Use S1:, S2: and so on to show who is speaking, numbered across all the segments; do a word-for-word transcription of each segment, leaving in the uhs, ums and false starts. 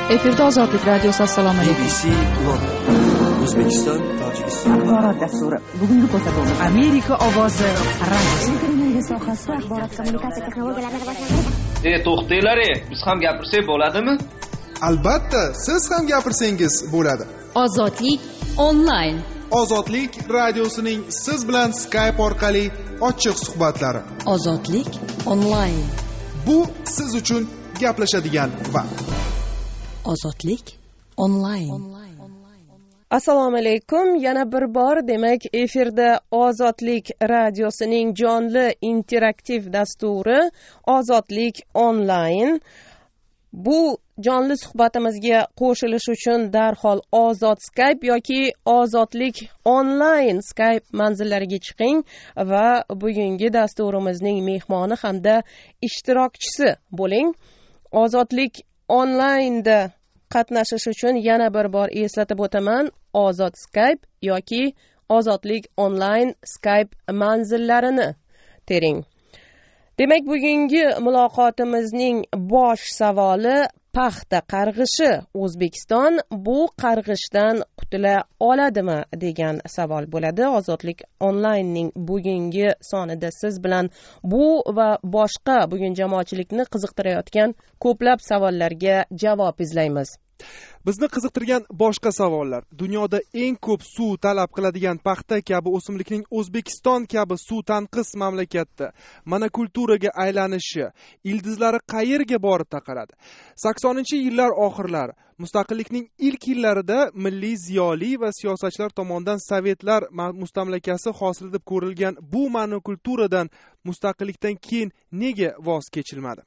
S1: Efirda Ozodlik radiosi. Assalomu alaykum.
S2: B B C London, O'zbekiston, Tojikiston.
S3: Axborot dasturi. Bugungi ko'rsatuv
S1: Amerika ovozi radiosi.
S3: Televiziya sohasida axborot kommunikatsiya texnologiyalarini rivojlantirish.
S4: E, to'xtanglar, biz ham gapirsak bo'ladimi?
S5: Albatta, siz ham gapirsangiz bo'ladi.
S6: Ozodlik onlayn.
S5: Ozodlik radiosining siz bilan Skype orqali ochiq suhbatlari.
S6: Ozodlik onlayn.
S5: Bu siz uchun gaplashadigan vaqt.
S6: Ozodlik onlayn.
S7: Assalomu alaykum. Yana bir bor demak efirda Ozodlik radiosining jonli interaktiv dasturi Ozodlik onlayn. Bu jonli suhbatimizga qo'shilish uchun darhol Ozod Skype yoki Ozodlik onlayn Skype manzillariga chiqing va bugungi dasturimizning mehmoni hamda ishtirokchisi bo'ling. Ozodlik onlaynda qatnashish uchun yana bir bor eslatib o'taman, Ozod Skype yoki Ozodlik onlayn Skype manzillarini tering. Demak, bugungi muloqotimizning bosh savoli paxta qarg'ishi. O'zbekiston bu qarg'ishdan qutula oladimi degan savol bo'ladi. Ozodlik onlaynning bugungi sonida siz bilan bu va boshqa bugun jamoatchilikni qiziqtirayotgan ko'plab savollarga javob izlaymiz.
S5: Bizni qiziqtirgan boshqa savollar: dunyoda eng ko'p suv talab qiladigan paxta kabi o'simlikning O'zbekiston kabi suv tanqis mamlakatda monokulturaga aylanishi, ildizlari qayerga borib taqaladi? saksoninchi yillar oxirlari, mustaqillikning ilk yillarida milliy ziyoli va siyosatchilar tomonidan sovetlar mustamlakasi hosil deb ko'rilgan bu monokulturadan mustaqillikdan keyin nega voz kechilmadi?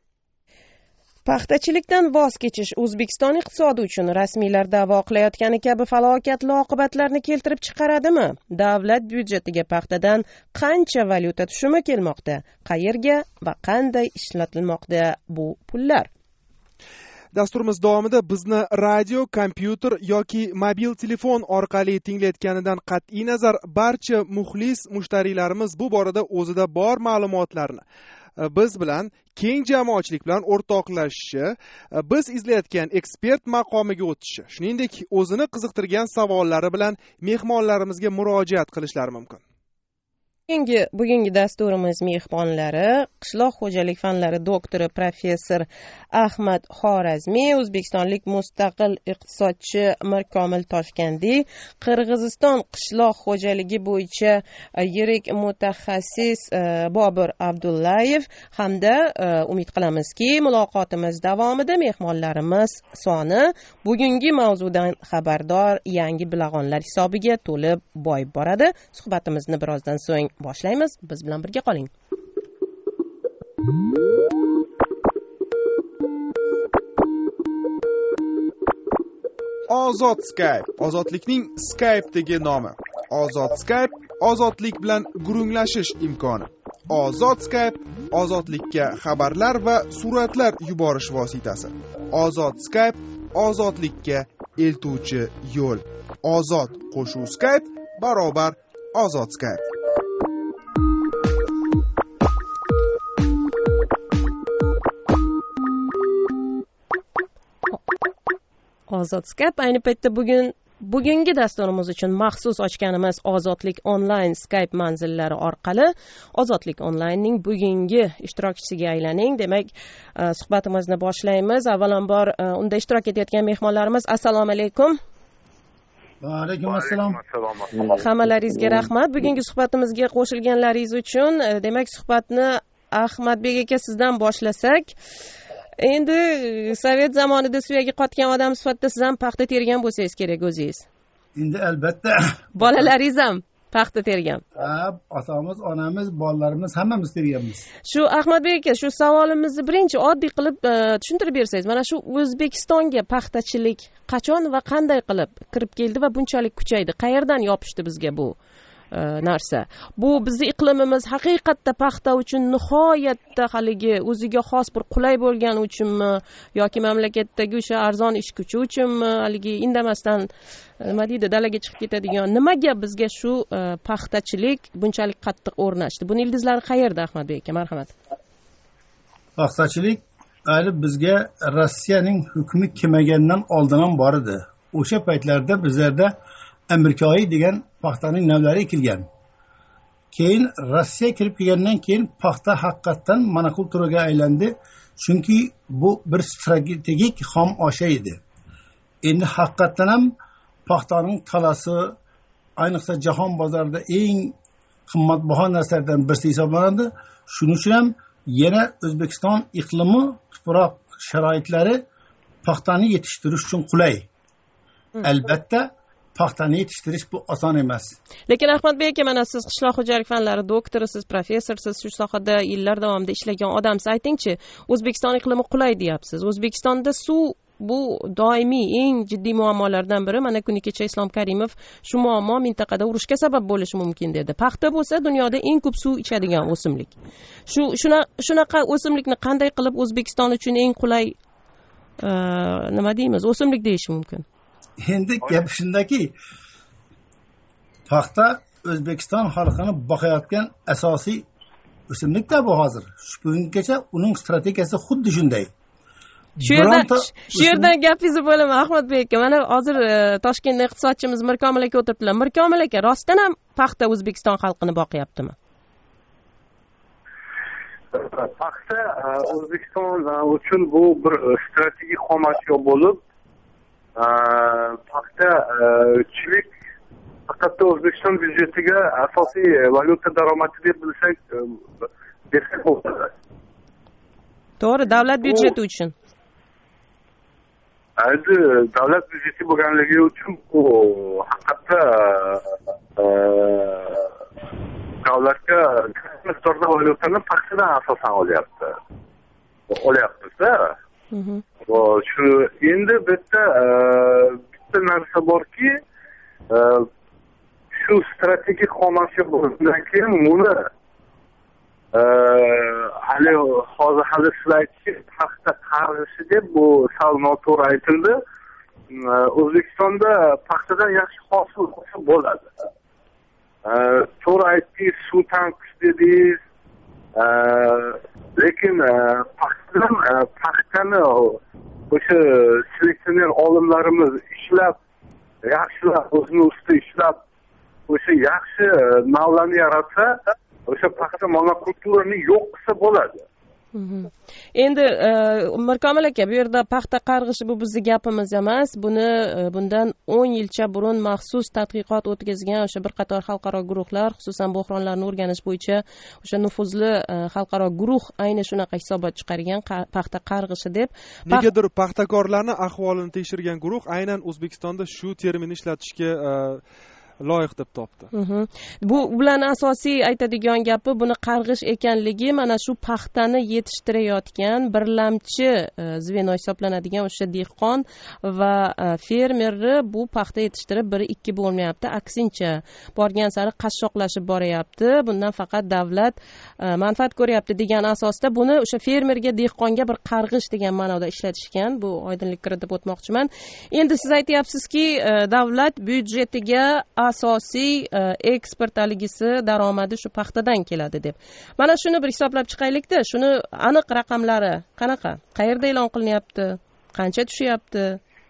S7: Paxtachilikdan voz kechish O'zbekiston iqtisodi uchun rasmiylar da'vo qilayotgani kabi falokatli oqibatlarni keltirib chiqaradimi? Davlat byudjetiga paxtadan qancha valyuta tushumi kelmoqda? Qayerga va qanday ishlatilmoqda bu pullar?
S5: Dasturimiz davomida bizni radio, kompyuter yoki mobil telefon orqali tinglayotganidan qat'iy nazar barcha muxlis mushtariylarimiz bu borada o'zida bor ma'lumotlarni biz bilan keng jamoatchilik bilan o'rtoqlashishi, biz izlayotgan ekspert maqomiga o'tishi, shuningdek o'zini qiziqtirgan savollari bilan mehmonlarimizga murojaat qilishlari mumkin.
S7: Bugungi bugungi dasturimiz mehmonlari qishloq xo'jalik fanlari doktori professor Ahmad Xorazmiy, o'zbekistonlik mustaqil iqtisodchi Mirkomil Toshkandiy, Qirg'iziston qishloq xo'jaligi bo'yicha yirik mutaxassis Bobur Abdullayev hamda umid qilamizki, muloqotimiz davomida mehmonlarimiz soni bugungi mavzudan xabardor yangi bilag'onlar hisobiga to'lib boyib boradi. Suhbatimizni birozdan so'ng boshlaymiz. Biz bilan birga qoling.
S5: Ozod Skype, ozodlikning Skype'dagi nomi. Ozod Skype, ozodlik bilan gurunglashish imkoni. Ozod Skype, ozodlikka xabarlar va suratlar yuborish vositasi. Ozod Skype, ozodlikka eltuvchi yo'l. Ozod qo'shuv Skype barobar Ozod Skype.
S7: Ozod Skype ayni paytda bugun bugungi dasturimiz uchun maxsus ochganimiz Ozodlik onlayn Skype manzillari orqali Ozodlik onlaynning bugungi ishtirokchisiga aylaning. Demak, suhbatimizni boshlaymiz. Avvalambor unda ishtirok etayotgan mehmonlarimiz assalomu alaykum.
S8: Va alaykum assalom.
S7: Hammalaringizga rahmat. Bugungi suhbatimizga qo'shilganlaringiz uchun. Demak, suhbatni Ahmadbek aka sizdan boshlasak. Endi sovet zamonida suyaga qotgan odam sifatida siz ham paxta tergan bo'lsangiz kerak o'zingiz.
S8: Endi albatta.
S7: Bolalaringiz ham paxta tergan.
S8: Ha, otamiz, onamiz, bolalarimiz hammamiz terganmiz.
S7: Shu Ahmadbek aka, shu savolimizni birinchi oddiy qilib tushuntirib bersangiz, mana shu O'zbekistonga paxtachilik qachon va qanday qilib kirib keldi va bunchalik kuchaydi? Qayerdan yopishdi bizga bu narsa? Bu bizning iqlimimiz haqiqatda paxta uchun nihoyatda haligi o'ziga xos bir qulay bo'lgani uchunmi yoki mamlakatdagi o'sha arzon ish kuchi uchunmi, haligi indamasdan nima deydi, dalaga chiqib ketadigan, nimaga bizga shu paxtachilik bunchalik qattiq o'rnashdi? Buni ildizlari qayerda, Ahmadbek aka? Marhamat.
S8: Paxtachilik hali bizga Rossiyaning hukmi kelmagandan oldin ham bor edi. O'sha paytlarda bizlarda Amerikoi degan paxtaning navlari ekilgan. Keyin Rossiya kirib kelgandan keyin paxta haqiqatan monokultura turiga aylandi. Chunki bu bir strategik xom osha edi. Endi haqiqatan ham paxtaning talasi ayniqsa jahon bozorida eng qimmatbaho narsalardan birisi hisoblanadi. Shuning uchun ham yana O'zbekiston iqlimi, tuproq sharoitlari paxtani yetishtirish uchun qulay. Albatta paxtani yetishtirish bu oson emas.
S7: Lekin Ahmadbek aka, mana siz qishloq xo'jalik fanlari doktorisiz, professorsiz, shu sohada yillar davomida ishlagan odamsiz. Aytingchi, O'zbekiston iqlimi qulay deyapsiz. O'zbekistonda suv bu doimiy eng jiddiy muammolardan biri. Mana kuni kecha Islom Karimov shu muammo mintaqada urushga sabab bo'lishi mumkin dedi. Paxta bo'lsa dunyoda eng ko'p suv ichadigan o'simlik. Shu shunaqa o'simlikni qanday qilib O'zbekiston uchun eng qulay nima deymiz, o'simlik deyish mumkin?
S8: Endi gap shundaki, paxta O'zbekiston xalqini boqayotgan asosiy o'simlikda bu hozir. Shu kungacha uning strategiyasi xuddi shunday.
S7: Shu yerdan shu yerdan gapingizni bo'laman Ahmadbek aka. Mana hozir Toshkentda iqtisodchimiz Mirkomil aka o'tiribdilar. Mirkomil aka, rostdan ham paxta O'zbekiston xalqini boqyaptimi?
S9: Paxta O'zbekiston uchun bu bir strategik xom ashyo bo'lib, paxtachilik faqat O'zbekiston byudjetiga asosiy valyuta daromadi deb bilsak bersak bo'ladi.
S7: To'g'ri, davlat byudjeti uchun.
S9: Endi davlat byudjeti bo'lganligi uchun bu haqiqatda davlatga miqdorda valyutani paxtadan asosan olyapti. Olyapmiz-da. Shu endi bitta bitta narsa borki, shu strategik xom ashyo bo'lgandan keyin buni hali hozir hali sizlar aytishingiz paxta qarg'ishi deb bu sal noto'g'ri aytildi. O'zbekistonda paxtadan yaxshi hosil olsa bo'ladi. To'g'ri aytdingiz, suv tanqis dedingiz. Lekin paxtadan paxtani o'sha seleksioner olimlarimiz ishlab, yaxshilab o'zini ustida ishlab, o'sha yaxshi navlarni yaratsa, o'sha paxta monokulturini yo'q qilsa bo'ladi.
S7: Endi Mirkomil aka, bu yerda paxta qarg'ishi bu bizning gapimiz emas. Buni bundan o'n yilcha burun maxsus tadqiqot o'tkazgan o'sha bir qator xalqaro guruhlar, xususan bo'hronlarni o'rganish bo'yicha o'sha nufuzli xalqaro guruh ayni shunaqa hisobot chiqargan, paxta qarg'ishi deb.
S5: Negadir paxtakorlarning ahvolini tekshirgan guruh aynan O'zbekistonda shu terminni ishlatishga loyiq deb topdi.
S7: Bu bilan asosiy aytadigan gapi buni qarg'ish ekanligi, mana shu paxtani yetishtirayotgan birlamchi zveno hisoblanadigan o'sha dehqon va fermerni bu paxta yetishtirib biri ikki bo'lmayapti, aksincha borgan sari qashshoqlashib boryapti. Bundan faqat davlat manfaat ko'ryapti degan asosda buni o'sha fermerga, dehqonga bir qarg'ish degan ma'noda ishlatishgan. Bu oydinlik kiritib o'tmoqchiman. Endi siz aytyapsizki, davlat byudjetiga asosiy eksport aligisi daromadi shu paxtadan keladi deb. Mana shuni bir hisoblab chiqaylik-da. Shuni aniq raqamlari qanaqa? Qayerda e'lon qilinyapti? Qancha tushyapti?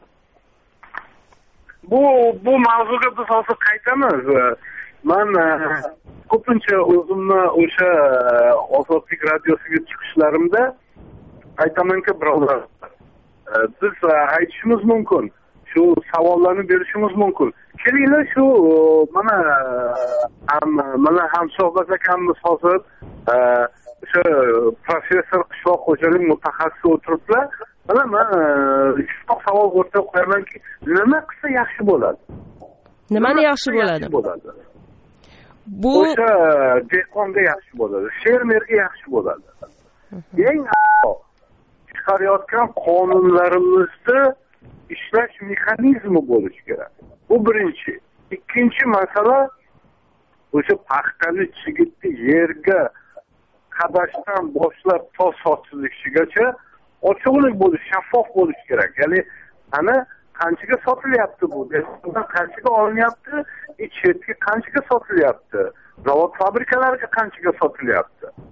S9: Bu bu mavzuga biz hozir qaytamiz. Men ko'pincha o'zimni o'sha Ozodlik radiosiga chiqishlarimda aytamanki, birovlar biz aytishimiz mumkin. Shu savollarni berishimiz mumkin. Kelinglar shu mana ham mana ham Shohbaz akamiz hozir o'sha professor qishloq xo'jalik mutaxassisi o'tiriblar. Mana men shu savol o'rtaga qo'yamanki, nima qilsa yaxshi bo'ladi?
S7: Nimani yaxshi bo'ladi? Bu
S9: o'sha dehqonga yaxshi bo'ladi, fermerga yaxshi bo'ladi. Eng chiqarayotgan qonunlarimizda ishlash mexanizmi bo'lishi kerak. Bu birinchi. Ikkinchi masala o'sha paxtani chigitni yerga qadashdan boshlab to sotilishigacha ochiqlik bo'lishi, shaffof bo'lishi kerak. Ya'ni ana qanchaga sotilyapti bu, bundan qanchaga olinyapti, chetga qanchaga sotilyapti, zavod fabrikalarga qanchaga sotilyapti.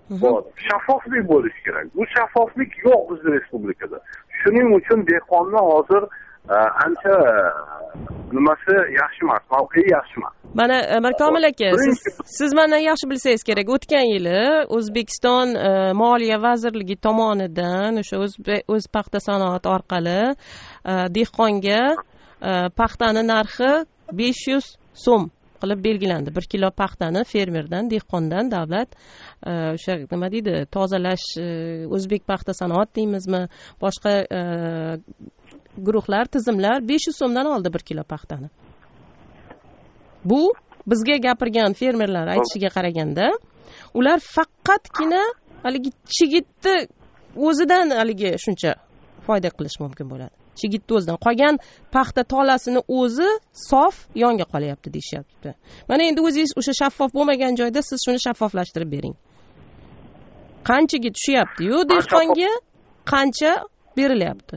S9: shaffoflik bo'lishi kerak. Bu shaffoflik yo'q bizning respublikada. Shuning uchun dehqonni hozir ancha nimasi yaxshi emas, mavqei yaxshi emas.
S7: Mana Mirkomil aka, siz siz mendan yaxshi bilsangiz kerak, o'tgan yili O'zbekiston Moliya vazirligi tomonidan o'sha o'z paxta sanoati orqali dehqonga paxtani narxi besh yuz so'm qilib belgilandi. bir kilo paxtani fermerdan, dehqondan davlat o'sha nima deydi, tozalash, o'zbek paxta sanoat deymizmi, boshqa guruhlar, tizimlar besh yuz so'mdan oldi bir kilo paxtani. Bu bizga gapirgan fermerlar aytishiga qaraganda, ular faqatgina haligi chigitni o'zidan haligi shuncha foyda qilish mumkin bo'ladi. Chigitni o'zidan qolgan paxta tolasini o'zi sof yonga qolyapti deyishyapti. Mana endi o'zingiz o'sha shaffof bo'lmagan joyda siz shuni shaffoflashtirib bering. Qanchaga tushyapti-yu dehqonga, qancha berilyapti?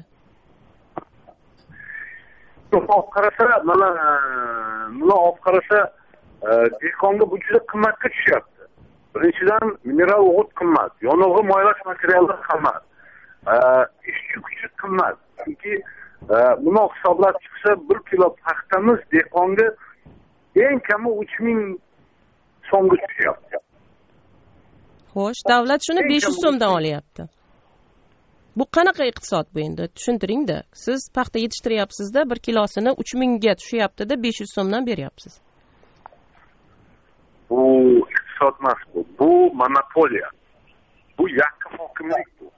S9: Olib qarasa, mana buni olib qarasa, dehqonga bu juda qimmatga tushyapti. Birinchidan mineral o'g'it qimmat, yonilg'i moylash materiallari qimmat, ishchi kuchi qimmat. Chunki buni hisoblab chiqsa, bir kilo paxtamiz dehqonga eng kami uch ming so'mga tushyapti.
S7: Xo'sh, davlat shuni besh yuz so'mdan olyapti. Bu qanaqa iqtisod bu endi? Tushuntiring-da. Siz paxta yetishtiryapsiz-da, bir kilosini uch mingga tushyapti-da, besh yuz so'mdan beryapsiz.
S9: Bu iqtisod emas bu. Bu monopoliya. Bu yakka hokimlik bu.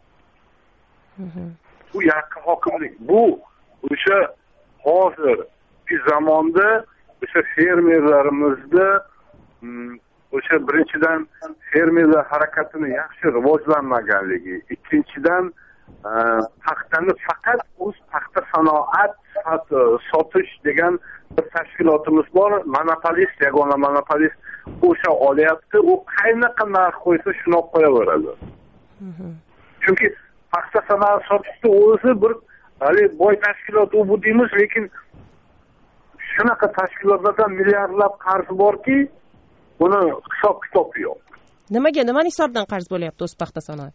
S9: Bu yakka hokimlik. Bu o'sha hozirgi zamonda o'sha fermerlarimizni o'sha birinchidan fermerlar harakatini yaxshi rivojlanmaganligi, ikkinchidan paxtani faqat o'z paxta sanoat sotish degan bir tashkilotimiz bor, monopolist, yagona monopolist o'sha olyapti, u qaynaqa narx qo'ysa shuni olib qo'yaveradi. Chunki paxta sanoat sotishni o'zi bir hali boy tashkilot u bu deymiz, lekin shunaqa tashkilotlardan milliardlab qarzi borki, buni hisob kitobi yo'q.
S7: Nimaga, nimani hisobdan qarz bo'lyapti o'z paxta sanoat?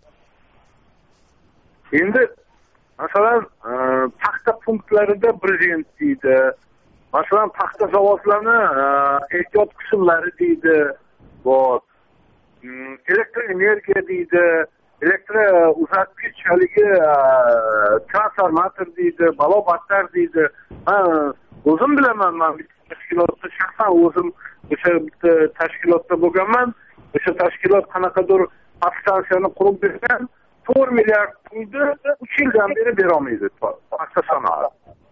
S9: Endi masalan, paxta punktlarida brezent deydi. Masalan, paxta zavodlarini ehtiyot qismlari deydi. Bor. Elektr energiya deydi. Elektr uzatgich haligi transformator deydi, balobatlar deydi. Ha, o'zim bilaman, men tashkilotda shaxsan o'zim o'sha bitta tashkilotda bo'lganman. O'sha tashkilot qanaqadir stansiyani qurib bergan, to'rt milliard pulni uch yildan beri bera olmaydi paxta sanoat.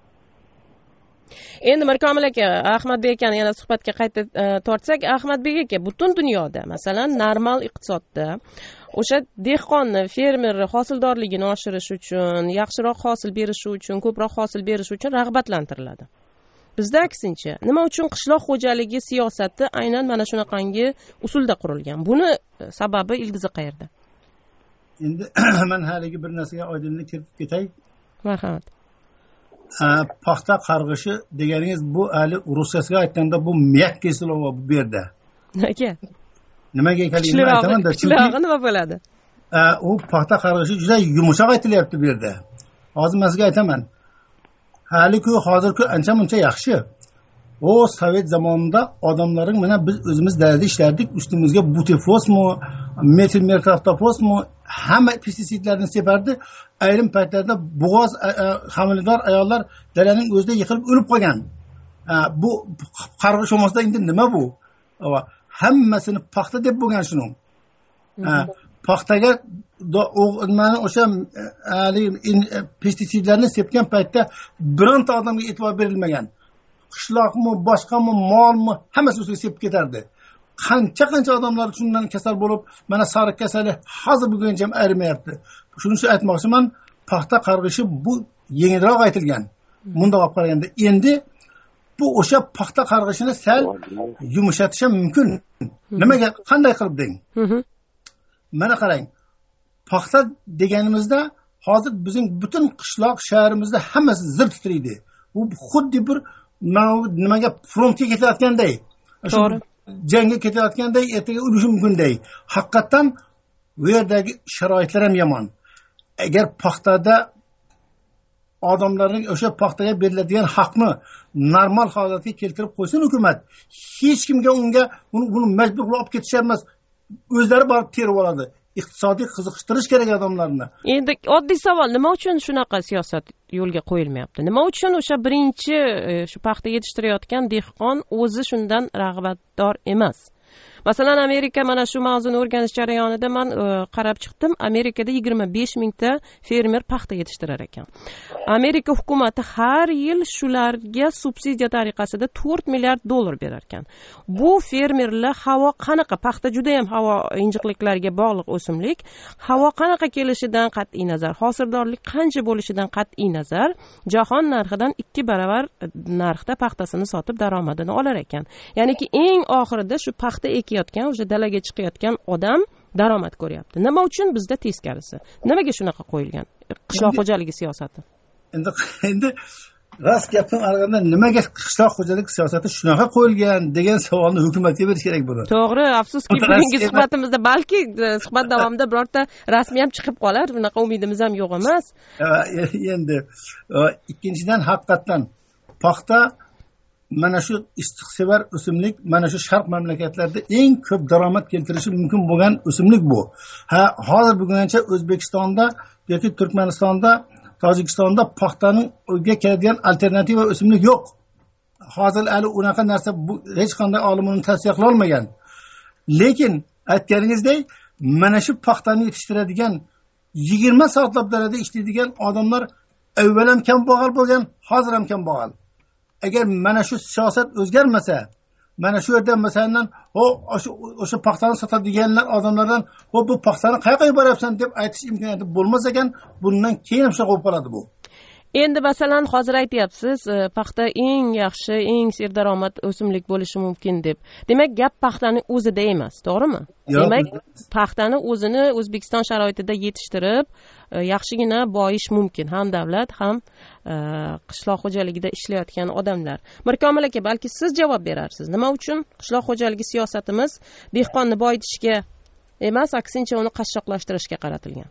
S7: Endi Mirkomil aka, Ahmadbek akani yana suhbatga qayta tortsak, Ahmadbek aka, butun dunyoda, masalan, normal iqtisodda o'sha dehqonni, fermerni hosildorligini oshirish uchun, yaxshiroq hosil berishi uchun, ko'proq hosil berishi uchun rag'batlantiriladi. Bizda aksincha, nima uchun qishloq xo'jaligi siyosati aynan mana shunaqangi usulda qurilgan? Buni sababi, ildizi qayerda?
S8: Endi men haligi bir narsaga oydinlik kiritib ketay.
S7: Marhamat.
S8: Paxta qarg'ishi deganingiz bu hali ruschasiga aytganda bu myak slova bu yerda.
S7: Nega?
S8: Nimaga ekanligini aytaman-da.
S7: Kuchlog'i nima bo'ladi?
S8: U paxta qarg'ishi juda yumshoq aytilyapti bu yerda. Hozir men sizga aytaman. Hali-ku hozirgi ancha-muncha yaxshi. O Sovet zamonida odamlaring mana biz o'zimiz dalada ishlardik, ustimizga butifosmi, metil mertaftofosmi, hamma pestitsidlarni separdi. Ayrim paytlarda bo'g'oz homilador ayollar dalaning o'zida yiqilib o'lib qolgan. Bu qarg'ish olmasda endi nima bu? Hammasini paxta deb bo'lgan shuni. Paxtaga mana o'sha pestitsidlarni sepgan paytda bironta odamga e'tibor berilmagan. Qishloqmi, boshqami, molmi, hammasi o'ziga sepib ketardi. Qancha-qancha odamlar shundan kasal bo'lib, mana sariq kasali hozir buguncha ham ayrimayapti. Shuni shu aytmoqchiman, paxta qarg'ishi bu yengilroq aytilgan. Bunda olib qaraganda endi bu o'sha paxta qarg'ishini sal yumshatish mumkin. Nimaga, qanday qilib deng? Mana qarang. Paxta deganimizda hozir bizning butun qishloq shaharimizda hammasi zir titraydi. Bu xuddi bir nimaga frontga ketayotganday, to'g'ri, jangga ketayotganday, ertaga o'lishi mumkinday. Haqiqatan bu yerdagi sharoitlar ham yomon. Agar paxtada odamlarning o'sha paxtaga beriladigan haqni normal holatga keltirib qo'ysin hukumat, hech kimga unga buni majbur qilib olib ketish emas, o'zlari borib terib oladi. Iqtisodiy qiziqtirish kerak odamlarni.
S7: Endi oddiy savol, nima uchun shunaqa siyosat yo'lga qo'yilmayapti? Nima uchun o'sha birinchi shu paxta yetishtirayotgan dehqon o'zi shundan rag'batdor emas? Masalan, Amerika mana shu mavzuni o'rganish jarayonida men qarab chiqdim. Amerikada yigirma besh mingta fermer paxta yetishtirar ekan. Amerika hukumati har yil shularga subsidiya tariqasida to'rt milliard dollar berar ekan. Bu fermerlar havo qanaqa, paxta juda ham havo injiqliklariga bog'liq o'simlik, havo qanaqa kelishidan qat'iy nazar, hosildorlik qancha bo'lishidan qat'iy nazar, jahon narxidan ikki baravar narxda paxtasini sotib daromadini olar ekan. Ya'niki eng oxirida shu paxta ekayotgan, o'sha dalaga chiqayotgan odam daromad ko'ryapti. Nima uchun bizda teskarisi? Nimaga shunaqa qo'yilgan qishloq xo'jaligi siyosati?
S8: Endi endi rost gapni olganda nimaga qishloq xo'jalik siyosati shunaqa qo'yilgan degan savolni hukumatga berish kerak bo'ladi.
S7: To'g'ri, afsuski bugungi suhbatimizda balki suhbat davomida birorta rasmiy ham chiqib qolar, bunaqa umidimiz ham yo'q emas.
S8: Endi ikkinchidan haqiqatan paxta mana shu istiqsevar o'simlik, mana shu sharq mamlakatlarida eng ko'p daromad keltirishi mumkin bo'lgan o'simlik bu. Ha, hozir bugungacha O'zbekistonda yoki Turkmanistonda, Tojikistonda paxtaning o'ga keladigan alternativa o'simlik yo'q. Hozir hali unaqa narsa hech qanday olim uni tavsiya qila olmagan. Lekin aytganingizdek, mana shu paxtani yetishtiradigan yigirma soatlab darajada ishlaydigan odamlar avval ham kambag'al bo'lgan, hozir ham kambag'al. Agar mana shu siyosat o'zgarmasa, mana shu yerda masalan, "O, o'sha paxtani sotadiganlar odamlardan, "O, bu paxtani qayerga yuboryapsan?" deb aytish imkoniyati bo'lmasa ekan, bundan keyin ham shunday bo'lib qoladi bu.
S7: Endi masalan, hozir aytyapsiz, paxta eng yaxshi, eng serdaromad o'simlik bo'lishi mumkin deb. Demak, gap paxtaning o'zida emas, to'g'rimi? Demak, paxtani o'zini O'zbekiston sharoitida yetishtirib, yaxshigina boyish mumkin, ham davlat, ham qishloq xo'jaligida ishlayotgan odamlar. Mirkomil aka, balki siz javob berarsiz. Nima uchun qishloq xo'jaligi siyosatimiz dehqonni boyitishga emas, aksincha uni qashshoqlashtirishga qaratilgan?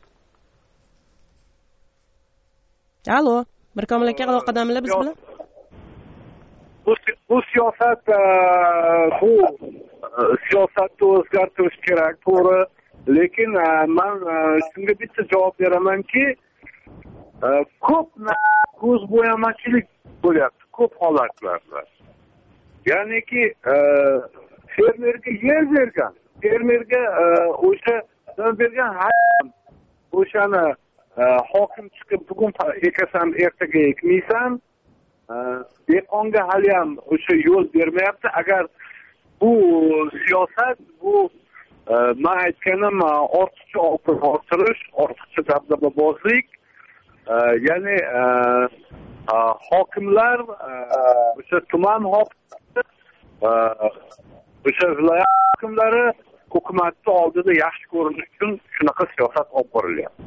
S7: Alo, Mirkomil aka, aloqadamilar biz bilan?
S9: Bu bu siyosat bu siyosatni o'zgartirish kerak, to'g'ri. Lekin men shunga bitta javob beramanki, ko'p ko'zbo'yamachilik bo'lyapti ko'p holatlarda. Ya'niki fermerga yer bergan, fermerga o'sha bergan o'shani hokim chiqib bugun ekasan, ertaga ekmaysan. Dehqonga hali ham o'sha yo'l bermayapti. Agar bu siyosat, bu men aytganim ortiqcha ovqat orttirish, ortiqcha dabdababozlik, ya'ni hokimlar, o'sha tuman hokimlari, o'sha viloyat hokimlari hukumatni oldida yaxshi ko'rinish uchun shunaqa siyosat olib borilyapti.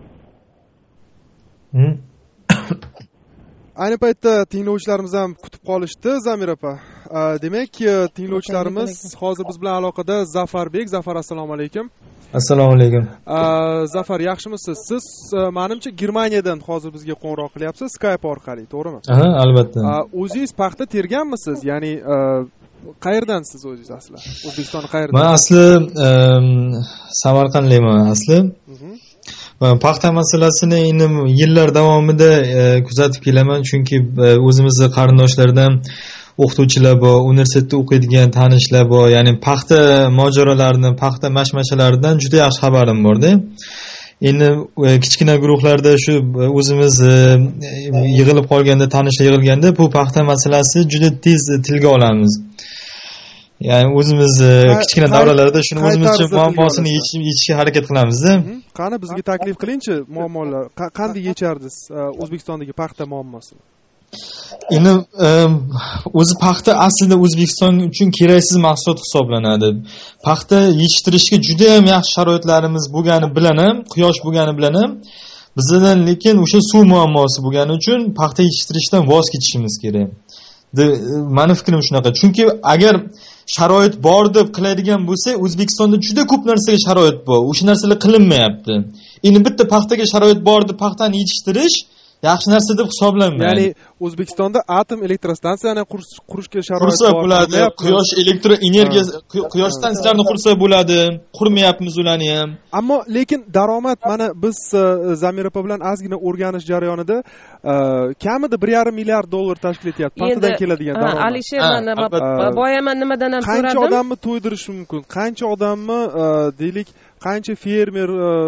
S5: Ayni paytda tinglovchilarimiz ham kutib qolishdi, Zamir opa. Demak, tinglovchilarimiz hozir biz bilan aloqada Zafarbek. Zafar, assalomu alaykum.
S10: Assalomu alaykum.
S5: Zafar, yaxshimisiz? Siz menimcha Germaniyadan hozir bizga qo'ng'iroq qilyapsiz, Skype orqali, to'g'rimi?
S10: Ha, albatta.
S5: O'zingiz paxta terganmisiz? Ya'ni qayerdansiz o'zingiz asli? O'zbekiston qayerdan?
S10: Men asli Samarqandliman asli. Paxta masalasini endi yillar davomida kuzatib kelaman, chunki o'zimizning qarindoshlardan o'qituvchilar bor, universitetda o'qiydigan tanishlar bor, ya'ni paxta mojarolarini, paxta mashmashalaridan juda yaxshi xabarim bor-da. Endi kichkina guruhlarda shu o'zimiz yig'ilib qolganda, tanishlar yig'ilganda bu paxta masalasi juda tez tilga olamiz. Ya'ni o'zimiz kichkina davralarda shuni o'zimizcha muammosini yechishga harakat qilamiz-da.
S5: Qani bizga taklif qilingchi, muammolar qanday yechardingiz O'zbekistondagi paxta muammosini?
S10: Endi o'zi paxta aslida O'zbekiston uchun keraksiz mahsulot hisoblanadi. Paxta yetishtirishga juda ham yaxshi sharoitlarimiz bo'lgani bilan ham, quyosh bo'lgani bilan ham bizdan lekin o'sha suv muammosi bo'lgani uchun paxta yetishtirishdan voz kechishimiz kerak. Mani fikrim shunaqa. Chunki agar sharoit bor deb qiladigan bo'lsak, O'zbekistonda juda ko'p narsaga sharoit bor. O'sha narsalar qilinmayapti. Endi bitta paxtaga sharoit bor deb paxtani yetishtirish yaxshi narsa deb hisoblanmaydi.
S5: Ya'ni O'zbekistonda atom elektrostansiyani qurishga sharoit
S10: qursa bo'ladi, quyosh elektr energiya quyosh stansiyalarini qursa bo'ladi. Qurmayapmiz ularni ham.
S5: Ammo lekin daromad mana biz Zamir opa bilan ozgina o'rganish jarayonida kamida bir yarim milliard dollar tashkil etyapti. Paxtadan keladigan daromad.
S7: Alisher, mana boyaman nimadan ham so'radim.
S5: Qancha odamni to'ydirish mumkin? Qancha odamni deylik, qancha fermer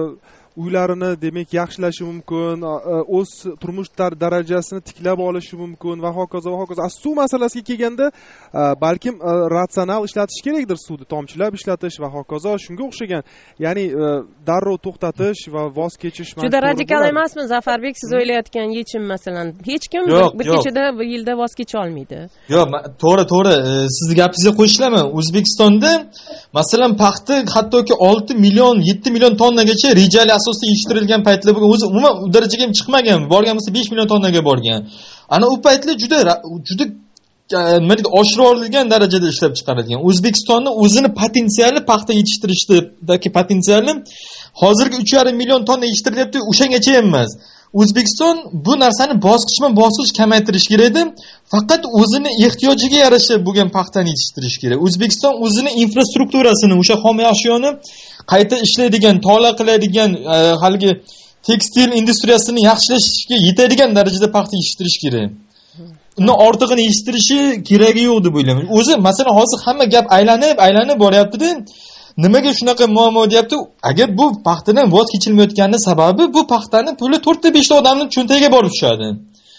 S5: uylarini demak yaxshilashi mumkin, o'z turmush darajasini tiklab olishi mumkin va hokazo va hokazo. Suv masalasiga kelganda balkim ratsional ishlatish kerakdir suvni, tomchilab ishlatish va hokazo, shunga o'xshagan. Ya'ni darrov to'xtatish va voz kechish.
S7: Juda radikal emasmi Zafarbek, siz o'ylayotgan yechim masalan? Hech kim bir kechada, bir yilda voz kecha olmaydi.
S10: Yo'q, to'g'ri, to'g'ri. Sizni gapingizga qo'shilaman. O'zbekistonda masalan paxta hattoki olti million, yetti million tonnagacha rejali asosda yetishtirilgan paytlar bo'lgan. O'zi umuman u darajaga ham chiqmagan. Borgan bo'lsa besh million tonnaga borgan. Ana u paytlar juda juda nima deydi, oshirilgan darajada ishlab chiqarilgan. O'zbekistonning o'zini potensiali paxta yetishtirishdagi potensiali hozirgi uch yarim million tonna yetishtirilyapti, o'shangacha emas. O'zbekiston bu narsani bosqichma-bosqich kamaytirish kerak edi. Faqat o'zini ehtiyojiga yarasha bo'lgan paxtani yetishtirish kerak. O'zbekiston o'zini infrastrukturasini, o'sha xom ashyoni qayta ishlaydigan, to'la qiladigan haligi tekstil industriyasini yaxshilashga yetadigan darajada paxta yetishtirish kerak. Undan ortig'ini yetishtirishi keragi yo'q deb o'ylayman. O'zi masalan hozir hamma gap aylanib, aylanib boryapti-da. Nimaga shunaqa muammo deyapti? Agar bu paxtadan voz kechilmayotgani sababi bu paxtani puli to'rtta beshta odamning cho'ntagiga borib tushadi.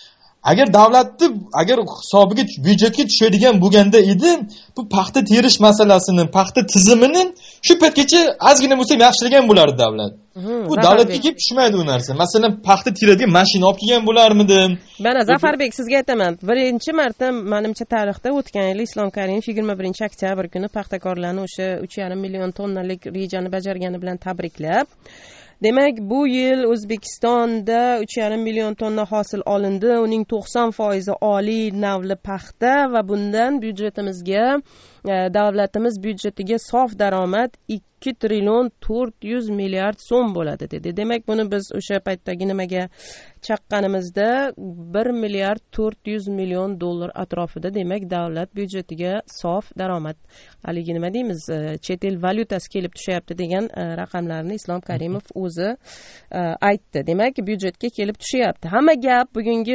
S10: Agar davlatni agar hisobiga byudjetga tushadigan bo'lganda edi, bu paxta terish masalasini, paxta tizimini shu paytgacha ozgina bo'lsa ham yaxshilagan bo'lardi davlat. Bu davlatga kelib tushmaydi u narsa. Masalan, paxta teradigan mashina olib kelgan bo'larmidi?
S7: Mana Zafarbek, sizga aytaman, birinchi marta menimcha tarixda o'tgan yil Islom Karimov yigirma birinchi oktyabr kuni paxtakorlarni o'sha uch yarim million tonnalik rejani bajargani bilan tabriklab, demak, bu yil O'zbekistonda uch yarim million tonna hosil olindi. Uning to'qson foizi oliy navli paxta va bundan byudjetimizga, davlatimiz byudjetiga sof daromad ikki trillion to'rt yuz milliard so'm bo'ladi dedi. Demak, buni biz o'sha paytdagi nimaga chaqqanimizda bir milliard to'rt yuz million dollar atrofida, demak, davlat byudjetiga sof daromad, haligi nima deymiz, chet el valyutasi kelib tushyapti degan raqamlarni Islom Karimov o'zi aytdi. Demak, byudjetga kelib tushyapti. Hamma gap bugungi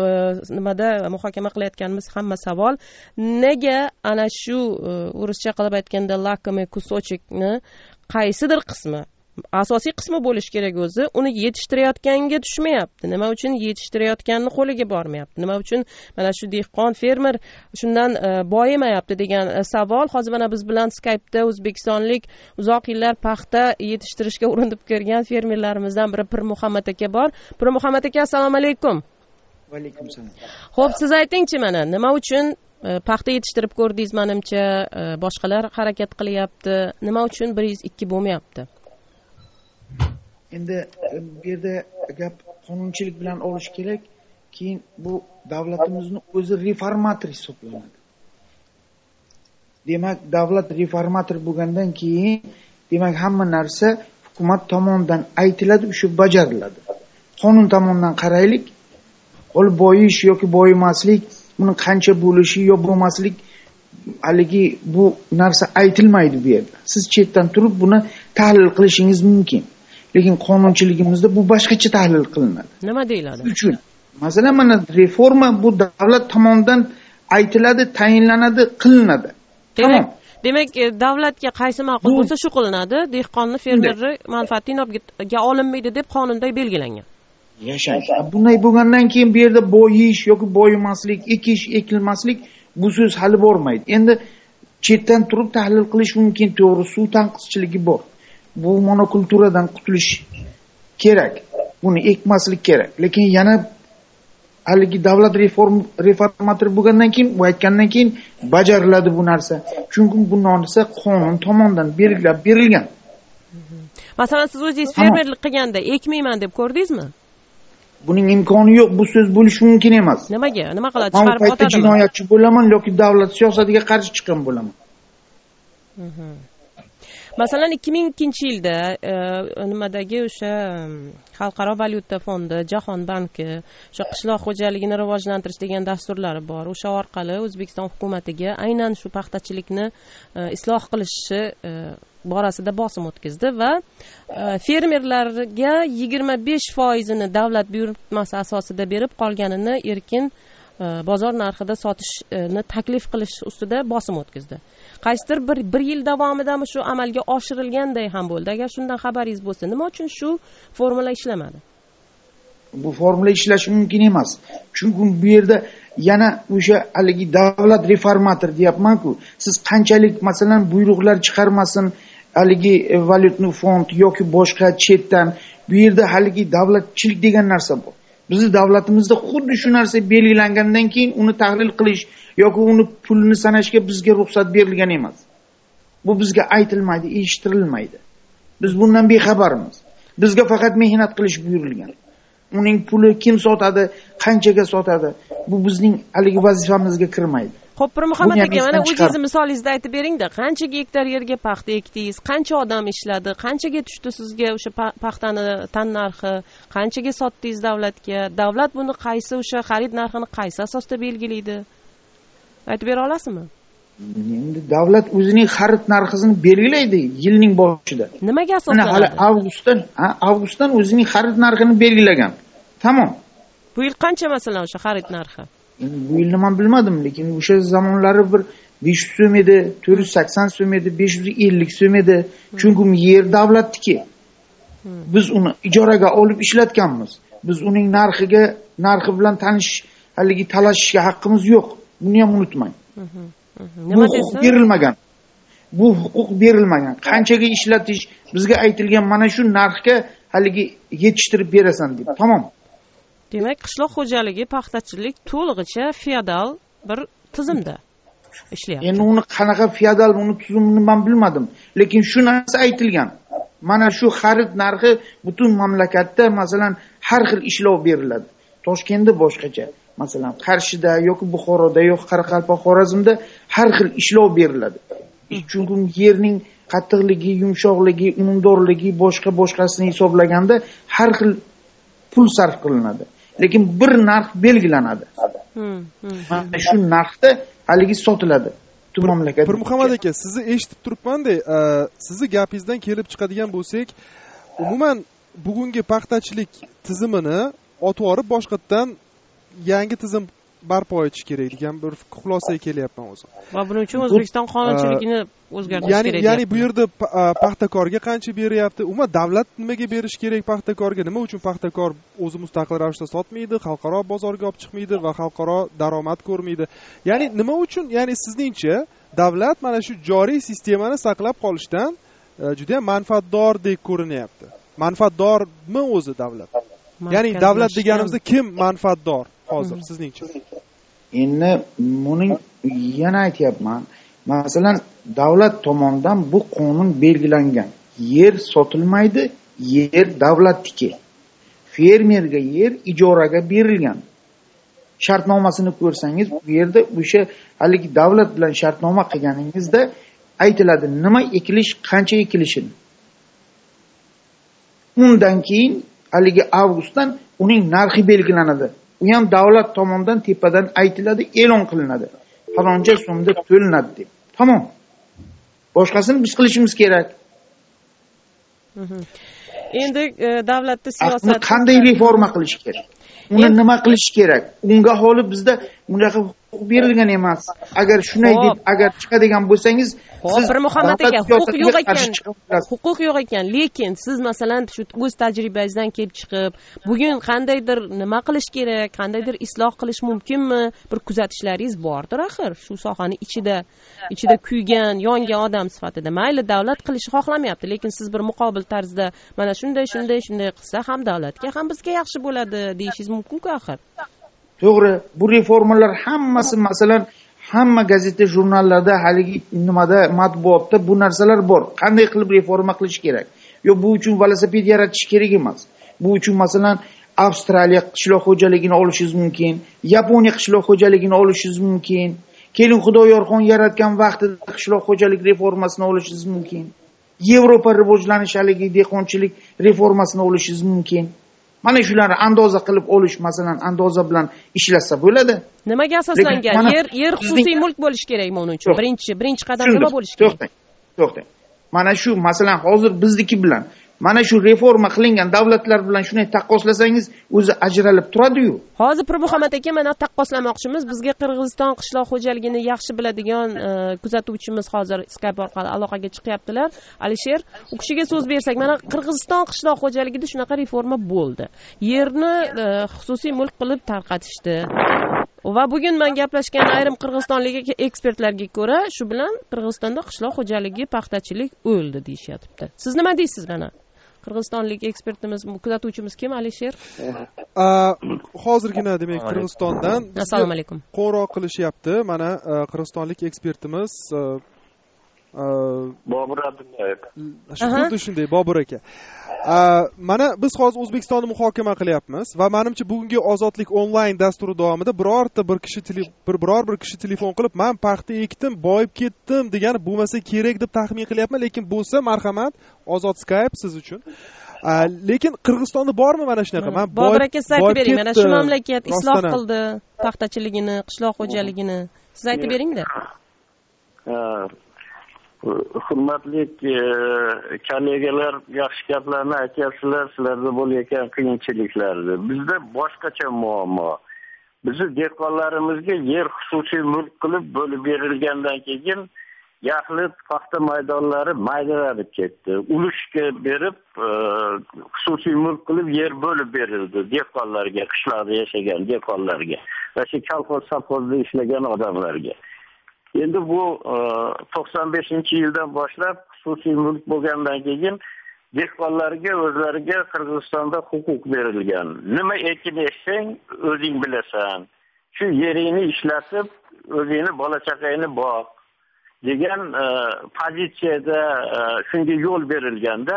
S7: nimada muhokama qilayotganimiz hamma savol, nega ana shu ruscha qilib aytganda lakomiy kusochikni qaysidir qismi, asosiy qismi bo'lish kerak o'zi, uni yetishtirayotganga tushmayapti. Nima uchun yetishtirayotganni qo'liga bormayapti? Nima uchun mana shu dehqon, fermer shundan boyimayapti degan savol. Hozir mana biz bilan Skype'da o'zbekistonlik uzoq yillar paxta yetishtirishga urinib kelgan fermerlarimizdan biri Pir Muhammad aka bor. Pir Muhammad aka, assalomu alaykum.
S11: Va alaykum assalom.
S7: Xo'p, siz aytingchi, mana nima uchun paxta yetishtirib ko'rdingiz, menimcha boshqalar harakat qilyapti. Nima uchun bir yuz ikki bo'lmayapti?
S11: Endi bu yerda gap qonunchilik bilan olish kerak. Keyin bu davlatimizning o'zi reformator hisoblanadi. Demak, davlat reformator bo'lgandan keyin, demak, hamma narsa hukumat tomonidan aytiladi, shu bajariladi. Qonun tomonidan qaraylik, ol boyish yoki boyimaslik, buni qancha bo'lishi yo bo'lmaslik, haligi bu narsa aytilmaydi bu yerda. Siz chetdan turib buni tahlil qilishingiz mumkin. Lekin qonunchiligimizda bu boshqacha tahlil qilinadi.
S7: Nima deyiladi?
S11: Uchun, masalan, mana reforma bu davlat tomonidan aytiladi, tayinlanadi, qilinadi.
S7: Demak, demak davlatga qaysi ma'qul bo'lsa shu qilinadi. Dehqonni, fermerni manfaati inobatga olinmaydi deb qonunda belgilangan.
S11: Yashang. Bunday bo'lgandan keyin bu yerda boyish yoki boyimaslik, ekish, ekilmaslik bu so'z hali bormaydi. Endi chetdan turib tahlil qilish mumkin, to'g'ri, suv tanqischiligi bor. Bu monokulturadan qutulish kerak. Buni ekmaslik kerak. Lekin yana haligi davlat reform reformator bo'lgandan keyin, u aytgandan keyin bajariladi bu narsa. Chunki bu narsa qonun tomonidan belgilab berilgan.
S7: Masalan, siz o'zingiz fermerlik qilganda ekmayman deb ko'rdingizmi?
S11: Buning imkoni yo'q, bu so'z bo'lishi mumkin emas.
S7: Nimaga? Nima qiladi?
S11: Chiqarib o'tadimi? Men jinoyatchi bo'laman yoki davlat siyosatiga qarshi chiqqan bo'laman.
S7: masalan ikki ming ikkinchi yilda nimadagi o'sha xalqaro valyuta fondi, jahon banki o'sha qishloq xo'jaligini rivojlantirish degan dasturlari bor. O'sha orqali O'zbekiston hukumatiga aynan shu paxtachilikni isloh qilishi borasida bosim o'tkazdi va fermerlarga yigirma besh foizini davlat buyurtmasi asosida berib, qolganini erkin bozor narxida sotishni taklif qilish ustida bosim o'tkazdi. Qaysidir bir bir yil davomida shu amalga oshirilganday ham bo'ldi. Agar shundan xabaringiz bo'lsa, nima uchun shu formula ishlamadi?
S11: Bu formula ishlashi mumkin emas. Chunki bu yerda yana o'sha haligi davlat reformator deyapman-ku. Siz qanchalik masalan buyruqlar chiqarmasin, haligi valyutni fond yoki boshqa chetdan, bu yerda haligi davlatchilik degan narsa bor. Bizning davlatimizda xuddi shu narsa belgilangandan keyin uni tahlil qilish yoki uni pulni sanashga bizga ruxsat berilgan emas. Bu bizga aytilmaydi, eshittirilmaydi. Biz bundan bexabarmiz. Bizga faqat mehnat qilish buyurilgan. Uning puli kim sotadi, qanchaga sotadi, bu bizning haligi vazifamizga kirmaydi.
S7: Xo'p, Muhammad aka, mana o'zingiz misolingizda aytib bering-da, qancha gektar yerga paxta ekdingiz, qancha odam ishladi, qanchaga tushdi sizga o'sha paxtani tan narxi, qanchaga sotdingiz davlatga? Davlat buni qaysi o'sha xarid narxini qaysi asosda belgilaydi? Aytib bera olasizmi?
S11: Endi davlat o'zining xarid narxini belgilaydi yilning boshida.
S7: Nimaga asoslanadi?
S11: Hali avgustdan, ha, avgustdan o'zining xarid narxini belgilagan. Tamom.
S7: Bu yil qancha masalan o'sha xarid narxi?
S11: Bu yilni men bilmadim, lekin o'sha zamonlari bir besh yuz so'm edi, to'rt yuz sakson so'm edi, besh yuz ellik so'm edi. Chunki yer davlatniki. Biz uni ijoraga olib ishlatganmiz. Biz uning narxiga, narxi bilan tanish, haligi talashishga haqqimiz yo'q. Buni ham unutmang.
S7: Nima
S11: desa? Bu berilmagan. Bu huquq berilmagan. Qanchaga ishlatish bizga aytilgan mana shu narxga haligi yetishtirib berasan deb. Tamom.
S7: Demak, qishloq xo'jaligi, paxtachilik to'lig'icha feodal bir tizimda ishlayapti.
S11: Endi uni qanaqa feodal, uni tuzumini men bilmadim, lekin shu narsa aytilgan. Mana shu xarid narxi butun mamlakatda masalan har xil ishlov beriladi. Toshkentda boshqacha, masalan Qarshida yoki Buxoroda yoki Qoraqalpoq, Xorazmda har xil ishlov beriladi. Chunki yerning qattiqligi, yumshoqligi, unumdorligi, boshqa boshqasini hisoblaganda har xil pul sarf qilinadi. Lekin bir narx belgilanadi. Mana shu narxda haligi sotiladi. Butun mamlakat.
S5: Bir Muhammad aka, sizni eshitib turibman-da, sizni gapingizdan kelib chiqadigan bo'lsak, umuman bugungi paxtachilik tizimini otvorib boshqatdan yangi tizim barpo etish kerak degan bir xulosaga kelyapman o'zim.
S7: Va buning uchun O'zbekiston qonunchiligini o'zgartirish
S5: ya'ni,
S7: kerak.
S5: Ya'ni bu yerda paxtakorga qancha beryapti? Umuman davlat nimaga berish kerak paxtakorga? Nima uchun paxtakor o'zi mustaqil ravishda sotmaydi, xalqaro bozorga olib chiqmaydi va xalqaro daromad ko'rmaydi? Ya'ni nima uchun, ya'ni sizningcha davlat mana shu joriy sistemani saqlab qolishdan juda ham manfaatdordek ko'rinyapti. Manfaatdormi o'zi davlat? Ya'ni davlat deganimizda kim manfaatdor hozir sizningcha?
S11: Endi buning yana aytyapman. Masalan, davlat tomonidan bu qonun belgilangan. Yer sotilmaydi, yer davlatniki. Fermerga yer ijoraga berilgan. Shartnomasini ko'rsangiz, bu yerda o'sha haligi davlat bilan shartnoma qilganingizda aytiladi nima ekilish, qancha ekilishini. Undan keyin haligi avgustdan uning narxi belgilanadi. U ham davlat tomonidan tepadan aytiladi, e'lon qilinadi. Faloncha so'mda to'lanadi deb. Tamom. Boshqasini biz qilishimiz kerak.
S7: Endi davlatda siyosat
S11: qanday reforma qilish kerak? Uni nima qilish kerak? Unga holi bizda bunaqa huquq berilgan emas. Agar shunday deb agar chiqadigan bo'lsangiz,
S7: siz bir Muhammad aka, huquq yo'q ekan. Huquq yo'q ekan, lekin siz masalan shu o'z tajribangizdan kelib chiqib, bugun qandaydir nima qilish kerak, qandaydir isloh qilish mumkinmi? Bir kuzatishlaringiz bordir axir, shu sohani ichida, ichida kuygan, yongan odam sifatida. Mayli davlat qilishni xohlamayapti, lekin siz bir muqobil tarzda mana shunday, shunday, shunday qilsa ham davlatga ham bizga yaxshi bo'ladi deyishingiz mumkin-ku axir.
S11: To'g'ri, bu reformalar hammasi masalan hamma gazeta, jurnallarda, haligi nimada, matbuotda bu narsalar bor. Qanday qilib reforma qilish kerak? Yo bu uchun velosiped yaratish kerak emas. Bu uchun masalan Avstraliya qishloq xo'jaligini olishingiz mumkin, Yaponiya qishloq xo'jaligini olishingiz mumkin, keling Xudoyorxon yaratgan vaqtida qishloq xo'jalik reformasini olishingiz mumkin. Yevropa rivojlanish haligi dehqonchilik reformasini olishingiz mumkin. Mana shularni andoza qilib olish, masalan, andoza bilan ishlasa bo'ladi.
S7: Nimaga asoslangan? Yer yer xususiy mulk bo'lishi kerakmi uning uchun? Birinchi birinchi qadam nima bo'lishi kerak?
S11: To'xtang. To'xtang. Mana shu, masalan, hozir bizniki bilan mana shu reforma qilingan davlatlar bilan shunday taqqoslasangiz, o'zi ajralib turadi-yu.
S7: Hozir Pirmuhammad aka mana taqqoslamoqchimiz. Bizga Qirg'iziston qishloq xo'jaligini yaxshi biladigan kuzatuvchimiz hozir Skype orqali aloqaga chiqyaptilar. Alisher, u kishiga so'z bersak, mana Qirg'iziston qishloq xo'jaligida shunaqa reforma bo'ldi. Yerni xususiy mulk qilib tarqatishdi. Va bugun men gaplashgan ayrim qirg'izistonlik ekspertlarga ko'ra, shu bilan Qirg'izistonda qishloq xo'jaligi, paxtachilik o'ldi deyishyapti. Siz nima deysiz mana? Qirg'izistonlik ekspertimiz, kuzatuvchimiz kim, Alisher?
S5: Hozirgina demak Qirg'izistondan
S7: assalomu alaykum.
S5: Qo'ng'iroq qilishyapti. Mana qirg'izistonlik ekspertimiz
S12: Bobur Abdullayev.
S5: Xuddi shunday, Bobur aka. Mana biz hozir O'zbekistonni muhokama qilyapmiz va menimcha bugungi Ozodlik onlayn dasturi davomida birorta bir kishi bir biror bir kishi telefon qilib, "Men paxta ekdim, boyib ketdim" degan bo'lmasa kerak deb taxmin qilyapman, lekin bo'lsa marhamat, Ozod Skype siz uchun. Lekin Qirg'izistonda bormi mana shunaqa? Men
S7: Bobur aka siz aytib bering, mana shu mamlakat isloh qildi paxtachiligini, qishloq xo'jaligini. Siz aytib beringda.
S12: Hurmatli kollegalar, yaxshi gaplarni aytyapsizlar, sizlarda bo'layotgan qiyinchiliklarni. Bizda boshqacha muammo. Bizni dehqonlarimizga yer xususiy mulk qilib bo'lib berilgandan keyin yaxlit paxta maydonlari maydalanib ketdi. Ulushga berib, xususiy mulk qilib yer bo'lib berildi dehqonlarga, qishloqda yashagan dehqonlarga va shu kolxoz savxozda ishlagan odamlarga. Endi bu to'qson beshinchi yildan boshlab xususiy mulk bo'lgandan keyin dehqonlarga o'zlariga Qirg'izistonda huquq berilgan. Nima ekin eksang, o'zing bilasan. Shu yeringni ishlatib, o'zingni bola-chaqangni boq degan pozitsiyada shunga yo'l berilganda,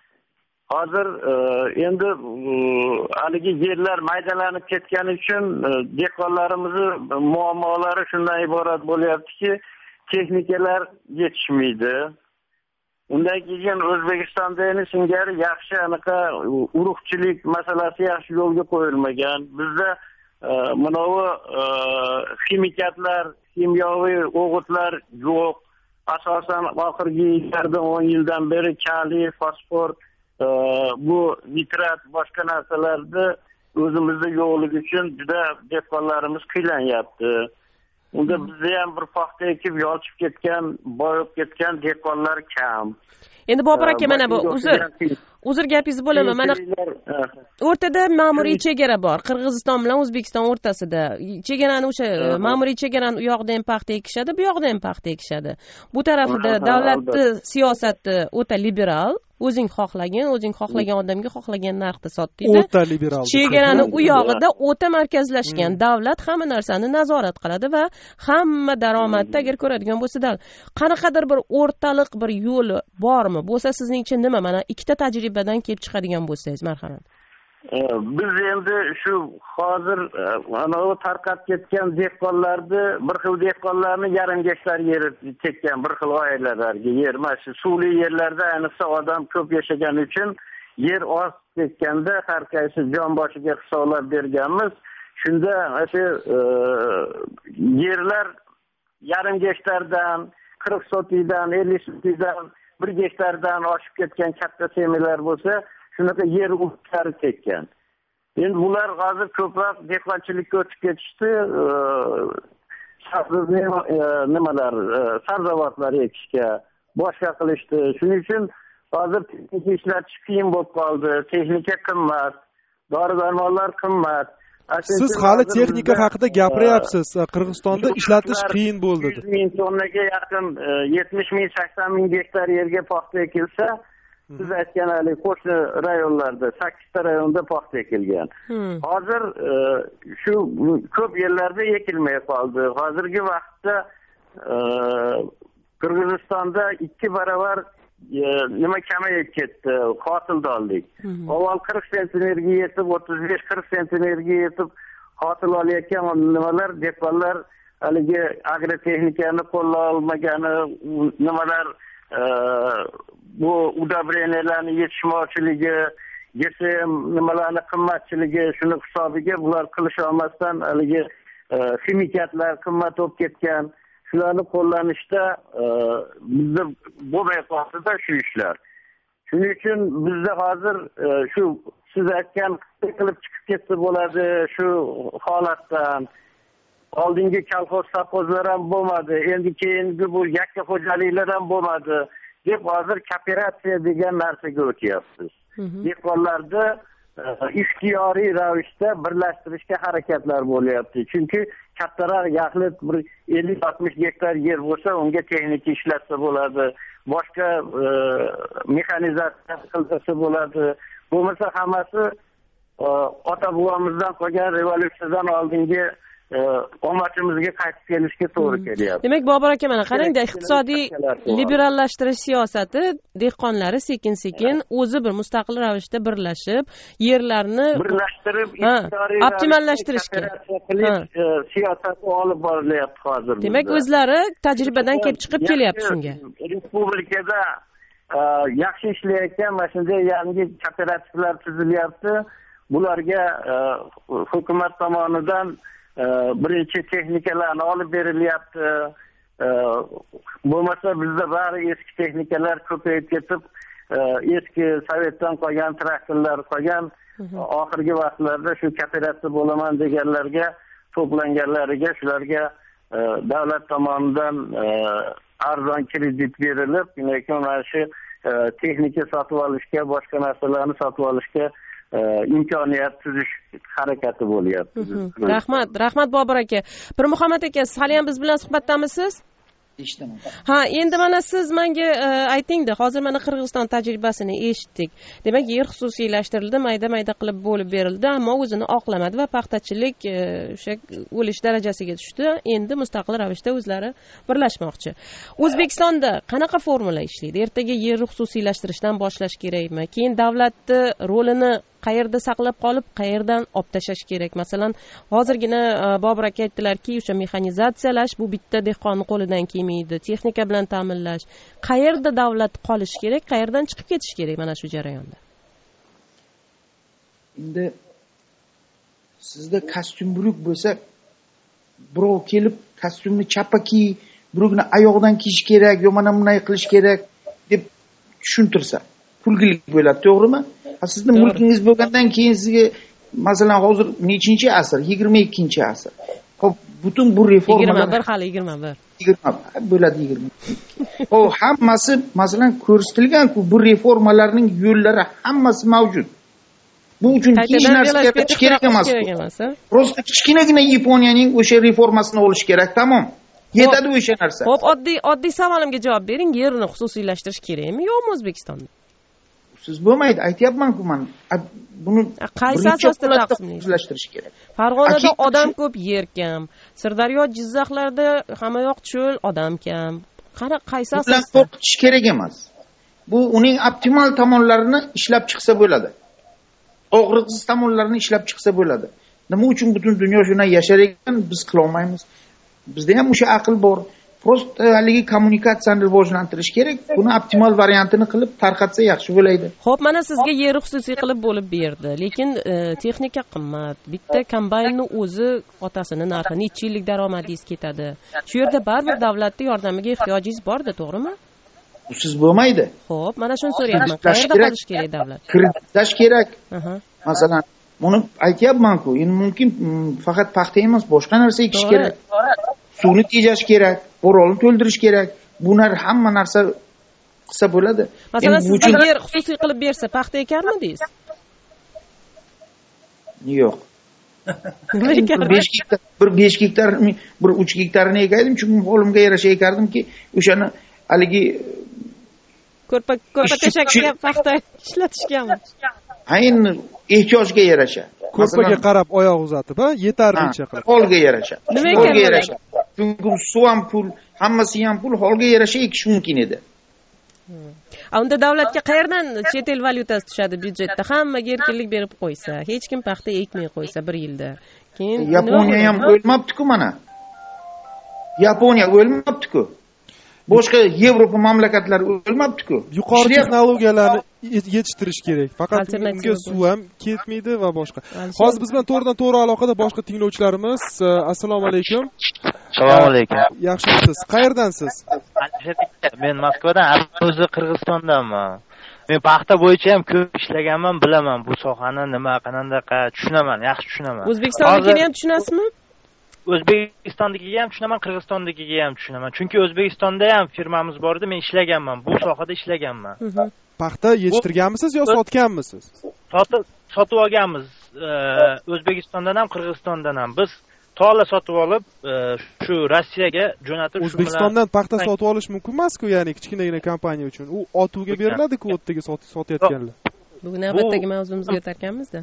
S12: hozir endi haligi yerlar maydalanib ketgani uchun dehqonlarimizning muammolari shundan iborat bo'lyaptiki, texnikalar yetishmaydi. Undan keyin O'zbekistonda endi singari yaxshi anaqa urug'chilik masalasi yaxshi yo'lga qo'yilmagan. Bizda manavi ximikatlar, kimyoviy o'g'itlar yo'q. Asosan oxirgi yillardan o'n yildan beri kaliy, fosfor, bu nitrat boshqa narsalarda o'zimizda yo'qligi uchun juda dehqonlarimiz qiynalanyapti. Unda bizda ham bir paxta ekib yolchib ketgan, boyib ketgan dehqonlar kam.
S7: Endi Bobur aka mana bu uzr uzr gapingizni bo'laman. Mana o'rtada ma'muriy chegara bor. Qirg'iziston bilan O'zbekiston o'rtasida. Chegarani o'sha ma'muriy chegarani u yoqda ham paxta ekishadi, bu yoqda ham paxta ekishadi. Bu tarafida davlatning siyosati o'ta liberal. O'zing xohlagan, o'zing xohlagan odamga xohlagan narxda sot deydi.
S5: O'ta liberal.
S7: Chegarani u yog'ida o'ta markazlashgan. Davlat hamma narsani nazorat qiladi va hamma daromadni agar ko'radigan bo'lsa, qanaqadir bir o'rtaliq bir yo'li bormi? Bo'lsa sizningcha nima? Mana ikkita tajribadan kelib chiqadigan bo'lsangiz, marhamat.
S12: Biz endi shu hozir ana o tarqab ketgan dehqonlarni, bir xil dehqonlarni yarim gektar yer tekkan bir xil oilalarga yer, mana shu suvli yerlarda ayniqsa odam ko'p yashagani uchun yer oz tekkanda har qaysi jon boshiga hisoblab berganmiz. Shunda o'sha yerlar yarim gektardan, qirq sotikdan, ellik sotikdan, bir gektardan oshib ketgan katta semilar bo'lsa, shunaqa yer o'tkarib ketgan. Endi bular hozir ko'proq dehqonchilikka o'tib ketishdi. Nimalar, sabzavotlar ekishga, boshqa qilishdi. Shuning uchun hozir texnika ishlatish qiyin bo'lib qoldi. Texnika qimmat, dori-darmonlar qimmat.
S5: Siz hali texnika haqida gapiryapsiz. Qirg'izistonda ishlatish qiyin bo'ldi.
S12: yuz ming tonnaga yaqin, yetmish ming sakson ming gektar yerga paxta ekilsa, siz aytgan hali qo'shni rayonlarda sakkizta rayonda paxta ekilgan. Hozir shu ko'p yerlarda ekilmay qoldi. Hozirgi vaqtda Qirg'izistonda ikki barobar nima kamayib ketdi, hosildorlik. Avval qirq sentimetrga yetib, o'ttiz besh qirq sentimetrga yetib hosil olayotgan nimalar, dehqonlar haligi agrotexnikani qo'lla olmagani, nimalar bu udobreniylarni yetishmovchiligi, G S M nimalarni qimmatchiligi, shuni hisobiga bular qilisha olmasdan haligi ximikatlar qimmat bo'lib ketgan. Shularni qo'llanishda bizda bo'lmay qoldi-da shu ishlar. Shuning uchun bizda hozir shu siz aytgan qilib chiqib ketsa bo'ladi shu holatdan. Oldingi kolxoz savxozlar ham bo'lmadi, endi keyingi bu yakka xo'jaliklar ham bo'lmadi deb hozir kooperatsiya degan narsaga o'tyapmiz. Dehqonlarda ixtiyoriy ravishda birlashtirishga harakatlar bo'lyapti. Chunki kattaroq yaxlit bir ellik oltmish gektar yer bo'lsa, unga texnika ishlatsa bo'ladi, boshqa mexanizatsiya qilsa bo'ladi. Bo'lmasa hammasi ota bobomizdan qolgan revolyutsiyadan oldingi omadimizga qaytib kelishga to'g'ri kelyapti.
S7: Demak, Bobur aka, mana qarangda, iqtisodiy liberallashtirish siyosati dehqonlari sekin-sekin o'zi bir mustaqil ravishda birlashib, yerlarni
S12: birlashtirib,
S7: optimallashtirishga
S12: siyosati olib borilyapti hozir.
S7: Demak, o'zlari tajribadan kelib chiqib kelyapti shunga.
S12: Respublikada yaxshi ishlayotgan mana shunday yangi kooperativlar tuzilyapti. Bularga hukumat tomonidan birinchi texnikalarni olib berilyapti. Bo'lmasa bizda bari eski texnikalar ko'payib ketib, eski sovetdan qolgan traktorlar qolgan. Oxirgi vaqtlarda shu kooperatsiya bo'laman deganlarga, to'planganlariga shularga davlat tomonidan arzon kredit berilib, lekin mana shu texnika sotib olishga, boshqa narsalarni sotib olishga imkoniyat tuzish harakati bo'lyapti.
S7: Rahmat, rahmat Bobur aka. Pirmuhammad aka, siz hali ham biz bilan suhbatdamisiz?
S11: Eshitaman.
S7: Ha, endi mana siz menga aytingda, hozir mana Qirg'iziston tajribasini eshitdik. Demak, yer xususiylashtirildi, mayda-mayda qilib bo'lib berildi, ammo o'zini oqlamadi va paxtachilik o'sha o'lish darajasiga tushdi. Endi mustaqil ravishda o'zlari birlashmoqchi. O'zbekistonda qanaqa formula ishlaydi? Ertaga yer xususiylashtirishdan boshlash kerakmi? Keyin davlatni rolini qayerda saqlab qolib, qayerdan olib tashlash kerak? Masalan, hozirgina Bobur aka aytdilarki, o'sha mexanizatsiyalash bu bitta dehqonning qo'lidan kelmaydi, texnika bilan ta'minlash. Qayerda davlat qolish kerak, qayerdan chiqib ketish kerak mana shu jarayonda?
S11: Endi sizda kostyum-buruk bo'lsa, birov kelib kostyumni chappa kiy, burukni oyoqdan kiyish kerak, yo mana bunday qilish kerak deb tushuntirsa, kulgilik bo'ladi, to'g'rimi? Sizni mulkingiz bo'lgandan keyin sizga masalan hozir nechinchi asr? yigirma ikkinchi asr. Xo'p, butun bu reformalar
S7: yigirma bir hali yigirma bir.
S11: yigirma bo'ladi yigirma. Xo'p, hammasi masalan ko'rsatilgan-ku, bu reformalarning yo'llari hammasi mavjud. Bu uchun hech narsa yapirish kerak emas. Prosta kichkinagina Yaponiyaning o'sha reformasini olish kerak, tamom. Yetadi o'sha narsa.
S7: Xo'p, oddiy oddiy savolimga javob bering. Yerni xususiylashtirish kerakmi yo'qmi O'zbekistonda?
S11: Siz bo'lmaydi, aytyapman-ku men. Buni
S7: qaysi asosda taqsimlashtirish
S11: kerak?
S7: Farg'onada odam ko'p, yer kam. Sirdaryo, Jizzaxlarda hamma yoq cho'l, odam kam. Qara qaysi asosda?
S11: Bular qo'rqitish kerak emas. Bu uning optimal tomonlarini ishlab chiqsa bo'ladi. Og'riqsiz tomonlarini ishlab chiqsa bo'ladi. Nima uchun butun dunyo shunday yashar ekan, biz qila olmaymiz? Bizda ham o'sha aql bor. Prosta haligi kommunikatsiyani rivojlantirish kerak. Buni optimal variantini qilib tarqatsa yaxshi bo'laydi.
S7: Xo'p, mana sizga yer xususiy qilib bo'lib berdi, lekin e, texnika qimmat. Bitta kombaynning o'zi otasini narxi, necha yillik daromadingiz ketadi. Shu yerda baribir davlatning yordamiga ehtiyojingiz bor-da, to'g'rimi?
S11: Siz bo'lmaydi.
S7: Xo'p, mana shuni so'rayapman. Qayerda qolish kerak davlat?
S11: Kreditlash kerak. Masalan, buni aytyapman-ku, endi mumkin faqat paxta emas, boshqa narsa ekish kerak. Suvni tejash kerak, o'rolni to'ldirish kerak. Bular hamma narsa qilsa bo'ladi.
S7: Masalan, sizga yer xususiy qilib bersa, paxta ekarmidingiz?
S11: Yo'q. besh gektar, bir besh gektar, bir uch gektarini ekardim, chunki qo'limga yarasha ekardimki, o'shani haligi
S7: ko'rpa ko'rpa teshakka paxta ishlatishganmi?
S11: Ha, endi ehtiyojga yarasha.
S5: Ko'rpaga qarab oyoq uzatib, ha, yetarlicha qilib.
S11: Holga yarasha.
S7: Holga yarasha.
S11: Chunki suv ham pul, hammasi ham pul, holga yarasha ekish mumkin edi.
S7: A unda davlatga qayerdan chet el valyutasi tushadi byudjetda? Hammaga erkinlik berib qo'ysa, hech kim paxta ekmay qo'ysa bir yilda. Keyin
S11: Yaponiya ham o'lmabdi-ku mana. Yaponiya o'lmabdi-ku. Boshqa Yevropa mamlakatlari o'lmabdi-ku.
S5: Yuqori texnologiyalarni yetishtirish kerak. Faqat unga suv ham ketmaydi va boshqa. Hozir biz bilan to'g'ridan to'g'ri aloqada boshqa tinglovchilarimiz. Assalomu alaykum.
S13: Assalomu alaykum.
S5: Yaxshimisiz? Qayerdansiz?
S13: Men Moskvadan, o'zi Qirg'izistondanman. Men paxta bo'yicha ham ko'p ishlaganman, bilaman bu sohani nima, qanaqa tushunaman, yaxshi tushunaman.
S7: O'zbekistonnikini ham tushunasizmi?
S13: O'zbekistonnikiga ham tushunaman, Qirg'izistonnikiga ham tushunaman. Chunki O'zbekistonda ham firmamiz bor edi, men ishlaganman, bu sohada ishlaganman.
S5: Paxta yetishtirganmisiz yo sotganmisiz?
S13: Sotib sotib olganmiz. O'zbekistondan ham, Qirg'izistondan ham. Biz tola sotib olib, shu Rossiyaga jo'natib, shu bilan
S5: O'zbekistondan paxta sotib olish mumkin emas-ku, ya'ni kichkinagina kompaniya uchun. U otuvga beriladi-ku, o'tdagi sotayotganlar.
S7: Bugun navbatdagi mavzumizga o'tarkanmiz-da.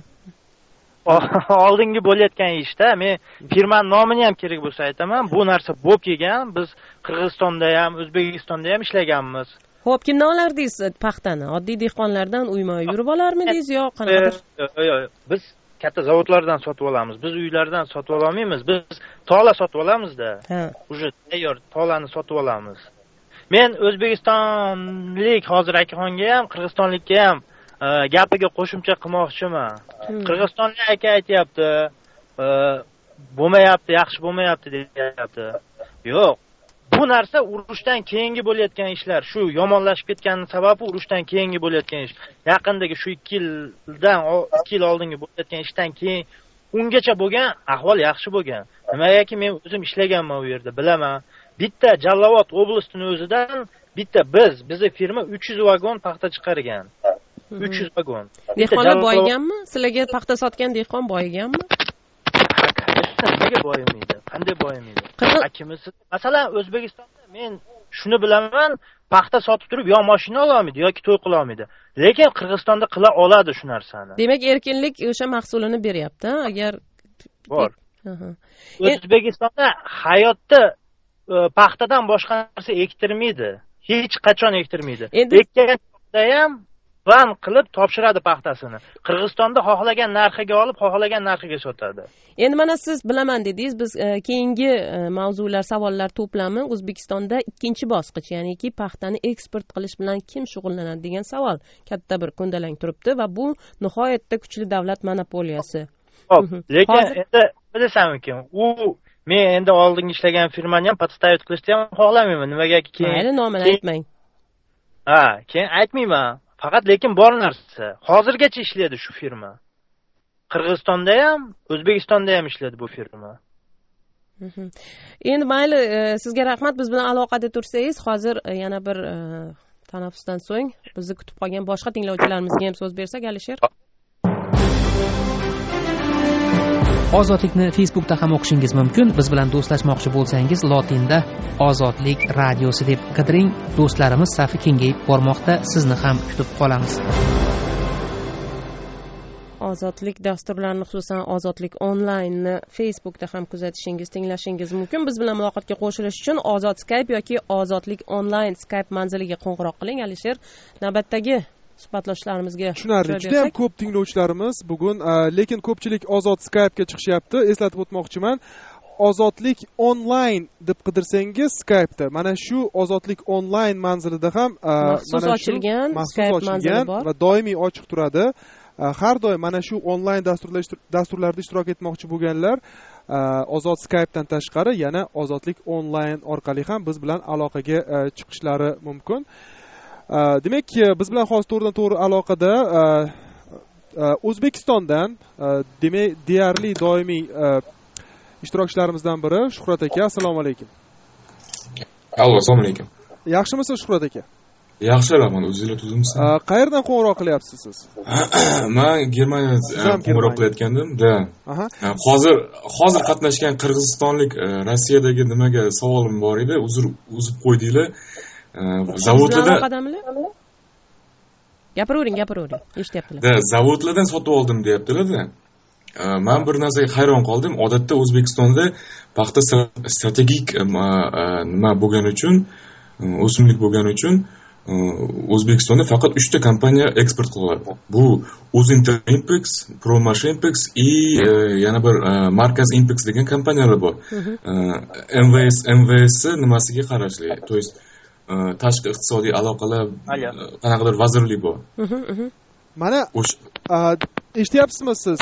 S13: Oldingi bo'layotgan ishda men firmaning nomini ham kerak bo'lsa aytaman, bu narsa bo'lib kelgan. Biz Qirg'izistonda ham, O'zbekistonda ham ishlaganmiz.
S7: Xo'p, kimdan olardingiz paxtani? Oddiy dehqonlardan uyma yurib olarmidingiz yo qanaqa?
S13: Yo'q, biz katta zavodlardan sotib olamiz. Biz uylardan sotib olmaymiz. Biz tola sotib olamiz-da.
S7: Ha.
S13: Uje tayyor tolani sotib olamiz. Men O'zbekistonlik hozir akaxonga ham, Qirg'izistonlikka ham gapiga qo'shimcha qilmoqchiman. Qirg'izistonlik aka aytayapti, bo'lmayapti, yaxshi bo'lmayapti deyapti. Yo'q. Bu narsa urushdan keyingi bo'layotgan ishlar. Shu yomonlashib ketgani sababi urushdan keyingi bo'layotgan ish. Yaqindagi shu ikki yildan, ikki yil oldingi bo'layotgan ishdan keyin ungacha bo'lgan ahvol yaxshi bo'lgan. Nimagaki men o'zim ishlaganman u yerda, bilaman. Bitta Jallovod oblastining o'zidan bitta biz, bizning firma uch yuz vagon paxta chiqargan. uch yuz vagon.
S7: Dehqonlar boyiganmi? Sizlarga paxta sotgan dehqon boyiganmi?
S13: Nega boyimaydi? Qanday boyimaydi? Akimiz, masalan, O'zbekistonda men shuni bilaman, paxta sotib turib yo mashina ola olmaydi yoki to'y qila olmaydi. Lekin Qirg'izistonda qila oladi shu narsani.
S7: Demak, erkinlik o'sha mahsulini beryapti, agar
S13: bor. O'zbekistonda hayotda paxtadan boshqa narsa ektirmaydi. Hech qachon ektirmaydi. Ekkanida ham van qilib topshiradi paxtasini. Qirg'izistonda xohlagan narxiga olib, xohlagan narxiga sotadi.
S7: Endi mana siz bilaman dedingiz, biz keyingi mavzular, savollar to'plami O'zbekistonda ikkinchi bosqich, ya'niki paxtani eksport qilish bilan kim shug'ullanadi degan savol katta bir ko'ndalang turibdi va bu nihoyatda kuchli davlat monopoliyasi.
S13: Xo'p, lekin endi bilasanmi-ki, u men endi oldingi ishlagan firmani ham podstavit qilishni ham xohlamayman. Nimagaki keyin
S7: mayli nomini aytmang.
S13: Ha, keyin aytmayman. Faqat lekin bor narsa. Hozirgacha ishlaydi shu firma. Qirg'izistonda ham, O'zbekistonda ham ishlaydi bu firma.
S7: Endi mayli, sizga rahmat, biz bilan aloqada tursangiz, hozir yana bir tanaffusdan so'ng bizni kutib qolgan boshqa tinglovchilarimizga ham so'z bersak, Alisher.
S14: Ozodlikni Facebookda ham o'qishingiz mumkin. Biz bilan do'stlashmoqchi bo'lsangiz, lotinda Ozodlik radiosi deb qidiring. Do'stlarimiz safi kengayib bormoqda. Sizni ham kutib qolamiz.
S7: Ozodlik dasturlarini, xususan Ozodlik onlaynni Facebookda ham kuzatishingiz, tinglashingiz mumkin. Biz bilan muloqotga qo'shilish uchun Ozod Skype yoki Ozodlik onlayn Skype manziliga qo'ng'iroq qiling. Alisher, navbatdagi suhbatloshlarimizga
S5: tushunarli. Juda ham ko'p tinglovchilarimiz bugun, lekin ko'pchilik Ozod Skype'ga chiqishyapti. Eslatib o'tmoqchiman. Ozodlik onlayn deb qidirsangiz Skype'da mana shu Ozodlik onlayn manzilida ham
S7: maxsus ochilgan Skype manzili bor
S5: va doimiy ochiq turadi. Har doim mana shu onlayn dasturlarda ishtirok etmoqchi bo'lganlar Ozod Skype'dan tashqari yana Ozodlik onlayn orqali ham biz bilan aloqaga chiqishlari mumkin. Demak, biz bilan hozir to'g'ridan to'g'ri aloqada O'zbekistondan demak deyarli doimiy ishtirokchilarimizdan biri Shuhrat aka. Assalomu alaykum.
S15: Allo, assalomu alaykum.
S5: Yaxshimisiz Shuhrat aka?
S15: Yaxshi, rahmat. O'zingizlar tuzimsiz?
S5: Qayerdan qo'ng'iroq qilyapsiz siz?
S15: Men Germaniyadan qo'ng'iroq qilayotgandim. Da. Hozir hozir qatnashgan qirg'izistonlik Rossiyadagi nimaga savolim bor edi. Uzr uzib qo'ydinglar. Zavodlarda
S7: gapiravering, gapiravering. Eshityaptilar.
S15: Da, zavodlardan sotib oldim deyaptilar-da. Men bir narsaga hayron qoldim. Odatda O'zbekistonda paxta strategik nima bo'lgani uchun, o'simlik bo'lgani uchun O'zbekistonda faqat uchta kompaniya eksport qiladi. Bu O'zinter Impex, Promash Impex и yana bir Markaz Impex degan kompaniyalar bor. M V S M V S nimasiga qarashli? To есть tashqi iqtisodiy aloqalar qanaqadir vazirlik bor.
S5: Mana eshityapsizmi siz?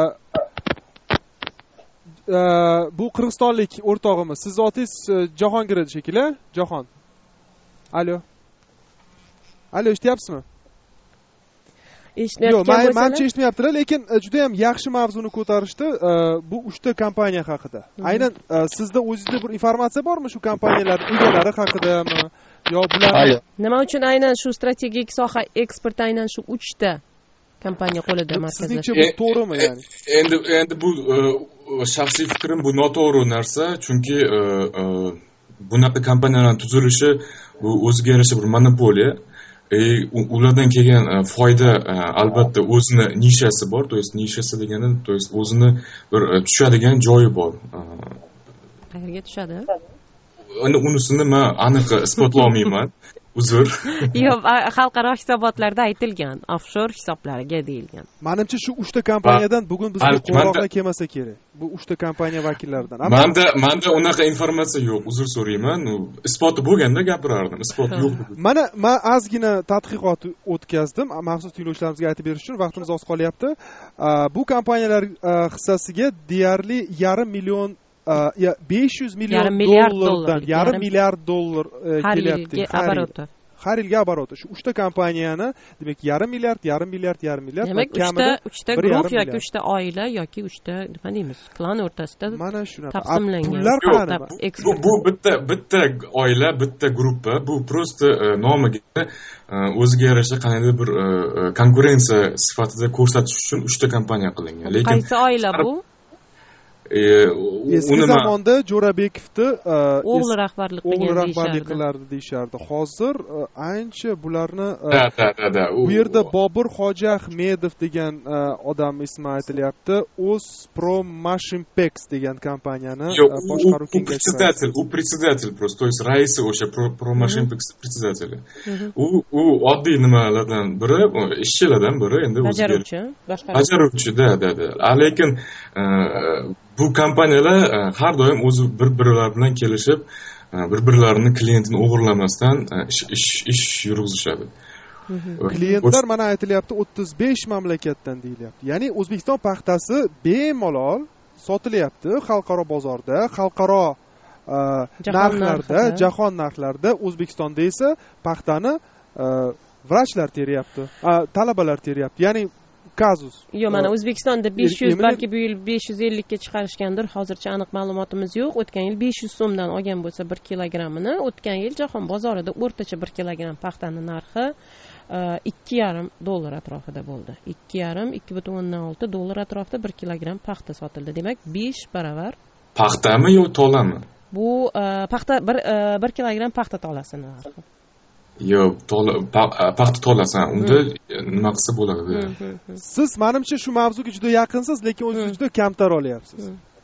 S5: Bu qirg'izistonlik o'rtog'imiz. Siz zotingiz Jahongir edi shekilli, Jahon. Alo. Alo, eshityapsizmi?
S7: Eshitmayotgan bo'lsa.
S5: Yo'q, menimcha eshitmayaptilar, lekin juda ham yaxshi mavzuni ko'tarishdi. Bu uchta kompaniya haqida. Aynan sizda o'zingizda bir informatsiya bormi shu kompaniyalar egalari haqidami? Yo bular
S7: nima uchun aynan shu strategik soha eksport aynan shu uchta kompaniya qo'lida markazlashgan?
S5: Sizningcha bu to'g'rimi ya'ni?
S15: Endi endi bu shaxsiy fikrim, bu noto'g'ri narsa, chunki bunaqa kompaniyalarning tuzilishi bu o'ziga yarasha bir monopoliya. E, ulardan kelgan foyda albatta o'zini nishasi bor, to есть nishasi degani, to есть o'zini bir tushadigan joyi bor.
S7: Qayerga tushadi?
S15: Unisini men aniq isbotlay olmayman. Uzr.
S7: Yo'q, xalqaro hisobotlarda aytilgan, offshore hisoblariga deyilgan.
S5: Menimcha shu uchta kompaniyadan bugun bizga qo'ng'iroqlar kelmasa kerak. Bu uchta kompaniya vakillaridan.
S15: Menda menda unaqa informatsiya yo'q, uzr so'rayman. Isboti bo'lganda gapirardim. Isbot yo'q.
S5: Mana men ozgina tadqiqot o'tkazdim, maxsus tinglovchilarimizga aytib berish uchun vaqtimiz oz qolyapti. Bu kompaniyalar hissasiga deyarli yarim million besh yuz million dollardan yarim milliard dollar kelyapti har yilga oboroti. Shu uchta kompaniyani, demak yarim milliard, yarim milliard, yarim milliard.
S7: Demak uchta uchta guruh yoki uchta oila yoki uchta nima deymiz, klan o'rtasida
S5: mana shunaqa
S7: taqsimlangan.
S5: Pullar qani?
S15: Bu bu bitta bitta oila, bitta guruhga, bu просто nomiga o'ziga yarasha qanday bir konkurensiya sifatida ko'rsatish uchun uchta kompaniya qilingan.
S7: Lekin qaysi oila bu?
S5: Eski zamonda Jo'rabekovni
S7: o'g'li rahbarlik qilgan
S5: o'g'li rahbarlik qilardi deyishardi. Hozir ancha bularni
S15: da da da
S5: bu yerda Bobur Hoji Ahmedov degan odam ismi aytilyapti. O'zpromashimpex degan kompaniyani boshqaruv
S15: kengashi. U председатель просто, то есть raisi o'sha Promashimpex председатели. U u oddiy nimalardan biri, ishchilardan biri, endi o'zi
S7: bajaruvchi,
S15: bajaruvchi da da da. Lekin bu kompaniyalar har doim o'zi bir-birlari bilan kelishib, bir-birlarining klientini o'g'irlamasdan ish ish yurgizishadi.
S5: Klientlar mana aytilyapti o'ttiz besh mamlakatdan deyilyapti. Ya'ni O'zbekiston paxtasi bemalol sotilyapti xalqaro bozorda, xalqaro narxlarda, jahon narxlarida. O'zbekistonda esa paxtani vrachlar teryapti, talabalar teryapti. Ya'ni kazus.
S7: Yo'q, mana O'zbekistonda besh yuz, balki bu yil besh yuz ellik ga chiqarishgandir. Hozircha aniq ma'lumotimiz yo'q. O'tgan yil besh yuz so'mdan olgan bo'lsa bir kilogrammini, o'tgan yil jahon bozorida o'rtacha bir kilogramm paxtani narxi ikki yarim dollar atrofida bo'ldi. ikki yarim ikki butun o'ndan olti dollar atrofida bir kilogramm paxta sotildi. Demak, besh baravar.
S15: Paxtami yo tolami?
S7: Bu paxta bir bir kilogramm paxta tolasini narxi.
S15: Yo'q, paxta tolasi, unda nima qilsa bo'ladi.
S5: Siz menimcha shu mavzuga juda yaqinsiz, lekin o'zingiz juda kamtar olyapsiz.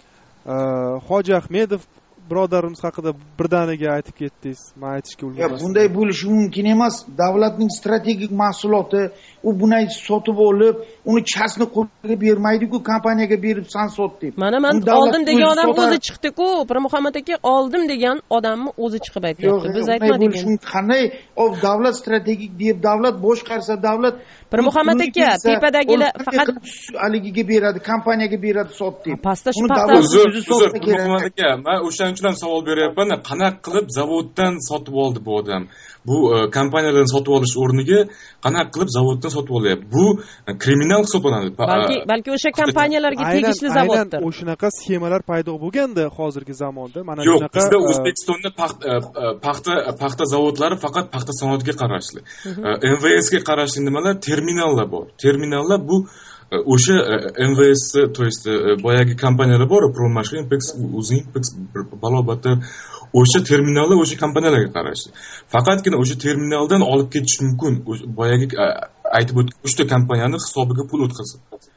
S5: Hoji Ahmedov birodarimiz haqida birdaniga aytib ketdingiz. Men aytishga ulgurmadim.
S11: Bunday bo'lishi mumkin emas. Davlatning strategik mahsuloti, u buni sotib olib, uni chasni qo'lga bermaydi-ku, kompaniyaga berib san sot deb.
S7: Mana men oldim degan odam o'zi chiqdi-ku, Muhammad aka oldim degan odamni o'zi chiqib aytayapti. Biz aytmadik.
S11: Qanday davlat strategik deb davlat boshqarsa, davlat
S7: Muhammad aka tepadagilar faqat
S11: haligiga beradi, kompaniyaga beradi sot deb.
S7: Pastda shu paxtani
S15: o'zi sotsa kerak. Muhammad aka, men o'shaning uchun ham savol beryapman. Qanaqa qilib zavoddan sotib oldi bu odam? Bu kompaniyalardan sotib olish o'rniga qanaqa qilib zavoddan sotib olyapti? Bu kriminal hisoblanadi.
S7: Balki balki o'sha kompaniyalarga tegishli zavoddir.
S5: Aynan o'shanaqa sxemalar paydo bo'lganda hozirgi zamonda mana
S15: shunaqa. Yo'q, bizda O'zbekistonda paxta paxta zavodlari faqat paxta sanoatiga qarashli. M V S ga qarashli nimalar? Terminallar bor. Terminallar bu o'sha M V S, to есть boyagi kompaniyalar bor, Promash Impex, O'zinpex, balobatda o'sha terminallar o'sha kompaniyalarga qarashli. Faqatgina o'sha terminaldan olib ketish mumkin. Boyagi aytib o'tgan uchta kompaniyani hisobiga pul o'tkazib.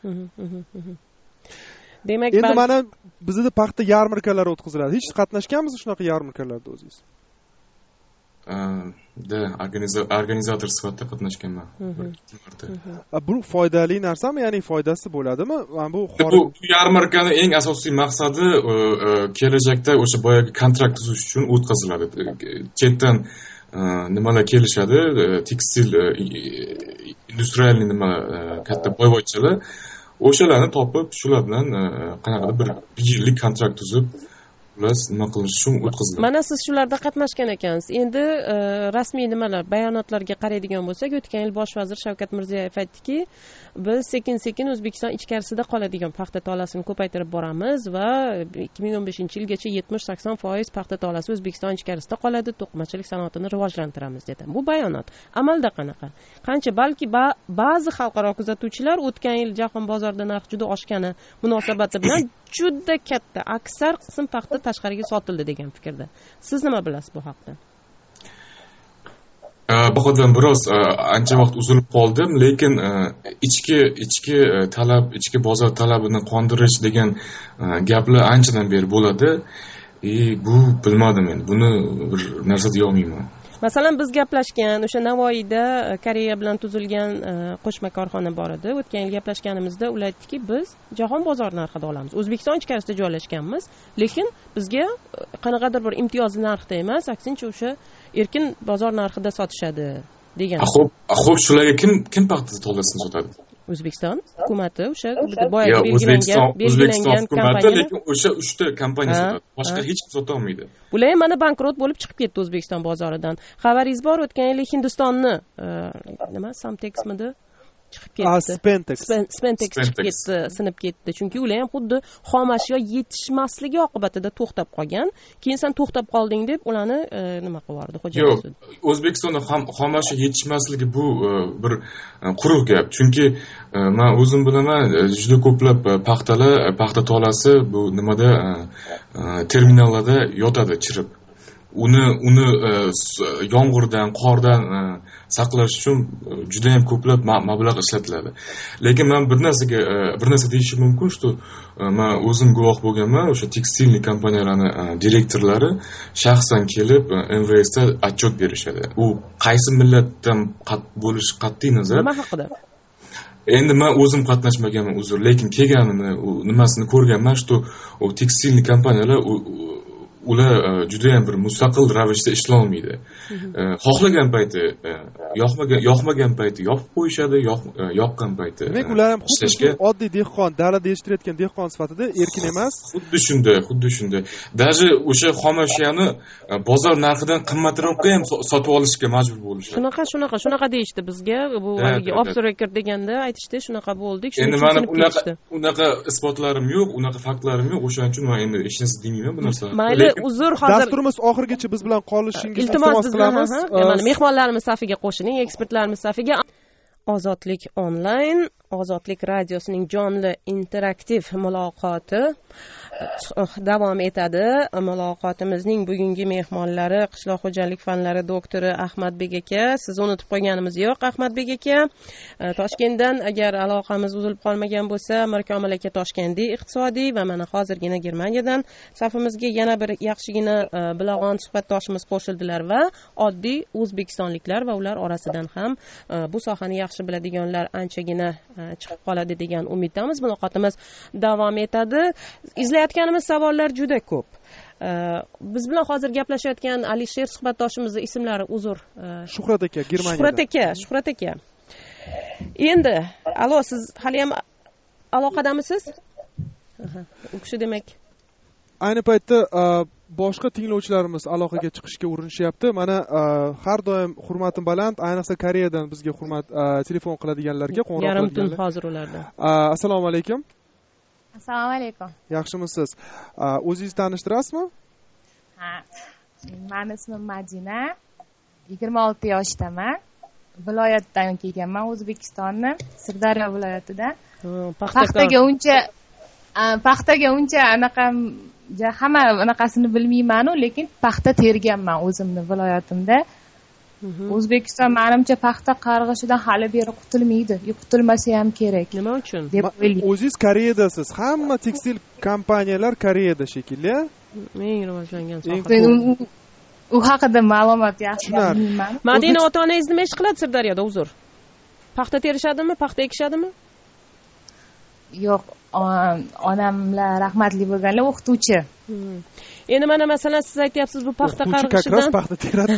S7: Demak,
S5: endi mana bizda paxta yarmarkalari o'tkaziladi. Hech qatnashganmisiz shunaqa yarmarkalarda o'zingiz?
S15: da organizator sifatida qatnashganman.
S5: Bu foydali narsami, ya'ni foydasi bo'ladimi? Bu
S15: bu yarmarkani eng asosiy maqsadi kelajakda o'sha boyagi kontrakt tuzish uchun o'tkaziladi. Chetdan nimalar kelishadi, tekstil industrialniy nima katta boyvachchalar, o'shalarni topib shular bilan qanaqadir bir yillik kontrakt tuzib ular nima qilish uchun o'tkaziladi.
S7: Mana siz shularda qatnashgan ekansiz. Endi rasmiy nimalar, bayonotlarga qaraydigan bo'lsak, o'tgan yil bosh vazir Shavkat Mirziyoyev aytdiki, biz sekin-sekin O'zbekiston ichkarisida qoladigan paxta tolasini ko'paytirib boramiz va ikki ming o'n beshinchi yilgacha yetmish sakson foiz paxta tolasi O'zbekiston ichkarisida qoladi, to'qimachilik sanoatini rivojlantiramiz dedi. Bu bayonot. Amalda qanaqa? Qancha balki ba'zi xalqaro kuzatuvchilar o'tgan yil jahon bozorida narx juda oshgani munosabati bilan juda katta aksar qism paxta tashqariga sotildi degan fikrda. Siz nima bilasiz bu haqda?
S15: Bahodan biroz ancha vaqt uzilib qoldim, lekin ichki ichki talab, ichki bozor talabini qondirish degan gaplar anchadan beri bo'ladi. E bu bilmadim men. Buni bir narsa deya olmayman.
S7: Masalan, biz gaplashgan o'sha Navoiyda Koreya bilan tuzilgan qo'shma korxona bor edi. O'tgan yil gaplashganimizda ular aytdiki, biz jahon bozor narxida olamiz. O'zbekiston ichkarisida joylashganmiz, lekin bizga qanaqadir bir imtiyozli narxda emas, aksincha o'sha erkin bozor narxida sotishadi degan.
S15: Xo'p, xo'p shularga kim kim paxta tolasini sotadi?
S7: O'zbekiston hukumati o'sha boya belgilangan belgilangan kompaniya,
S15: lekin o'sha uchta kompaniya sotadi. Boshqa hech kim sota olmaydi.
S7: Ular ham mana bankrot bo'lib chiqib ketdi O'zbekiston bozoridan. Xabaringiz bor, o'tgan yil Hindistonni nima Samtexmidi chiqib ketdi.
S5: Spentex.
S7: Spentex chiqib ketdi, sinib ketdi. Chunki ular ham xuddi xom ashyo yetishmasligi oqibatida to'xtab qolgan. Keyin sen to'xtab qolding deb ularni nima qilib yubordi xo'jalik.
S15: Yo'q, O'zbekistonda xom ashyo yetishmasligi bu bir quruq gap. Chunki men o'zim bilaman, juda ko'plab paxtalar, paxta tolasi bu nimada terminallarda yotadi chirib. Uni uni yomg'irdan, qordan saqlash uchun juda ham ko'plab mablag' ishlatiladi. Lekin men bir narsaga bir narsa deyishim mumkin, что men o'zim guvoh bo'lganman, o'sha tekstilniy kompaniyalarning direktorlari shaxsan kelib M V Sda отчет berishadi. U qaysi millatdan bo'lish qat'iy nazar.
S7: Nima haqida?
S15: Endi men o'zim qatnashmaganman, uzr, lekin kelganini, nimasini ko'rganman, что u tekstilniy kompaniyalar ular juda ham bir mustaqil ravishda ishlolmaydi. Xohlagan payti yoqmagan yoqmagan payti yopib qo'yishadi, yoqqan payti.
S5: Demak, ular ham xuddi oddiy dehqon, dalada yetishtirayotgan dehqon sifatida erkin emas.
S15: Xuddi shunday, xuddi shunday. Даже o'sha xomashyani bozor narxidan qimmatroqqa ham sotib olishga majbur bo'lishadi.
S7: Shunaqa, shunaqa, shunaqa deyishdi bizga. Bu haligi off the record deganda aytishdi, shunaqa bo'ldik.
S15: Endi mana unaqa unaqa isbotlarim yo'q, unaqa faktlarim yo'q. O'shaning uchun men endi hech narsa demayman bu narsa.
S7: Mayli, uzr, hozir
S5: dasturimiz oxirigacha biz bilan qolishingizni iltimos qilamiz.
S7: Mana mehmonlarimiz safiga qo'shining, ekspertlarimiz safiga. Ozodlik onlayn, Ozodlik radiosining jonli interaktiv muloqoti davom etadi. Muloqotimizning bugungi mehmonlari qishloq xo'jalik fanlari doktori Ahmadbek aka. Siz unutib qo'yganimiz yo'q, Ahmadbek aka. Toshkentdan agar aloqamiz uzilib qolmagan bo'lsa, Mirkomil aka Toshkentda iqtisodiy va mana hozirgina Germaniyadan safimizga yana bir yaxshigina bilag'on suhbatdoshimiz qo'shildilar va oddiy o'zbekistonliklar va ular orasidan ham bu sohani yaxshi biladiganlar anchagina chiqib qoladi degan umiddamiz. Muloqotimiz davom etadi. Izlayotganimiz savollar juda ko'p. Biz bilan hozir gaplashayotgan Alisher suhbatdoshimizning ismlari uzr.
S5: Shuhrat aka, Germaniyadan.
S7: Shuhrat aka, Shuhrat aka. Endi, alo, siz hali ham aloqadamisiz? Aha, u kishi demak.
S5: Ayni paytda boshqa tinglovchilarimiz aloqaga chiqishga urinishyapti. Mana har doim hurmatim baland, ayniqsa Koreyadan bizga hurmat telefon qiladiganlarga qo'ng'iroq
S7: yarim tun hozir ularda.
S5: Assalomu alaykum.
S16: Assalomu alaykum.
S5: Yaxshimisiz? O'zingizni tanishtirasizmi?
S16: Ha. Meni ismim Madina. yigirma olti yoshdaman. Viloyatdan kelganman, O'zbekistonni, Sirdaryo viloyatidan. Paxtaga uncha paxtaga uncha anaqa hamma anaqasini bilmayman-u, lekin paxta terganman o'zimni viloyatimda. O'zbekiston menimcha paxta qarg'ishidan hali beri qutulmaydi. Qutulmasa ham kerak.
S7: Nima uchun?
S5: O'zingiz Koreyadasiz. Hamma tekstil kompaniyalar Koreyada shekilli.
S7: Eng rivojlangan soha.
S16: u haqida ma'lumot yaxshi bilmayman.
S7: Madina, ota onangiz nima ish qiladi Sirdaryoda? Uzr. Paxta terishadimi, paxta ekishadimi?
S16: Yo'q, onamlar rahmatli bo'lganlar o'qituvchi.
S7: Endi mana masalan siz aytyapsiz bu paxta qarg'ishidan.
S5: Paxta teradi.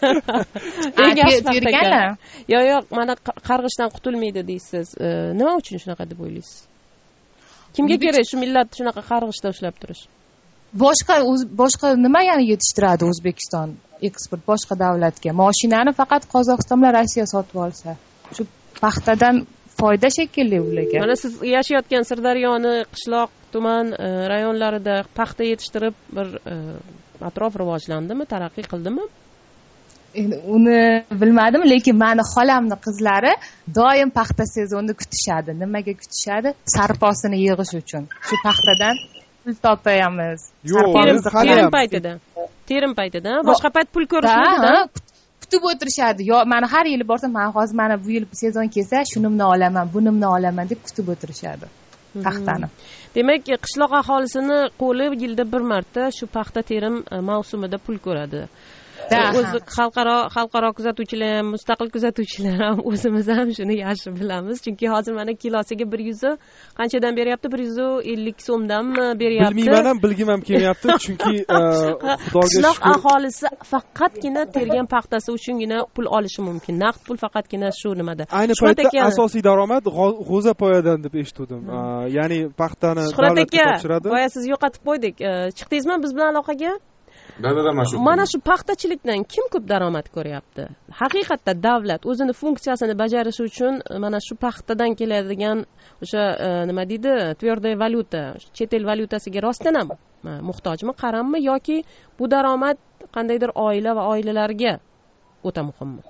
S16: Terganlar.
S7: Yo'q, yo'q, mana qarg'ishdan qutulmaydi deysiz. Nima uchun shunaqa deb o'ylaysiz? Kimga kerak shu millat shunaqa qarg'ishda ushlab turish?
S16: Boshqa boshqa nima yana yetishtiradi O'zbekiston eksport boshqa davlatga? Mashinani faqat Qozog'iston bilan Rossiya sotib olsa, shu paxtadan foyda shekilli ularga.
S7: Mana siz yashayotgan Sirdaryoni qishloq, tuman rayonlarida paxta yetishtirib bir atrof rivojlandimi, taraqqiy qildimi?
S16: Endi uni bilmadim, lekin meni xolamni qizlari doim paxta sezonini kutishadi. Nimaga kutishadi? Sarposini yig'ish uchun. Shu paxtadan pul topamiz.
S7: Terim paytida. Terim paytida, boshqa payt pul ko'rishmaydi-da.
S16: Kutib o'tirishadi. Yo, mana har yili borsam, men hozir mana bu yil sezon kelsa, shunimni olaman, bunimni olaman deb kutib o'tirishadi. Paxtani.
S7: Demak, qishloq aholisini qo'li yilda bir marta shu paxta terim mavsumida pul ko'radi. O'zi xalqaro xalqaro kuzatuvchilar ham, mustaqil kuzatuvchilar ham o'zimiz ham shuni yaxshi bilamiz. Chunki hozir mana kilosiga bir yuz qanchadan beryapti? bir yuz ellik so'mdanmi beryapti?
S5: Bilmayman ham, bilgim ham kelmayapti, chunki Xudoga
S7: qishloq aholisi faqatgina tergan paxtasi uchungina pul olishi mumkin. Naqd pul faqatgina shu nimada.
S5: Ayni paytda asosiy daromad g'o'zapoyadan deb eshitdim. Ya'ni paxtani davlatga topshiradi.
S7: Boya siz yo'qotib qo'ydik. Chiqdingizmi biz bilan aloqaga? Mana shu paxtachilikdan kim ko'p daromad ko'ryapti? Haqiqatda davlat o'zini funksiyasini bajarishi uchun mana shu paxtadan keladigan o'sha nima deydi, tverdoy valyuta, chet el valyutasiga rostdan ham muhtojmi, qarammi yoki bu daromad qandaydir oila va oilalarga o'ta muhimmi?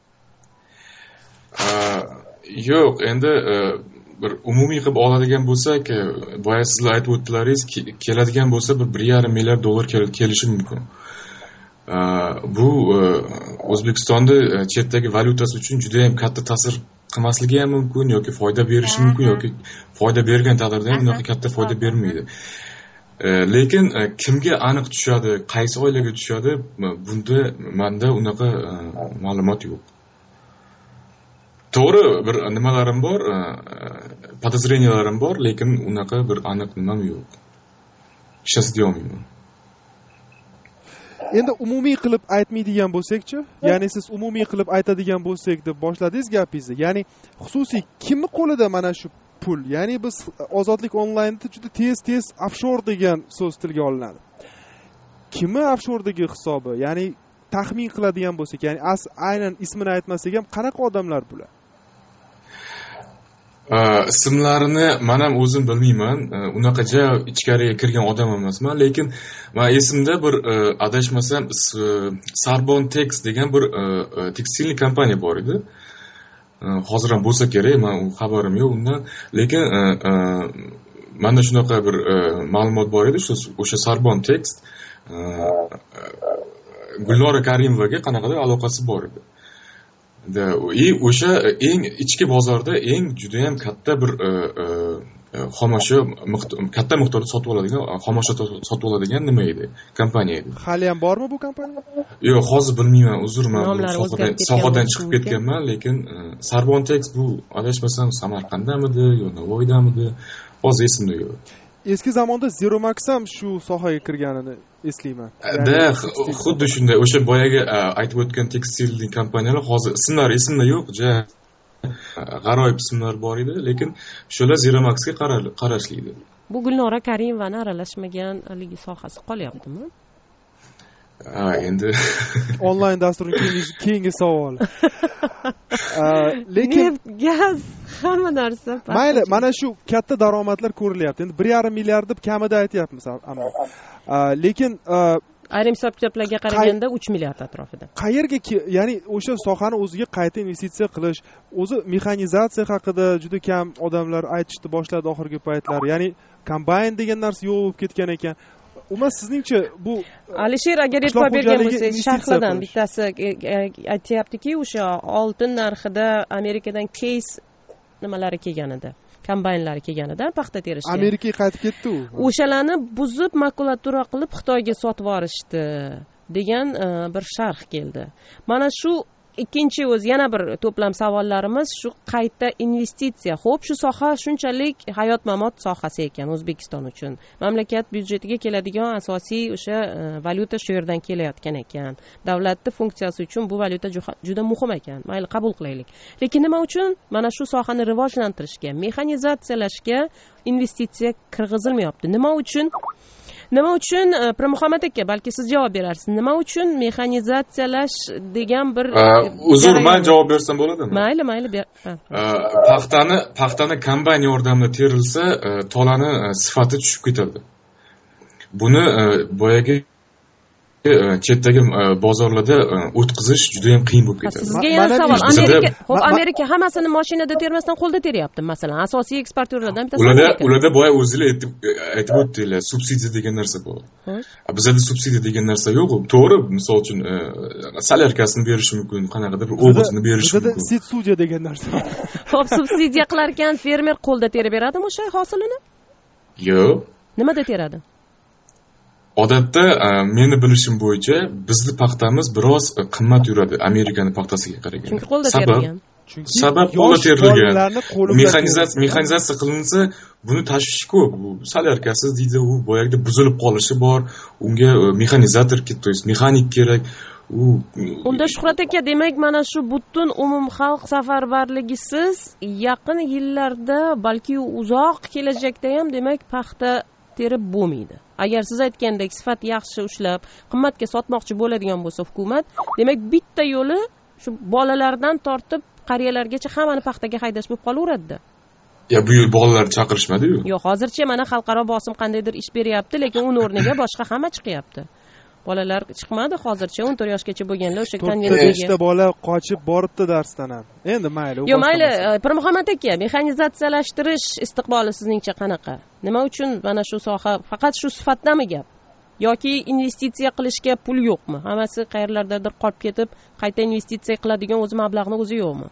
S15: Yo'q, endi bir umumiy qilib oladigan bo'lsak, boya sizlar aytib o'tdilaringiz, keladigan bo'lsa bir bir yarim milliard dollar kelishi mumkin. Bu O'zbekistonda chetdagi valyutasi uchun juda ham katta ta'sir qilmasligi ham mumkin yoki foyda berishi mumkin yoki foyda bergan taqdirda ham unaqa katta foyda bermaydi. Lekin kimga aniq tushadi, qaysi oilaga tushadi, bunda menda unaqa ma'lumot yo'q. To'g'ri, bir nimalarim bor, podozreniyalarım bor, lekin unaqa bir aniq nimam yo'q. Ishonib deya olmayman.
S5: Endi umumiy qilib aytmaydigan bo'lsak-chi, ya'ni siz umumiy qilib aytadigan bo'lsak deb boshladingiz gapingizni. Ya'ni xususiy kimni qo'lida mana shu pul? Ya'ni biz ozodlik onlaynda juda tez-tez offshor degan so'z tilga olinadi. Kimi offshordagi hisobi? Ya'ni taxmin qiladigan bo'lsak, ya'ni as aynan ismini aytmasak ham qanaqa odamlar bular?
S15: Ismlarini men ham o'zim bilmayman. Unaqacha ichkariga kirgan odam emasman, lekin men esimda bir adashmasam Sarbon Tex degan bir tekstilniy kompaniya bor edi. Hozir ham bo'lsa kerak, men u xabarim yo'q undan, lekin menda shunaqa bir ma'lumot bor edi, o'sha Sarbon Tex Gulnora Karimovaga qanaqadir aloqasi bor edi. И o'sha eng ichki bozorda eng juda ham katta bir xomashyo katta miqdorda sotib oladigan, xomashyo sotib oladigan nima edi? Kompaniya edi.
S5: Hali ham bormi bu kompaniya?
S15: Yo'q, hozir bilmayman, uzrman. Sohadan chiqib ketganman, lekin Sarbon Tex bu adashmasam Samarqanddamidi yo Navoiydamidi, hozir esimda yo'q.
S5: Eski zamonda Zeromax ham shu sohaga kirganini eslayman.
S15: Da, xuddi shunday. O'sha boyaga aytib o'tgan tekstilniy kompaniyalar hozir ismlari esimda yo'q, ja g'aroyib ismlar bor edi, lekin shular Zeromaxga qarashli edi.
S7: Bu Gulnora Karimovani aralashmagan haligi sohasi qolyaptimi?
S15: Ha, endi
S5: onlayn dasturning keyingi savol. Lekin
S7: gaz hamma narsa.
S5: Mayli, mana shu katta daromadlar ko'rilyapti. Endi bir yarim milliard deb kamida aytyapmiz, ammo. Lekin
S7: ayrim hisob-kitoblarga qaraganda uch milliard atrofida.
S5: Qayerga, ya'ni o'sha sohani o'ziga qayta investitsiya qilish, o'zi mexanizatsiya haqida juda kam odamlar aytishni boshladi oxirgi paytlar. Ya'ni kombayn degan narsa yo'q bo'lib ketgan ekan. Umuman sizningcha bu
S7: Alisher agar e'tibor bergan bo'lsangiz, sharhlardan bittasi aytyaptiki, o'sha oltin narxida Amerikadan keys nimalari kelgan edi. Kombaynlari kelganida paxta terishga.
S5: Amerikaga qaytib ketdi u.
S7: O'shalarni buzib makulatura qilib Xitoyga sotib yuborishdi. degan bir sharh keldi. Mana shu ikkinchi o'zi yana bir to'plam savollarimiz shu qayta investitsiya. Xo'p, shu soha shunchalik hayot mamot sohasi ekan O'zbekiston uchun. Mamlakat byudjetiga keladigan asosiy o'sha valyuta shu yerdan kelayotgan ekan. Davlatning funksiyasi uchun bu valyuta juda muhim ekan. Mayli qabul qilaylik. Lekin nima uchun mana shu sohani rivojlantirishga, mexanizatsiyalashga investitsiya kirgizilmayapti? Nima uchun? Nima uchun Pirmuhammad aka, balki siz javob berarsiz. Nima uchun mexanizatsiyalash degan bir
S15: uzr, men javob bersam bo'ladimi?
S7: Mayli, mayli.
S15: Paxtani, paxtani kombayn yordamida terilsa, tolani sifati tushib ketadi. Buni boyagi chetdagi bozorlarda o'tkazish juda ham qiyin bo'lib ketadi.
S7: Sizga yana savol. Amerika, xo'p, Amerika hammasini mashinada termasdan qo'lda teryapti, masalan, asosiy eksportyorlardan bittasi.
S15: Ularda, ularda boya o'zingizlar aytib o'tdinglar, subsidiya degan narsa bor. Bizda subsidiya degan narsa yo'q. To'g'ri, misol uchun salyarkasini berish mumkin, qanaqadir bir o'g'itini berish mumkin.
S5: Bizda subsidiya degan narsa bor.
S7: Xo'p, subsidiya qilar ekan fermer qo'lda terib beradimi o'sha hosilini?
S15: Yo'q.
S7: Nimada teradi?
S15: Odatda meni bilishim bo'yicha bizning paxtamiz biroz qimmat yuradi Amerikani paxtasiga qaraganda.
S7: Chunki qo'lda terilgan.
S15: Sabab qo'lda terilgan. Mexanizatsiya mexanizatsiya qilinsa, buni tashvishi ko'p. Bu salyarkasiz deydi, u boyagida buzilib qolishi bor. Unga mexanizator kerak, to есть mexanik kerak. U
S7: Unda Shuhrat aka, demak, mana shu butun umumxalq safarbarligisiz yaqin yillarda, balki uzoq kelajakda ham demak paxta terib bo'lmaydi. Agar siz aytgandek sifat yaxshi ushlab, qimmatga sotmoqchi bo'ladigan bo'lsa hukumat, demak bitta yo'li shu bolalardan tortib qariyalargacha hammani paxtaga haydash bo'lib qolaveradi.
S15: Ya bu yil bolalar chaqirishmadi-yu.
S7: Yo'q, hozircha mana xalqaro bosim qandaydir ish beryapti, lekin uning o'rniga boshqa hamma chiqyapti. Bolalar chiqmadi hozircha, o'n to'rt yoshgacha bo'lganlar o'sha konvensiyaga.
S5: to'rtta bola qochib boribdi darsdan ham. Endi mayli.
S7: Yo'q, mayli, Pirmuhammad aka, mexanizatsiyalashtirish istiqboli sizningcha qanaqa? Nima uchun mana shu soha faqat shu sifatdami gap? Yoki investitsiya qilishga pul yo'qmi? Hammasi qayerlardadir qolib ketib, qayta investitsiya qiladigan o'zi mablag'ni o'zi yo'qmi?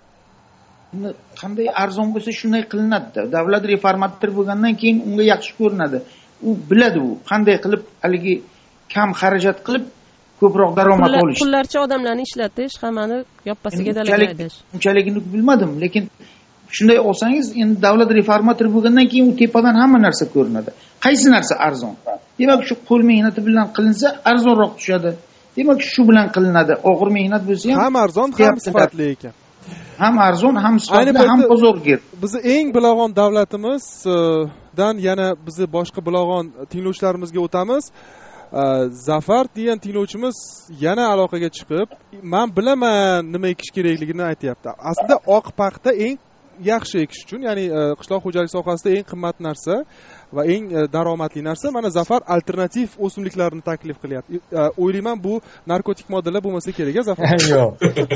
S11: Qanday arzon bo'lsa shunday qilinadi. Davlat reformator bo'lgandan keyin unga yaxshi ko'rinadi. U biladi u qanday qilib haligi kam xarajat qilib ko'proq daromad olish.
S7: Pullarcha odamlarni ishlatish, hammani yoppasiga dalaga haydash.
S11: Unchaligini bilmadim, lekin shunday olsangiz, endi davlat reformator bo'lgandan keyin u tepadan hamma narsa ko'rinadi. Qaysi narsa arzon? Demak, shu qo'l mehnati bilan qilinsa arzonroq tushadi. Demak, shu bilan qilinadi. Og'ir mehnat bo'lsa ham
S5: ham arzon, ham sifatli ekan.
S11: Ham arzon, ham sifatli, ham bozorgir.
S5: Bizni eng bilag'on davlatimizdan yana bizni boshqa bilag'on tinglovchilarimizga o'tamiz. Zafar degan tinglovchimiz yana aloqaga chiqib, men bilaman nima ekish kerakligini aytayapti. Aslida oq paxta eng yaxshi ekish uchun, ya'ni qishloq xo'jalik sohasida eng qimmat narsa va eng daromadli narsa. Mana Zafar alternativ o'simliklarni taklif qilyapti. O'ylayman bu narkotik moddalar bo'lmasa kerak, Zafar.
S10: Yo'q.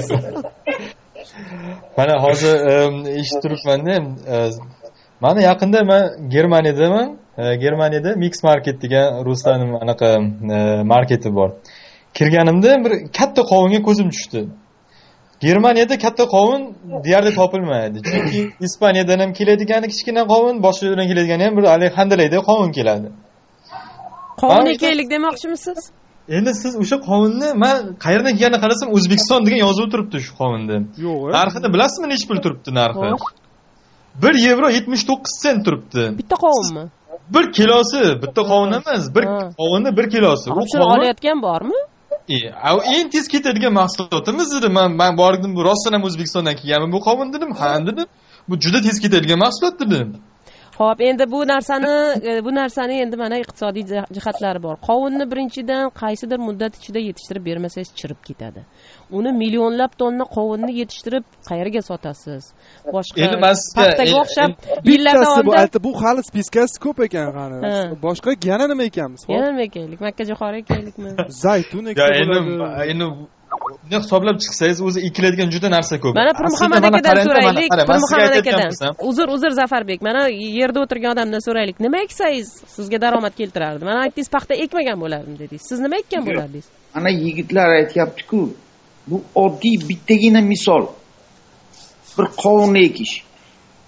S10: Mana hozir eshitib turibman-da. Mana yaqinda men Germaniyadaman. Germaniyada Mix Market degan ruslarning anaqa marketi bor. Kirganimda bir katta qovunga ko'zim tushdi. Germaniyada katta qovun deyarli topilmaydi. Chunki Ispaniyadan ham keladigan kichkina qovun, boshqa yerdan keladigan ham bir handalaydagi qovun keladi.
S7: Qovun ekaylik demoqchimisiz?
S10: Endi siz o'sha qovunni men qayerdan kelganini qarasam O'zbekiston degan yozib turibdi shu qovunda.
S5: Yo'q.
S10: Narxini bilasizmi, nech pul turibdi narxi? bir yevro yetmish to'qqiz sent turibdi.
S7: Bitta qovunmi?
S10: bir kilosi, bitta qovun emas, bir qovunni bir kilosi.
S7: U qovun olayotgan bormi?
S10: E, eng tez ketadigan mahsulotimiz edi. Men men bordim, bu rostdan ham O'zbekistondan kelganmi bu qovun dedim, ha dedim. Bu juda tez ketadigan mahsulot dedim.
S7: Xo'p, endi bu narsani, bu narsani endi mana iqtisodiy jihatlari bor. Qovunni birinchidan qaysidir muddat ichida yetishtirib bermasangiz chirib ketadi. Uni millionlab tonna qovunni yetishtirib qayerga sotasiz? Boshqa paxtaga o'xshab yillar davomida
S5: bu hali spiskasi ko'p ekan qani. Boshqa yana nima ekanmiz?
S7: Yana nima ekaylik? Makkajo'xori ekaylikmi?
S5: Zaytun ekaylik.
S10: Endi ne hisoblab chiqsangiz o'zi ekiladigan juda narsa ko'p.
S7: Mana Pirmuhammad akadan so'raylik. Pirmuhammad akadan. Uzr, uzr Zafarbek. Mana yerda o'tirgan odamdan so'raylik. Nima eksangiz sizga daromad keltirardi? Mana aytdingiz paxta ekmagan bo'lardim dedingiz. Siz nima ekkan bo'lardingiz?
S11: Ana yigitlar aytayapti-ku, bu oddiy bittagina misol. Bir qovunni ekish.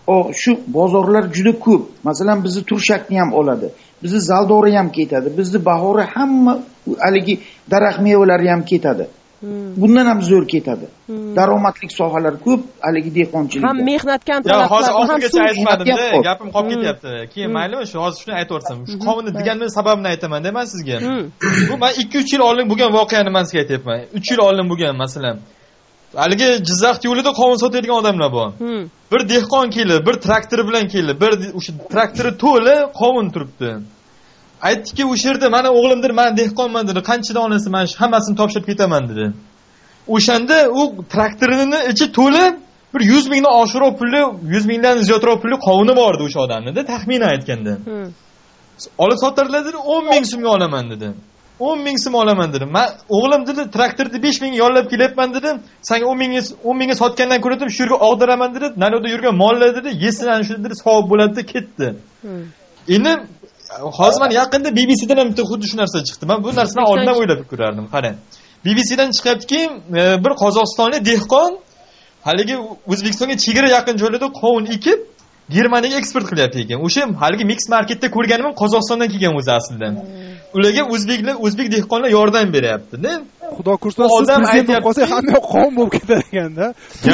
S11: o shu bozorlar juda ko'p. Masalan, bizni turshakni ham oladi. Bizni zaldori ham ketadi. Bizni bahori hamma haligi daraxt mevalari ham ketadi. Bundan ham zo'r ketadi. Daromadlik sohalar ko'p, haligi dehqonchilikda.
S7: Ham mehnatga
S17: yo hozir oxirigacha aytmadim-da, gapim qolib ketyapti. Keyin maylimi, shu hozir shuni aytib o'tsam. Shu qovunni deganimning sababini aytaman deyman sizga. Bu men ikki uch yil oldin bo'lgan voqeani men sizga aytyapman. uch yil oldin bo'lgan, masalan. Haligi Jizzax yo'lida qovun sotadigan odamlar bor. Bir dehqon keldi, bir traktori bilan keldi. Bir o'sha traktori to'la qovun turibdi. Aytdiki, o'sha yerda meni o'g'limdir, men dehqonman dedi. Qancha donasi men hammasini topshirib ketaman dedi. O'shanda u traktorining ichi to'la bir yuz mingdan oshiqroq puli, yuz mingdan ziyodroq puli qovuni bor edi o'sha odamning, taxminan aytganda. Olib sotarlar dedi, o'n ming so'mga olaman dedi. o'n ming so'm olaman dedi. Men o'g'lim dedi, traktorni besh ming yollab kelyapman dedi. Senga o'n ming o'n mingga sotgandan ko'ra shu yerga og'diraman dedi. Nariyoqda yurgan mollar dedi, yesin ana shu dedi, savob bo'ladi deb ketdi. Endi hozir men yaqinda B B C dan ham xuddi shu narsa chiqdi. Men bu narsani oldindan o'ylab ko'rardim. Qarang. B B C dan chiqyaptiki, bir qozog'istonlik dehqon haligi O'zbekistonga chegara yaqin joylarda qovun ekib, Germaniyaga eksport qilyapti ekan. O'sha haligi mix marketda ko'rganim Qozog'istondan kelgan o'zi aslida. Ularga o'zbeklar, o'zbek dehqonlar yordam beryapti-da.
S5: Xudo ko'rsin, siz prezident bo'lsa hamma qovun bo'lib ketar ekanda.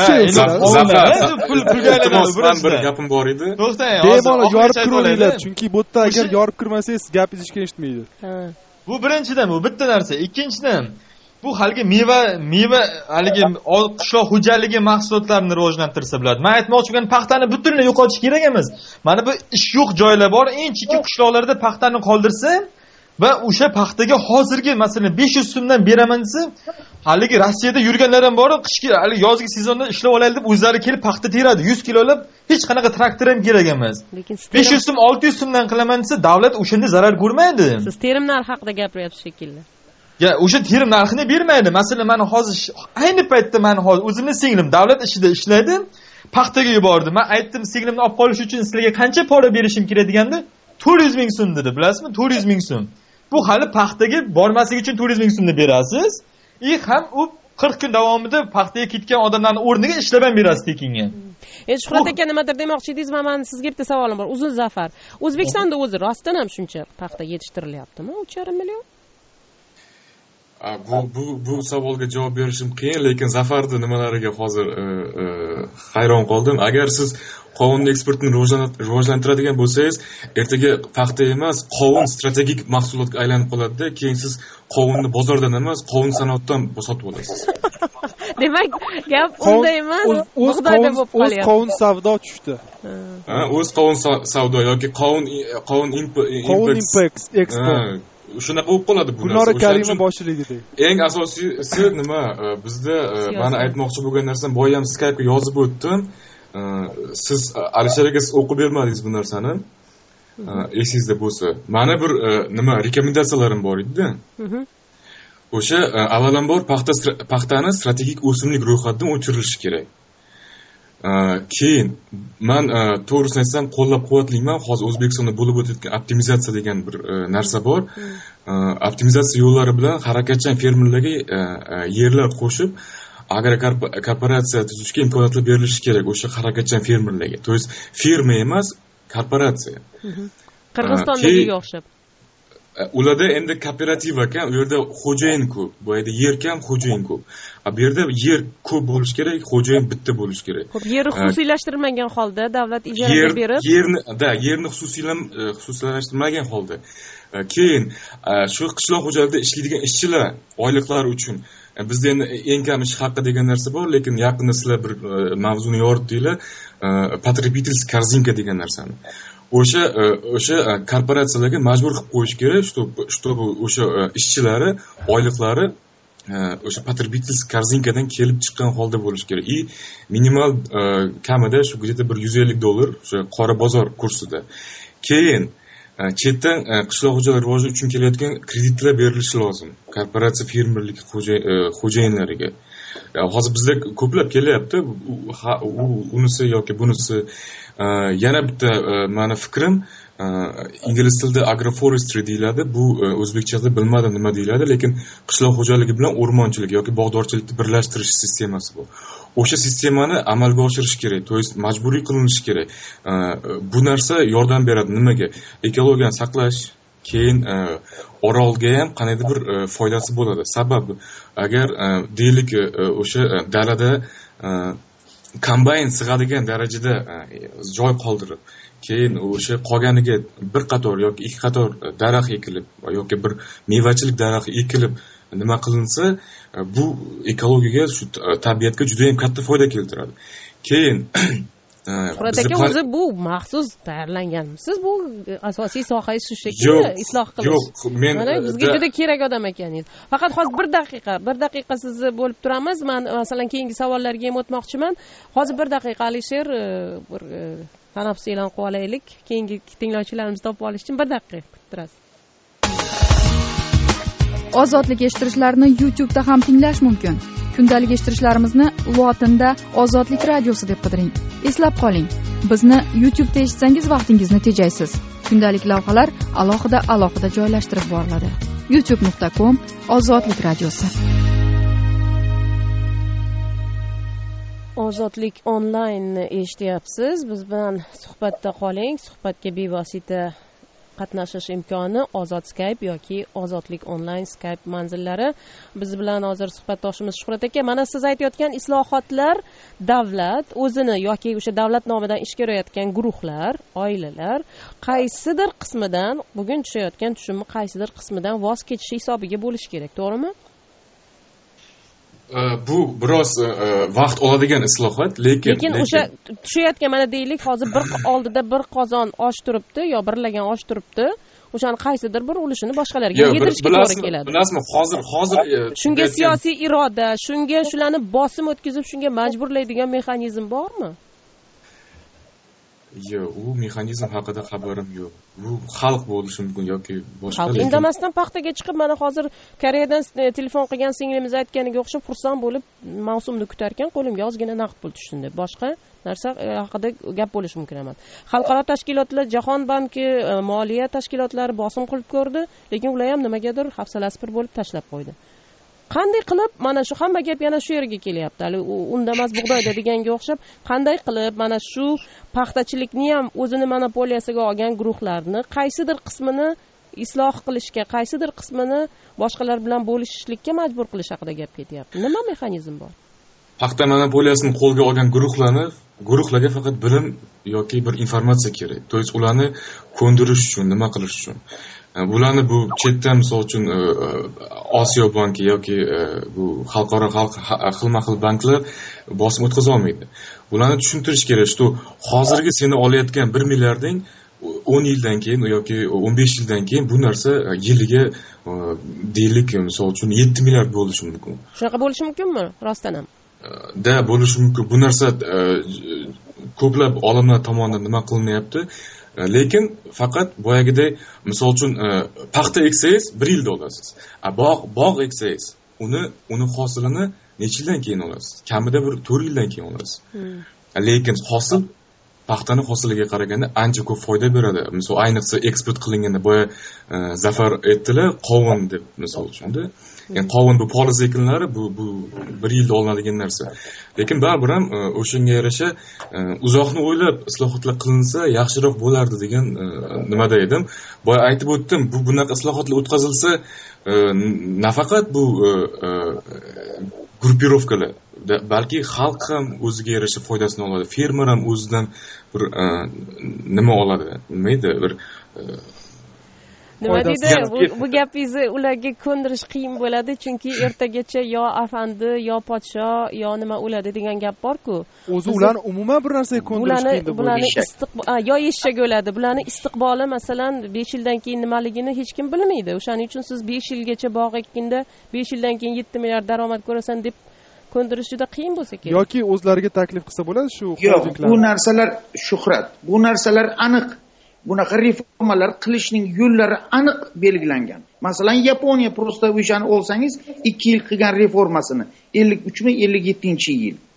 S15: Pul pulga aylanadi. Bir gapim bor edi.
S5: To'xtang, bemalol yorib kiravringlar, chunki bu yerda agar yorib kirmasangiz gapingiz hech eshitmaydi.
S17: Bu birinchidan, bu bitta narsa. Ikkinchidan, bu haligi meva meva haligi qishloq xo'jaligi mahsulotlarini rivojlantirsa bo'ladi. Men aytmoqchi bo'lganim, paxtani butunlay yo'qotish kerak emas. Mana bu ish yo'q joylar bor, eng chekka qishloqlarda paxtani qoldirsa va o'sha paxtaga hozirgi masalan besh yuz so'mdan beraman desa, haligi Rossiyada yurganlar ham bor, qishki haligi yozgi sezonda ishlab olaylik deb o'zlari kelib paxta teradi, yuz kilolab, hech qanaqa traktor ham kerak emas. besh yuz so'm, olti yuz so'mdan qilaman desa, davlat o'shanda zarar ko'rmaydi.
S7: Siz terim narxi haqida gapiryapsiz shekilli.
S17: Ya, o'sha terim narxini bermaydi. Masalan, men hozir ayni paytda men hozir o'zimning singlim davlat ishida ishlaydi, paxtaga yubordi. Men aytdim, singlimni olib qolish uchun sizlarga qancha pora berishim kerak deganda, to'rt yuz ming so'm dedi, bilasizmi? to'rt yuz ming so'm. Bu hali paxtaga bormaslik uchun to'rt yuz ming so'mni berasiz. И ham u qirq kun davomida paxtaga ketgan odamlarning o'rniga ishlab ham berasiz tekinga.
S7: Endi Shuhrat aka nimadir demoqchi edingiz, men sizga bitta savolim bor. Uzun Zafar. O'zbekistonda o'zi rostdan ham shuncha paxta yetishtirilyaptimi? uch yarim million?
S15: bu bu bu savolga javob berishim qiyin, lekin Zafarning nimalariga hozir hayron qoldim. Agar siz qovun eksportini rivojlantiradigan bo'lsangiz, ertaga paxta emas, qovun strategik mahsulotga aylanib qoladi-da, keyin siz qovunni bozordan emas, qovun sanoatdan sotib olasiz.
S7: Demak, gap unda emas, bug'doyda bo'lib qolyapti.
S5: O'z qovun savdo tushdi.
S15: Ha, o'z qovun savdo yoki qovun qovun
S5: import.
S15: Shunaqa bo'lib qoladi bu narsa.
S5: Gulnora Karima boshchiligida.
S15: Eng asosiysi nima? Bizda meni aytmoqchi bo'lgan narsam, boya ham Skype'ga yozib o'tdim. Siz Alisher aka siz o'qib bermadingiz bu narsani. Esingizda bo'lsa, mana bir nima rekomendatsiyalarim bor edi-da. O'sha avvalambor paxta paxtani strategik o'simlik ro'yxatidan o'chirilishi kerak. Keyin men to'g'risini aytsam qo'llab-quvvatlayman. Hozir O'zbekistonda bo'lib o'tayotgan optimizatsiya degan bir narsa bor. Optimizatsiya yo'llari bilan harakatchan fermerlarga yerlar qo'shib agrokorporatsiya tuzishga imkoniyatlar berilishi kerak o'sha harakatchan fermerlarga. To есть firma emas, korporatsiya.
S7: Qirg'izistondagiga o'xshab.
S15: Ularda endi kooperativ ekan, u yerda xo'jayin ko'p. Bu yerda yer kam, xo'jayin ko'p. Bu yerda yer ko'p bo'lish kerak, xo'jayin bitta bo'lish kerak.
S7: Xo'p, yerni xususiylashtirmagan holda davlat ijaraga berib,
S15: yerni, da, yerni xususiylam xususiylashtirmagan holda. Keyin shu qishloq xo'jaligida ishlaydigan ishchilar oyliqlari uchun bizda endi eng kam ish haqi degan narsa bor, lekin yaqinda sizlar bir mavzuni yoritdinglar, потребительский корзинка degan narsani. O'sha o'sha korporatsiyalarga majbur qilib qo'yish kerak, чтобы o'sha ishchilari oyliqlari o'sha потребительский корзинкаdan kelib chiqqan holda bo'lish kerak. И minimal kamida shu где-то bir yuz ellik dollar o'sha qora bozor kursida. Keyin chetdan qishloq xo'jaligi rivoji uchun kelayotgan kreditlar berilishi lozim korporatsiya fermerlik xo'jayinlariga. Hozir bizda ko'plab kelyapti, unisi yoki bunisi. Yana bitta meni fikrim, ingliz tilida agroforestry deyiladi. Bu o'zbekchada bilmadim nima deyiladi, lekin qishloq xo'jaligi bilan o'rmonchilik yoki bog'dorchilikni birlashtirish sistemasi bu. O'sha sistemani amalga oshirish kerak, to есть majburiy qilinishi kerak. Bu narsa yordam beradi nimaga? Ekologiyani saqlash, keyin orolga ham qanday bir foydasi bo'ladi. Sababi agar deylik o'sha dalada kombayn sig'adigan darajada joy qoldirib, keyin o'sha qolganiga bir qator yoki ikki qator daraxt ekilib yoki bir mevachilik daraxti ekilib nima qilinsa, bu ekologiyaga, shu tabiatga juda ham katta foyda keltiradi. Keyin
S7: Shuhrat aka, o'zi bu maxsus tayyorlanganmisiz? Bu asosiy sohangiz shu shekilli isloh qilish.
S15: Yo'q, men
S7: mana bizga juda kerak odam ekaningiz. Faqat hozir bir daqiqa, bir daqiqa sizni bo'lib turamiz. Men masalan keyingi savollarga ham o'tmoqchiman. Hozir bir daqiqa Alisher bir tanaffus e'lon qilib olaylik. Keyingi tinglovchilarimiz topib olish uchun bir daqiqa kutib turasiz.
S1: Ozodlik eshittirishlarni YouTube'da ham tinglash mumkin. Kundalik eshittirishlarimizni lotinda Ozodlik radiosi deb qidiring. Eslab qoling, bizni YouTube'da eshitsangiz vaqtingizni tejaysiz. Kundalik lavhalar alohida-alohida joylashtirib boriladi. youtube nuqta com Ozodlik radiosi.
S7: Ozodlik onlayn eshityapsiz. Biz bilan suhbatda qoling. Suhbatga bevosita qatnashish imkoni Ozod Skype yoki Ozodlik onlayn Skype manzillari. Biz bilan hozir suhbatdoshimiz Shuhrat aka, mana siz aytayotgan islohotlar davlat o'zini yoki o'sha davlat nomidan ish ko'rayotgan guruhlar, oilalar qaysidir qismidan, bugun tushayotgan tushumni qaysidir qismidan voz kechishi hisobiga bo'lishi kerak, to'g'rimi?
S15: Bu biroz vaqt oladigan islohot, lekin
S7: lekin o'sha tushayotgan, mana deylik, hozir bir oldida bir qozon osh turibdi yo birlagan osh turibdi, o'shani qaysidir bir ulushini boshqalarga yedirishga to'g'ri keladi.
S15: Bilasizmi, hozir hozir
S7: shunga siyosiy iroda, shunga shularni bosim o'tkazib, shunga majburlaydigan mexanizm bormi?
S15: Yo'q, u mexanizm haqida xabarim yo'q. Bu xalq bo'lishi mumkin yoki boshqa.
S7: Xalq indamasdan paxtaga chiqib, mana hozir Koreyadan telefon qilgan singlimiz aytganiga o'xshab xursand bo'lib mavsumni kutar ekan, qo'limga ozgina naqd pul tushdi deb. Boshqa narsa haqida gap bo'lishi mumkin emas. Xalqaro tashkilotlar, Jahon banki, moliya tashkilotlari bosim qilib ko'rdi, lekin ular ham nimagadir hafsalasi pir bo'lib tashlab qo'ydi. Qanday qilib, mana shu hamma gap yana shu yerga kelyapti. Hali undamas bug'doyda deganga o'xshab, qanday qilib mana shu paxtachilikni ham o'zini monopoliyasiga olgan guruhlarni qaysidir qismini isloh qilishga, qaysidir qismini boshqalar bilan bo'lishishlikka majbur qilish haqida gap ketyapti. Nima mexanizm bor?
S15: Paxta monopoliyasini qo'lga olgan guruhlarni, guruhlarga faqat bilim yoki bir informatsiya kerak. To есть ularni ko'ndirish uchun, nima qilish uchun. Bularni bu chetdan, misol uchun Osiyo banki yoki bu xalqaro xilma-xil banklar bosim o'tkaza olmaydi. Bularni tushuntirish kerak, shu hozirgi seni olayotgan bir milliarding o'n yildan keyin yoki o'n besh yildan keyin bu narsa yiliga deylik, misol uchun yetti milliard bo'lishi mumkin.
S7: Shunaqa bo'lishi mumkinmi, rostdan ham?
S15: Da bo'lishi mumkin. Bu narsa ko'plab olimlar tomonidan nima qilinyapti? Lekin faqat boyagiday, misol uchun paxta eksangiz bir yilda olasiz. A bog' bog' eksangiz, uni uni hosilini necha yildan keyin olasiz? Kamida bir to'rt yildan keyin olasiz. Lekin hosil paxtani hosiliga qaraganda ancha ko'p foyda beradi. Misol ayniqsa eksport qilinganda, boya Zafar aytdilar, qovun deb misol uchunda. Yani qovun bu poliz ekinlari bu bu bir yilda olinadigan narsa. Lekin baribir ham o'shanga yarasha uzoqni o'ylab islohotlar qilinsa yaxshiroq bo'lardi degan nimada edim. Boya aytib o'tdim, bu bunaqa islohotlar o'tkazilsa nafaqat bu gruppirovkalar, balki xalq ham o'ziga yarasha foydasini oladi. Fermer ham o'zidan bir nima oladi, nima edi, bir
S7: nima deydi, bu, bu gapingizni ularga ko'ndirish qiyin bo'ladi, chunki ertagacha yo afandi, yo podsho, yo nima o'ladi degan gap bor-ku.
S5: O'zi ularni umuman bir narsaga ko'ndirish qiyin deb
S7: bularni yo eshak o'ladi, bularni istiqboli masalan besh yildan keyin nimaligini hech kim bilmaydi. O'shaning uchun siz besh yilgacha bog' ekkinda besh yildan keyin yetti milliard daromad ko'rasan deb ko'ndirish juda qiyin bo'lsa kerak.
S5: Yoki o'zlariga taklif qilsa bo'ladi shu
S11: xo'jaliklar. Bu narsalar Shuhrat, bu narsalar aniq. Bunaqa reformalar qilishning yo'llari aniq belgilangan. Masalan, Yaponiya prosta o'shani olsangiz, ikki yil qilgan reformasini ellik uchmi ellik yettinchi yil.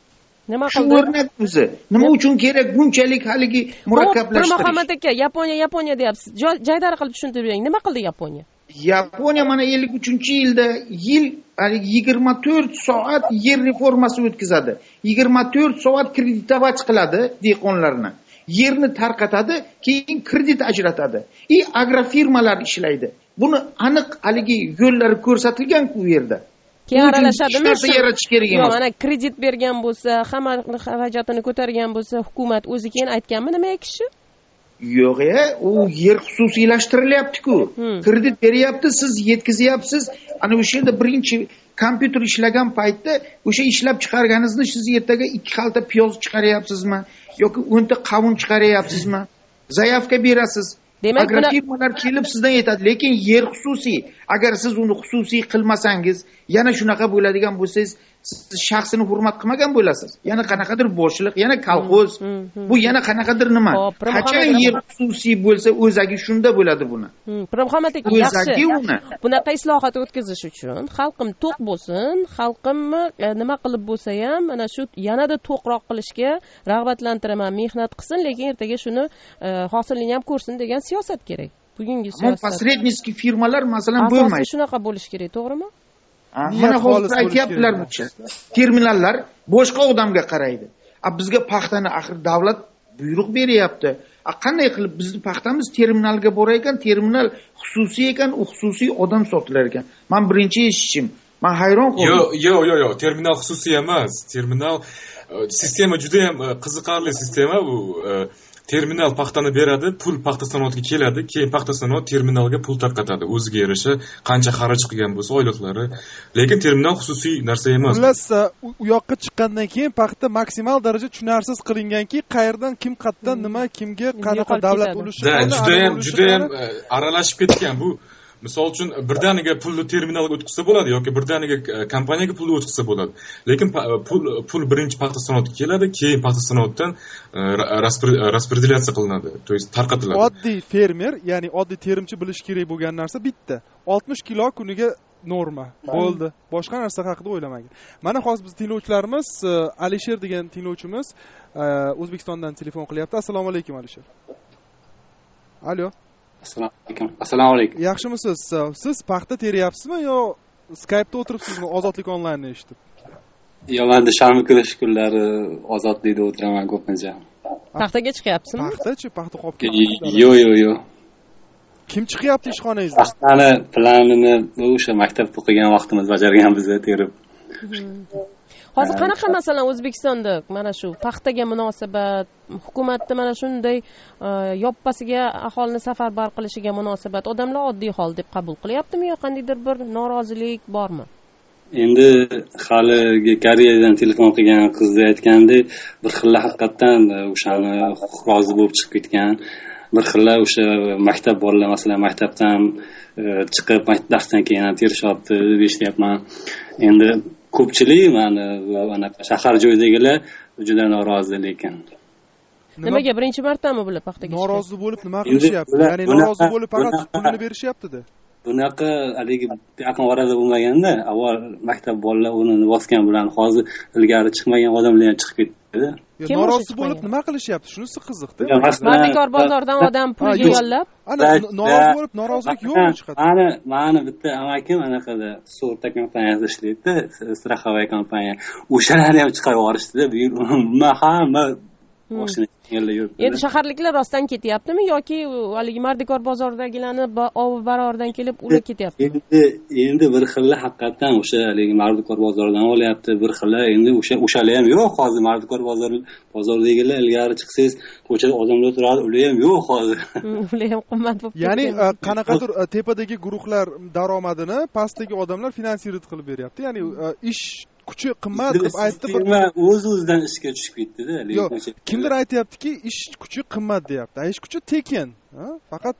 S7: nima
S11: shu
S7: qildi
S11: o'rnak o'zi nima uchun kerak bunchalik haligi murakkablashtirish?
S7: Muhammad aka, Yaponiya Yaponiya deyapsiz. Jaydari qilib tushuntirib bering, nima qildi Yaponiya?
S11: Yaponiya mana ellik uchinchi yilda yil yigirma to'rt soat yer reformasi o'tkazadi. yigirma to'rt soat kreditovach qiladi dehqonlarni. Yerni tarqatadi, keyin kredit ajratadi. I agrofirmalar ishlaydi. Buni aniq haligi yo'llari ko'rsatilgan-ku u yerda.
S7: Keyin aralashadimi?
S11: Narsa yaratish kerak emas.
S7: Yo'q, mana kredit bergan bo'lsa, hamma xarajatini ko'targan bo'lsa, hukumat o'zi keyin aytganmi nima kishi?
S11: Yo'q-ya, u yer xususiylashtirilyapti-ku. Kredit beryapti, siz yetkazyapsiz. Ana o'sha yerda birinchi kompyuter ishlagan paytda o'sha ishlab chiqarganingizni siz ertaga ikki xalta piyoz chiqaryapsizmi yoki o'nta qavun chiqaryapsizmi? Zayavka berasiz.
S7: Demak,
S11: agrofirmalar kelib sizdan aytadi, lekin yer xususiy. Agar siz uni xususiy qilmasangiz, yana shunaqa bo'ladigan bo'lsangiz, siz shaxsini hurmat qilmagan bo'lasiz. Yana qanaqadir boshliq, yana kolxoz. Bu yana qanaqadir nima? Qachon yer xususiy bo'lsa, o'zagi shunda bo'ladi buni.
S7: Muhammad aka, yaxshi. Bunaqa islohot o'tkazish uchun xalqim to'q bo'lsin, xalqimni nima qilib bo'lsa ham, mana shu yanada to'qroq qilishga rag'batlantiraman, mehnat qilsin, lekin ertaga shuni hosilini ham ko'rsin degan siyosat kerak. Bugungi siyosat.
S11: Посреднический firmalar masalan bo'lmaydi.
S7: Asosan shunaqa bo'lish kerak, to'g'rimi?
S11: Mana hozir aytyaptilar buncha. Terminallar boshqa odamga qaraydi. A bizga paxtani axir davlat buyruq beryapti. A qanday qilib bizni paxtamiz terminalga borar ekan, terminal xususiy ekan, u xususiy odam sotilar ekan. Men birinchi eshitishim. Men hayron qoldim.
S15: Yo'q, yo'q, yo'q, yo'q, terminal xususiy emas. Terminal sistema juda ham qiziqarli sistema bu. Terminal paxtani beradi, pul paxta sanoatiga keladi, keyin paxta sanoat terminalga pul tarqatadi, o'ziga yarasha qancha xaraj qilgan bo'lsa oyliqlari. Lekin terminal xususiy narsa emas.
S5: Xullas, u yoqqa chiqqandan keyin paxta maksimal darajada tushunarsiz qilinganki, qayerdan kim qatdan nima, kimga qanaqa davlat ulushi
S15: da, juda ham juda ham aralashib ketgan bu. Misol uchun birdaniga pulni terminalga o'tkazsa bo'ladi yoki birdaniga kompaniyaga pulni o'tkazsa bo'ladi. Lekin pul pul birinchi paxta sanoatiga keladi, keyin paxta sanoatdan распределяция qilinadi, to есть tarqatiladi.
S5: Oddiy fermer, ya'ni oddiy terimchi bilish kerak bo'lgan narsa bitta. oltmish kilo kuniga norma. Bo'ldi. Boshqa narsa haqida o'ylamagan. Mana hozir biz tinglovchilarimiz Alisher degan tinglovchimiz O'zbekistondan telefon qilyapti. Assalomu alaykum Alisher. Alo.
S18: Assalomu alaykum. Assalomu alaykum.
S5: Yaxshimisiz? Siz paxta teryapsizmi yo Skype'da o'tiribsizmi Ozodlik onlaynni eshitib?
S18: Yo'q, men dushanba kunish kunlari Ozodlikda o'tiraman ko'pincha.
S7: Paxtaga chiqyapsizmi?
S5: Paxtachi, paxta qolib
S18: Yo'q, yo'q, yo'q.
S5: Kim chiqyapti ishxonangizda?
S18: Paxtani planini o'sha maktabda o'qigan vaqtimiz bajargan biz terib.
S7: Hozir qanaqa masalan O'zbekistonda mana shu paxtaga munosabat, hukumatning mana shunday yoppasiga aholini safarbar qilishiga munosabat odamlar oddiy hol deb qabul qilyaptimi yo qandaydir bir norozilik bormi?
S18: Endi haligi Koreyadan telefon qilgan qizni aytgandek, bir xil haqiqatdan o'shani rozi bo'lib chiqib ketgan, bir xil o'sha maktab bolalar masalan maktabdan chiqib darsdan keyin ham terishyapti deb eshityapman. Endi ko'pchilik mana anaqa shahar joydagilar juda norozi lekin.
S7: Nimaga birinchi martami bular paxtaga?
S5: Norozi bo'lib nima qilishyapti? Ya'ni norozi bo'lib faqat pulini berishyapti-da.
S18: Bunaqa haligi yaqin orada bo'lmaganda, avval maktab bolalar uni bosgan bilan hozir ilgari chiqmagan odamlar ham chiqib ketdi.
S5: Norozi bo'lib nima qilishyapti? Shunisi qiziqda.
S7: Mardikor bozordan odam pulga yollab,
S5: ana norozi bo'lib norozilik yo'q hech qachon.
S18: Mana mani bitta amakim anaqada So'rta kompaniyasida ishlaydi, страховая kompaniya. O'shalarni ham chiqarib yuborishdi-da. Bu hamma mashina
S7: endi shaharliklar rostdan ketyaptimi yoki haligi Mardikor bozoridagilarni ovi barordan kelib ular ketyapti?
S18: Endi endi bir xilla haqiqatan o'sha haligi Mardikor bozoridan olyapti, bir xilla endi o'sha o'shalar ham yo'q hozir Mardikor bozori bozoridagilar ilgari chiqsangiz ko'chada odamlar turadi, ular ham yo'q hozir.
S7: Ular ham qimmat bo'lib ketgan.
S5: Ya'ni qanaqadir tepadagi guruhlar daromadini pastdagi odamlar finansirat qilib beryapti. Ya'ni ish kuchi qimmat deb aytdi bir
S18: o'z-o'zidan ishga tushib ketdi-da.
S5: Yo'q, kimdir aytayaptiki, ish kuchi qimmat deyapti. Ish kuchi tekin. Faqat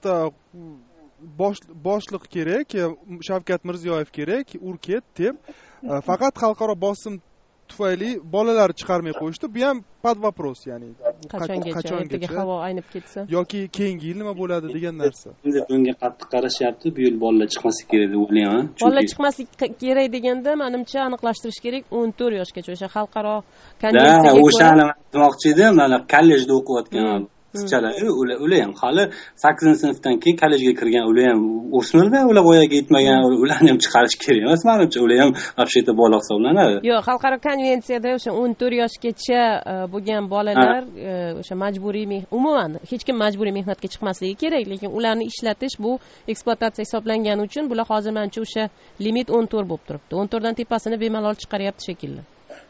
S5: boshliq kerak, Shavkat Mirziyoyev kerak, ur ket deb. Faqat xalqaro bosim tufayli bolalar chiqarmay qo'yishdi. Bu ham под вопрос, ya'ni
S7: qachongacha ertaga havo aynib ketsa
S5: yoki keyingi yil nima bo'ladi degan narsa.
S18: Endi bunga qattiq qarashyapti. Bu yil bolalar chiqmasligi kerak deb o'ylayman.
S7: Bolalar chiqmasligi kerak deganda menimcha aniqlashtirish kerak o'n to'rt yoshgacha o'sha xalqaro konvensiyaga
S18: ko'ra. O'shani demoqchi edim, mana kollejda o'qiyotgan qizchalar, ular ular ham hali sakkizinchi sinfdan keyin kollejga kirgan, ular ham o'smirlar, ular voyaga yetmagan, ularni ham chiqarish kerak emas, menimcha ular ham вообще-то bola hisoblanadi.
S7: Yo'q, xalqaro konvensiyada o'sha o'n to'rt yoshgacha bo'lgan bolalar o'sha majburiy, umuman hech kim majburiy mehnatga chiqmasligi kerak, lekin ularni ishlatish bu ekspluatatsiya hisoblangani uchun bular hozir menimcha o'sha limit o'n to'rt bo'lib turibdi. o'n to'rt dan tepasini bemalol chiqaryapti shekilli.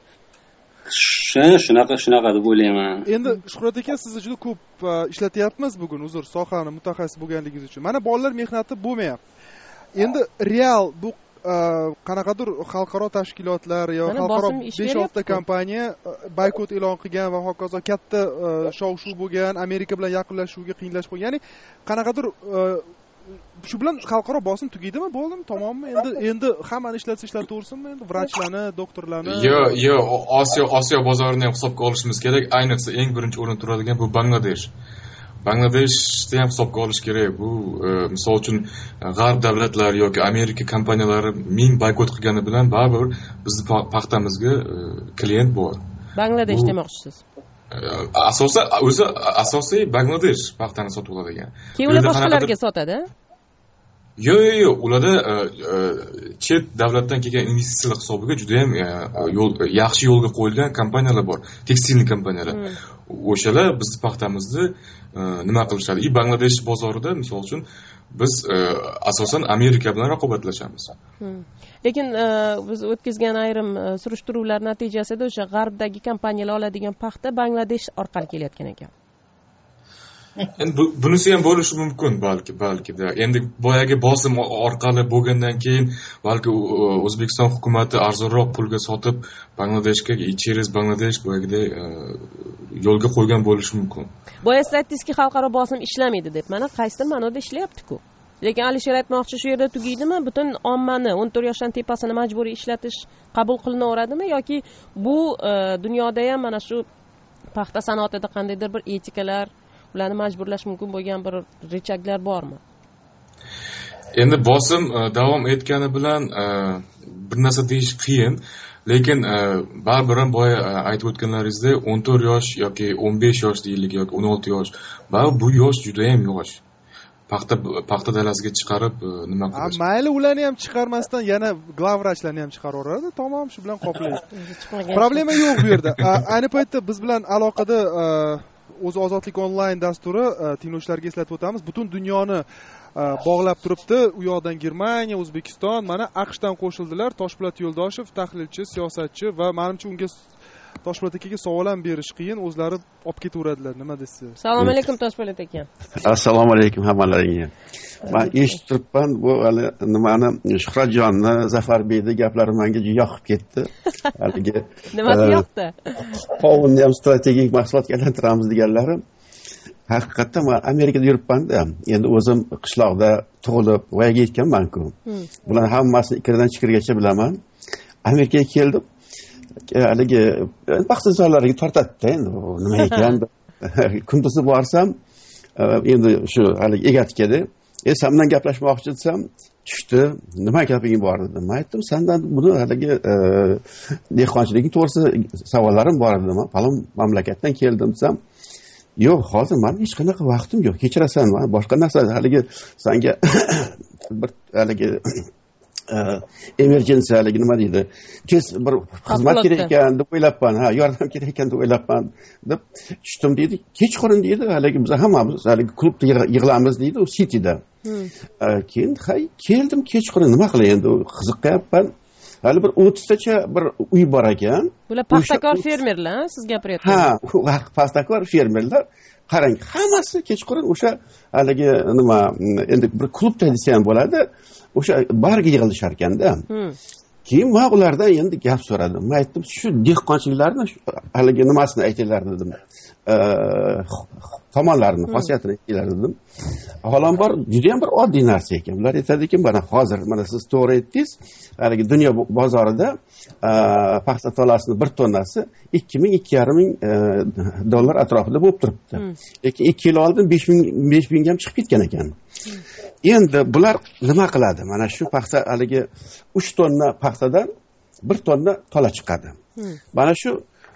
S18: shunaqa shunaqa deb o'ylayman.
S5: Endi Shuhrat aka, sizni juda ko'p ishlatyapmiz bugun, uzr, sohani mutaxassis bo'lganligingiz uchun. Mana bolalar mehnati bo'lmayapti. Endi real bu qanaqadir xalqaro tashkilotlar yo xalqaro besh olti kompaniya boykot e'lon qilgan va hokazo katta shov-shuv bo'lgan, Amerika bilan yaqinlashuvga qiyinlashib qo'ygan. Ya'ni qanaqadir shu bilan xalqaro bosim tugaydimi? Bo'ldimi? Tamommi? Endi endi hammani ishlatsa ishlataversinmi? Endi vrachlarni, doktorlarni.
S15: Yo, yo, Osiyo Osiyo bozorini ham hisobga olishimiz kerak. Ayniqsa eng birinchi o'rinda turadigan bu Bangladesh. Bangladeshni ham hisobga olish kerak. Bu misol uchun g'arb davlatlari yoki Amerika kompaniyalari ming boykot qilgani bilan baribir bizning paxtamizga klient bor.
S7: Bangladesh demoqchisiz.
S15: Asosan o'zi asosiy Bangladesh paxtani sotib oladigan.
S7: Keyin ular boshqalarga sotadi?
S15: Yo'q, yo'q, yo'q. Ularda chet davlatdan kelgan investitsiyalar hisobiga juda ham yo'l yaxshi yo'lga qo'yilgan kompaniyalar bor, tekstilniy kompaniyalar. O'shalar bizning paxtamizni nima qilishadi? I Bangladesh bozorida, misol uchun, biz asosan Amerika bilan raqobatlashamiz.
S7: Lekin biz o'tkazgan ayrim surishtiruvlar natijasida o'sha g'arbdagi kompaniyalar oladigan paxta Bangladesh orqali kelayotgan ekan.
S15: Endi bunisi ham bo'lishi mumkin balki, balki-da. Endi boyagi bosim orqali bo'lgandan keyin balki O'zbekiston hukumatı arzonroq pulga sotib Bangladeshga, через Bangladesh boyagida yo'lga qo'ygan bo'lishi mumkin.
S7: Boya aytdingizki, xalqaro bosim ishlamaydi deb. Mana qaysidir ma'noda ishlayapti-ku. Lekin Alisher aytmoqchi, shu yerda tugaydimi? Butun ommani o'n to'rt yoshdan tepasini majburiy ishlatish qabul qilinaveradimi yoki bu dunyoda ham mana shu paxta sanoatida qandaydir bir etikalar, ularni majburlash mumkin bo'lgan bir rechaklar bormi?
S15: Endi bosim davom etgani bilan bir narsa deyish qiyin, lekin baribir ham boya aytib o'tganlaringizdek o'n to'rt yosh yoki o'n besh yosh deylik yoki o'n olti yosh, baribir bu yosh juda ham yosh. Paxta paxta dalasiga chiqarib nima qilish?
S5: Mayli, ularni ham chiqarmasdan yana glavvrachlarni ham chiqaraveradi, tamom, shu bilan qoplaydi. Problema yo'q bu yerda. Ayni paytda biz bilan aloqada o'zi Ozodlik onlayn dasturi, tinglovchilarga eslatib o'tamiz, butun dunyoni bog'lab turibdi. U yoqdan Germaniya, O'zbekiston, mana AQShdan qo'shildilar. Toshpo'lat Yo'ldoshev, tahlilchi, siyosatchi va menimcha unga Toshpo'lat akaga savol ham berish qiyin, o'zlari olib ketaveradilar. Nima deysiz?
S7: Assalomu alaykum Toshpo'lat aka.
S19: Assalomu alaykum hammalaringga. Men eshitib turibman, bu hali nimani Shuhratjonni, Zafarbekning gaplari menga yoqib ketdi. Haligi
S7: nimasi yoqdi?
S19: Qovunni ham strategik mahsulotga aylantiramiz deganlari. Haqiqatdan men Amerikada yuribman-da. Endi o'zim qishloqda tug'ilib, voyaga yetganman-ku. Bular hammasini ikkidan chiqirgacha bilaman. Amerikaga keldim. Haligi baxtsizlarga tortadi-da endi nima ekan. Kunduzi borsam, endi shu haligi egatkada, "E, sen bilan gaplashmoqchi desam, tushdi. Nima gaping bor?" dedim. Men aytdim, "Sendan buni haligi dehqonchilikning to'g'risida savollarim bor edi. Men falon mamlakatdan keldim" desam, "Yo'q, hozir men hech qanaqa vaqtim yo'q. Kechirasan, men boshqa narsa haligi senga bir haligi emergency haligi nima deydi? Tez bir xizmat kerak ekan deb o'ylabman, ha, yordam kerak ekan deb o'ylabman" deb tushdim deydi. Kechqurun deydi, haligi biz hammamiz haligi klubda yig'ilamiz deydi, u Cityda. Keyin hay keldim kechqurun, nima qilay endi, qiziqyapman. Hali bir o'ttiztacha bir uy bor ekan.
S7: Bular paxtakor fermerlar, siz gapiryapsiz.
S19: Ha, paxtakor fermerlar. Qarang, hammasi kechqurun o'sha haligi nima, endi bir klubda desa ham bo'ladi, o'sha barga yig'ilishar ekanda. keyin man ulardan endi gap so'radim. Men aytdim, shu dehqonchiliklarni haligi nimasini aytinglar dedim. Tomonlarini, xosiyatini aytinglar dedim. Avvalambor juda ham bir oddiy narsa ekan. Ular aytadiki, mana hozir mana siz to'g'ri aytdingiz, haligi dunyo bozorida paxta tolasini bir tonnasi ikki ming ikki yarim ming dollar atrofida bo'lib turibdi. Lekin ikki yil oldin besh ming besh mingga ham chiqib ketgan ekan. Endi bular nima qiladi? Mana shu paxta haligi uch tonna paxtadan bir tonna tola chiqadi. Mana shu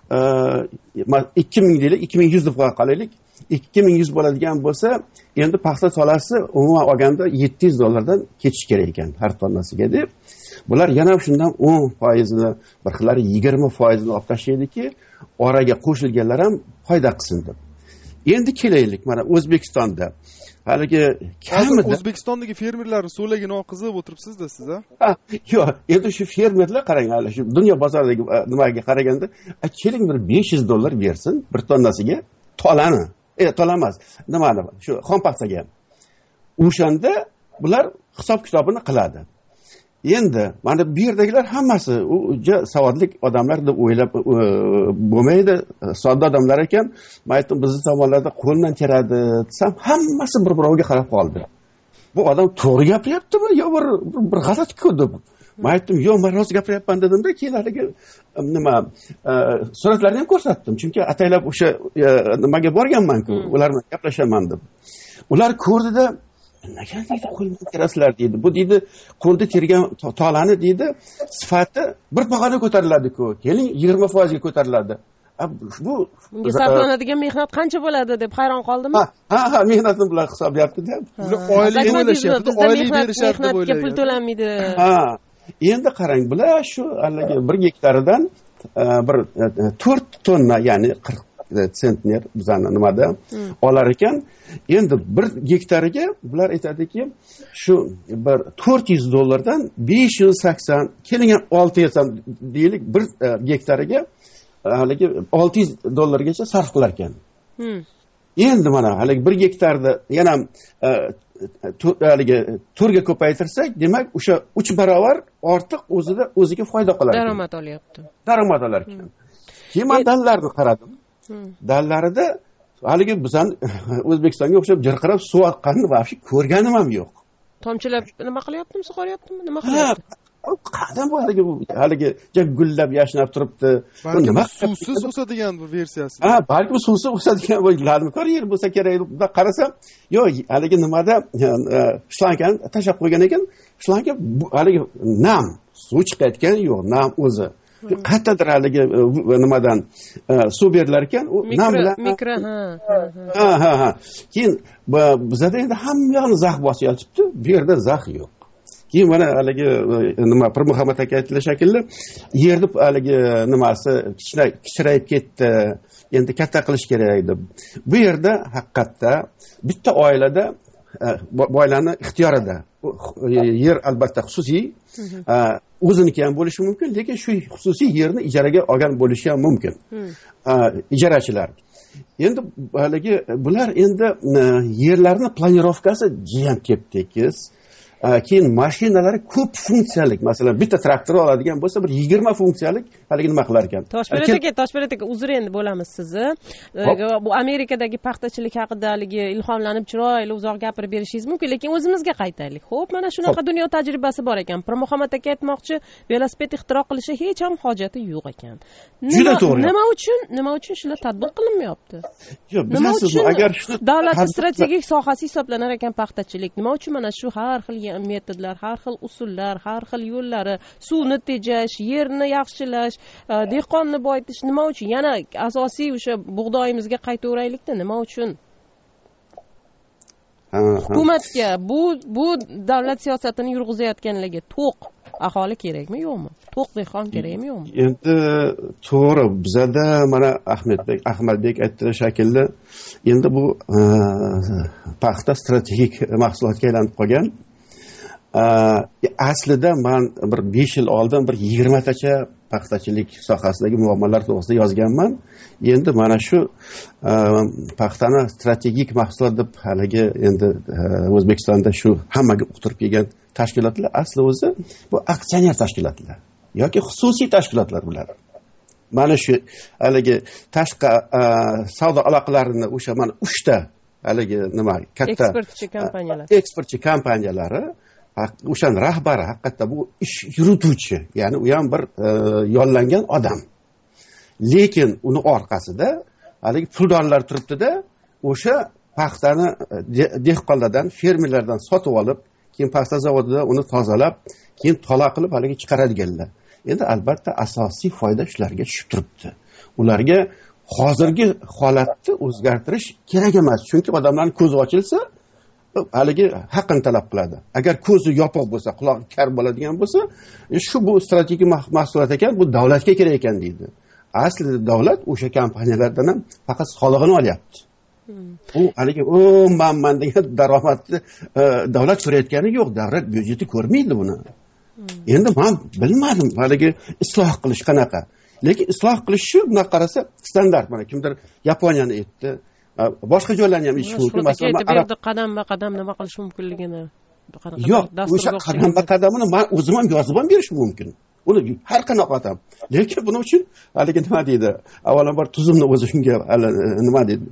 S19: ikki ming deylik, ikki ming yuz deb qo'yaylik. ikki ming yuz bo'ladigan bo'lsa, endi paxta tolasi umuman olganda yetti yuz dollardan ketish kerak ekan har tonnasiga deb. Bular yana shundan o'n foizini, bir xillari yigirma foizini olib tashlaydiki, oraga qo'shilganlar ham foyda qilsin deb. Endi kelaylik, mana O'zbekistonda haligi kamida
S5: O'zbekistondagi fermerlarni so'lagini oqizib o'tiribsiz-da siz, a?
S19: Ha, yo'q, endi shu fermerlar qarang, hali shu dunyo bozoridagi nimaga qaraganda, keling bir besh yuz dollar bersin bir tonnasiga tolani. E, tola emas. Nimani? Shu xom paxtaga. O'shanda bular hisob-kitobini qiladi. Endi mana bu yerdagilar hammasi u savodli odamlar deb o'ylab bo'lmaydi, sodda odamlar ekan. Men aytdim, bizning tomonlarda qo'ldan teradi desam, hammasi bir-biriga qarab qoldi. Bu odam to'g'ri gapiryaptimi yo bir bir g'alati-ku deb. Men aytdim, yo'q, men rost gapiryapman dedim-da, keyin haligi nima suratlarni ham ko'rsatdim. Chunki ataylab o'sha nimaga borganman-ku, ular bilan gaplashaman deb. Ular ko'rdida, nega deydi, qo'ldan terasizlar deydi. Bu deydi, qo'lda tergan tolani deydi, sifati bir pog'ona ko'tariladi-ku. Keling yigirma foizga ko'tariladi. Bu
S7: bunga sarflanadigan mehnat qancha bo'ladi deb hayron qoldimmi?
S19: Ha, ha, mehnatni bular hisoblayapti-da.
S5: Oylik o'ylashyapti, oylik berishadi deb o'ylaydi.
S7: Pul to'lanmaydi.
S19: Ha. Endi qarang, bular shu haligi bir gektaridan bir to'rt tonna, ya'ni qirq sentner bizani nimada olar ekan. Endi bir gektariga bular aytadiki, shu bir to'rt yuz dollardan besh yuz sakson, keling olti yuz deylik, bir gektariga haligi olti yuz dollargacha sarf qilar ekan. Endi mana haligi bir gektarda yana haligi to'rtga ko'paytirsak, demak o'sha uch barobar ortiq o'zida o'ziga foyda qiladi.
S7: Daromad olyapti.
S19: Daromad olar ekan. Keyin men dallarni qaradim. Dallarida haligi bizdan O'zbekistonga o'xshab jirqirab suv oqqanini vaqti ko'rganim ham yo'q.
S7: Tomchilab nima qilyaptimi, sug'oryaptimi, nima qilyapti?
S19: Qadam bu haligi haligi gullab yashnab turibdi.
S5: Bu nima? Suvsiz o'sadigan bir versiyasi.
S19: Ha, balki suvsiz o'sadigan bo'ladimi? Ko'r yer bo'lsa kerak deb qarasam, yo'q, haligi nimada shlankani tashab qo'ygan ekan, shlanka haligi nam, suv chiqayotgan yo'q, nam o'zi. Qayerdadir haligi nimadan suv berilar ekan, u nam bilan
S7: mikro, ha.
S19: Ha, ha, ha. Keyin bizda endi hamma yoqni zax bosib yotibdi, bu yerda zax yo'q. Keyin mana haligi nima Pir Muhammad aka aytgan shekilli yerni haligi nimasi kichrayib ketdi, endi katta qilish kerak deb. Bu yerda haqiqatda bitta oilada boylarning ixtiyorida yer albatta xususiy, o'ziniki ham bo'lishi mumkin, lekin shu xususiy yerni ijaraga olgan bo'lishi ham mumkin. Ijarachilar. Endi haligi bular endi yerlarning planirovkasi jiyam tep-tekis. Keyin mashinalari ko'p funksiyalik, masalan, bitta traktor oladigan bo'lsa, bir yigirma funksiyalik haligi nima qilar ekan.
S7: Toshpo'lat aka, Toshpo'lat aka, uzr endi bo'lamiz sizni. Bu Amerikadagi paxtachilik haqida haligi ilhomlanib chiroyli uzoq gapirib berishingiz mumkin, lekin o'zimizga qaytaylik. Xo'p, mana shunaqa dunyo tajribasi bor ekan. Pir Muhammad aka aytmoqchi, velosiped ixtiro qilishi hech ham hojati yo'q ekan.
S19: Juda to'g'ri.
S7: Nima uchun, nima uchun shular tadbiq qilinmayapti?
S19: Yo'q, bilasizmi, agar shu
S7: davlat strategik sohasi hisoblanar ekan paxtachilik, nima uchun mana shu har xil metodlar, har xil usullar, har xil yo'llari, suvni tejash, yerni yaxshilash, dehqonni boyitish nima uchun? Yana asosiy o'sha bug'doyimizga qaytaveraylikda, nima uchun? Hukumatga bu bu davlat siyosatini yurg'izayotganlarga to'q aholi kerakmi, yo'qmi? To'q dehqon kerakmi, yo'qmi?
S19: Endi to'g'ri, bizada mana Ahmedbek, Ahmadbek aytgan shekilli, endi bu paxta strategik mahsulotga aylanib qolgan. Aslida men bir besh yil oldin bir yigirmatacha paxtachilik sohasidagi muammolar to'g'risida yozganman. Endi mana shu paxtani strategik mahsulot deb haligi endi O'zbekistonda shu hammaga uqtirib kelgan tashkilotlar asli o'zi bu aksioner tashkilotlar. yoki xususiy tashkilotlar bular. Mana shu haligi tashqi savdo aloqalarini o'sha mana uchta haligi nima katta
S7: eksportchi kompaniyalar
S19: eksportchi kompaniyalari o'shaning rahbari haqiqatda bu ish yurituvchi, ya'ni u ham bir yollangan odam. Lekin uni orqasida haligi puldorlar turibdi-da, o'sha paxtani dehqonlardan, fermerlardan sotib olib, keyin paxta zavodida uni tozalab, keyin tola qilib haligi chiqaradiganlar. Endi albatta asosiy foyda shularga tushib turibdi. Ularga hozirgi holatni o'zgartirish kerak emas, chunki odamlarning ko'zi ochilsa, haligi haqqini talab qiladi. Agar ko'zi yopiq bo'lsa, quloqi kar bo'ladigan bo'lsa, shu bu strategik mahsulot ekan, bu davlatga kerak ekan deydi. Aslida davlat o'sha kompaniyalardan ham faqat solig'ini olyapti. U haligi o man degan daromadni davlat ko'rayotgani yo'q, davlat byudjeti ko'rmaydi buni. Endi men bilmadim haligi isloh qilish qanaqa. Lekin isloh qilish shu bunaqa qarasa standart, mana kimdir Yaponiyani aytdi, boshqa joylarni ham aytish mumkin.
S7: Masalan, qadam-qadam nima qilish mumkinligini
S19: yo'q, o'sha qadam-qadamini men o'zim ham yozib ham berishim mumkin. Uni har qanaqa odam. Lekin buning uchun haligi nima deydi? Avvalambor tuzumni o'zi shunga nima deydi?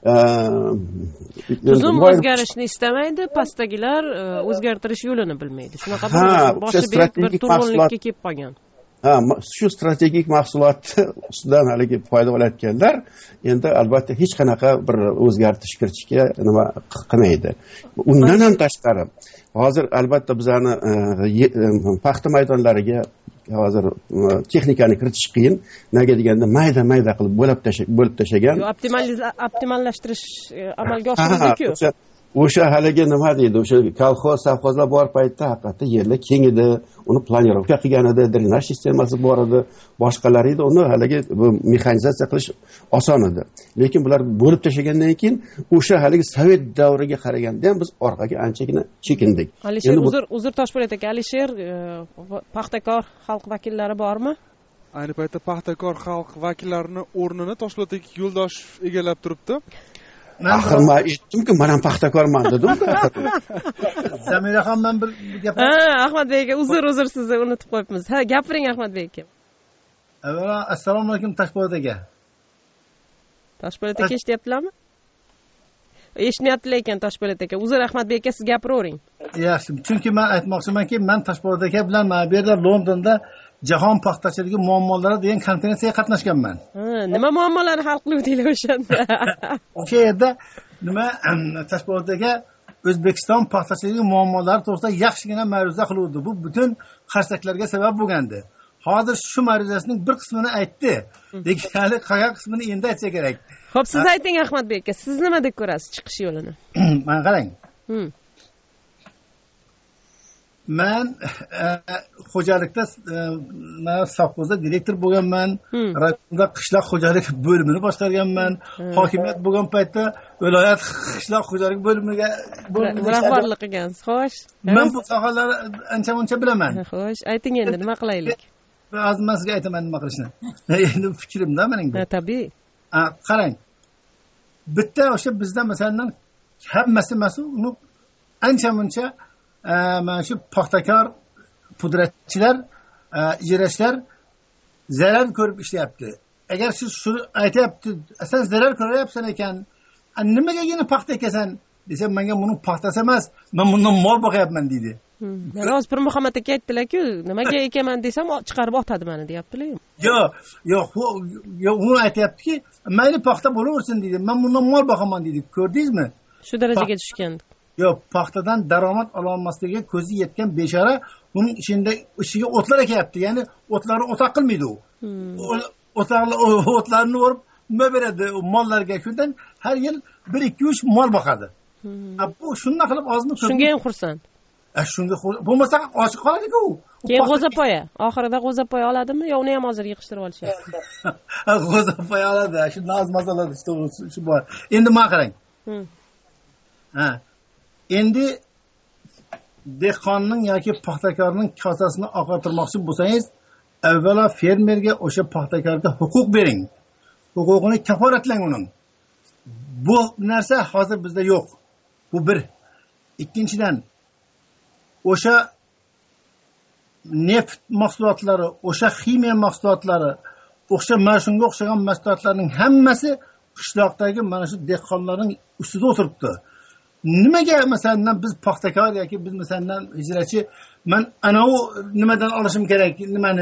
S7: Tuzum o'zgarishni istamaydi, pastdagilar o'zgartirish yo'lini bilmaydi. Shunaqa boshi berk bir turg'unlikka kelib qolgan.
S19: Ha, shu strategik mahsulotni ustidan haligi foyda olayotganlar endi albatta hech qanaqa bir o'zgartirish kiritishga nima qilmaydi. Undan ham tashqari hozir albatta bizani paxta maydonlariga hozir texnikani kiritish qiyin. Nega deganda mayda-mayda qilib bo'lib tashlab bo'lib tashlagan.
S7: Optimallashtirish amalga oshirildi-ku.
S19: O'sha haligi nima deydi? O'sha kolxoz, savxozlar bor paytda haqiqatda yerlar keng edi, uni planirovka qilgan edi, drenaj sistemasi bor edi, boshqalari edi, uni haligi mexanizatsiya qilish oson edi. Lekin bular bo'lib tashlagandan keyin o'sha haligi sovet davriga qaraganda ham biz orqaga anchagina chekindik.
S7: Alisher, uzr, uzr Toshpo'lat aka, Alisher paxtakor xalq vakillari bormi?
S5: Ayni paytda paxtakor xalq vakillarini o'rnini Toshpo'lat aka Yo'ldosh egallab turibdi.
S19: Axir men aytdim-ku, men ham paxtakorman dedim.
S8: Zamiraxon men bir gap.
S7: Ha, Ahmadbek aka, uzr, uzr sizni unutib qo'yibmiz. Ha, gapiring Ahmadbek aka.
S8: Avvalo, assalomu alaykum Toshpo'lat aka.
S7: Toshpo'lat aka eshityaptilarmi? Eshitmayaptilar ekan Toshpo'lat aka. Uzr Ahmadbek aka, siz gapiravering.
S8: Yaxshi, chunki men aytmoqchimanki, men Toshpo'lat aka bilan mana bu yerda Londonda jahon paxtachiligi muammolari degan konferensiyaga qatnashganman.
S7: Ha, nima muammolarni hal qiluvdinglar o'shanda?
S8: O'sha yerda nima Toshpo'lat aka O'zbekiston paxtachiligi muammolari to'g'risida yaxshigina ma'ruza qiluvdi. Bu butun qarsaklarga sabab bo'lgandi. Hozir shu ma'ruzasining bir qismini aytdi. Lekin hali qolgan qismini endi aytsa kerak.
S7: Xo'p, siz ayting Ahmadbek aka, siz nima deb ko'rasiz chiqish yo'lini?
S8: Mana qarang. Men xo'jalikda men savxozda direktor bo'lganman, rayonda qishloq xo'jalik bo'limini boshqarganman, hokimiyat bo'lgan paytda viloyat qishloq xo'jalik bo'limiga
S7: rahbarlik qilgansiz. Xo'sh.
S8: Men bu sohalarni ancha-muncha bilaman.
S7: Xo'sh, ayting endi nima qilaylik?
S8: Hozir men sizga aytaman nima qilishni. Endi fikrimda mening bu.
S7: Ha, tabiiy.
S8: Qarang. Bitta o'sha bizda masalan hammasi mas'ul, uni ancha-muncha mana shu paxtakor pudratchilar, ijarachilar zarar ko'rib ishlayapti. Agar siz shuni aytyapti, sen zarar ko'ryapsan ekan, nimaga yana paxta ekasan desam, menga buni paxtasi emas, men bundan mol boqyapman deydi.
S7: Mana hozir Pir Muhammad aka aytdilar-ku, nimaga ekaman desam, chiqarib otadi meni deyaptilar.
S8: Yo'q, yo'q, yo'q, u aytayaptiki, mayli paxta bo'laversin deydi. Men bundan mol boqaman deydi. Ko'rdingizmi?
S7: Shu darajaga tushgan.
S8: Yo'q, paxtadan daromad ola olmasligiga ko'zi yetgan bechora uning ichida ishiga o'tlar ekyapti. Ya'ni o'tlarni o'toq qilmaydi u. O'tlarni o'tlarni o'rib nima beradi mollarga? Shundan har yil bir ikki uch mol boqadi. Bu shunday qilib ozmi ko'p.
S7: Shunga ham xursand.
S8: Shunga bo'lmasa ochiq qoladi-ku.
S7: Keyin g'o'zapoya, oxirida g'o'zapoya oladimi yo uni ham hozir yig'ishtirib olishyapti?
S8: G'o'zapoya oladi. Shu noz masalada shu bor. Endi men qarang. Ha. Endi dehqonning yoki paxtakorning kosasini oqartirmoqchi bo'lsangiz, avvalo fermerga o'sha paxtakorga huquq bering. Huquqini kafolatlang uning. Bu narsa hozir bizda yo'q. Bu bir. Ikkinchidan o'sha neft mahsulotlari, o'sha ximiya mahsulotlari, o'sha mana shunga o'xshagan mahsulotlarning hammasi qishloqdagi mana shu dehqonlarning ustida o'tiribdi. Nimaga masalan biz paxtakor yoki biz masalan ijrochi men anavi nimadan olishim kerak, nimani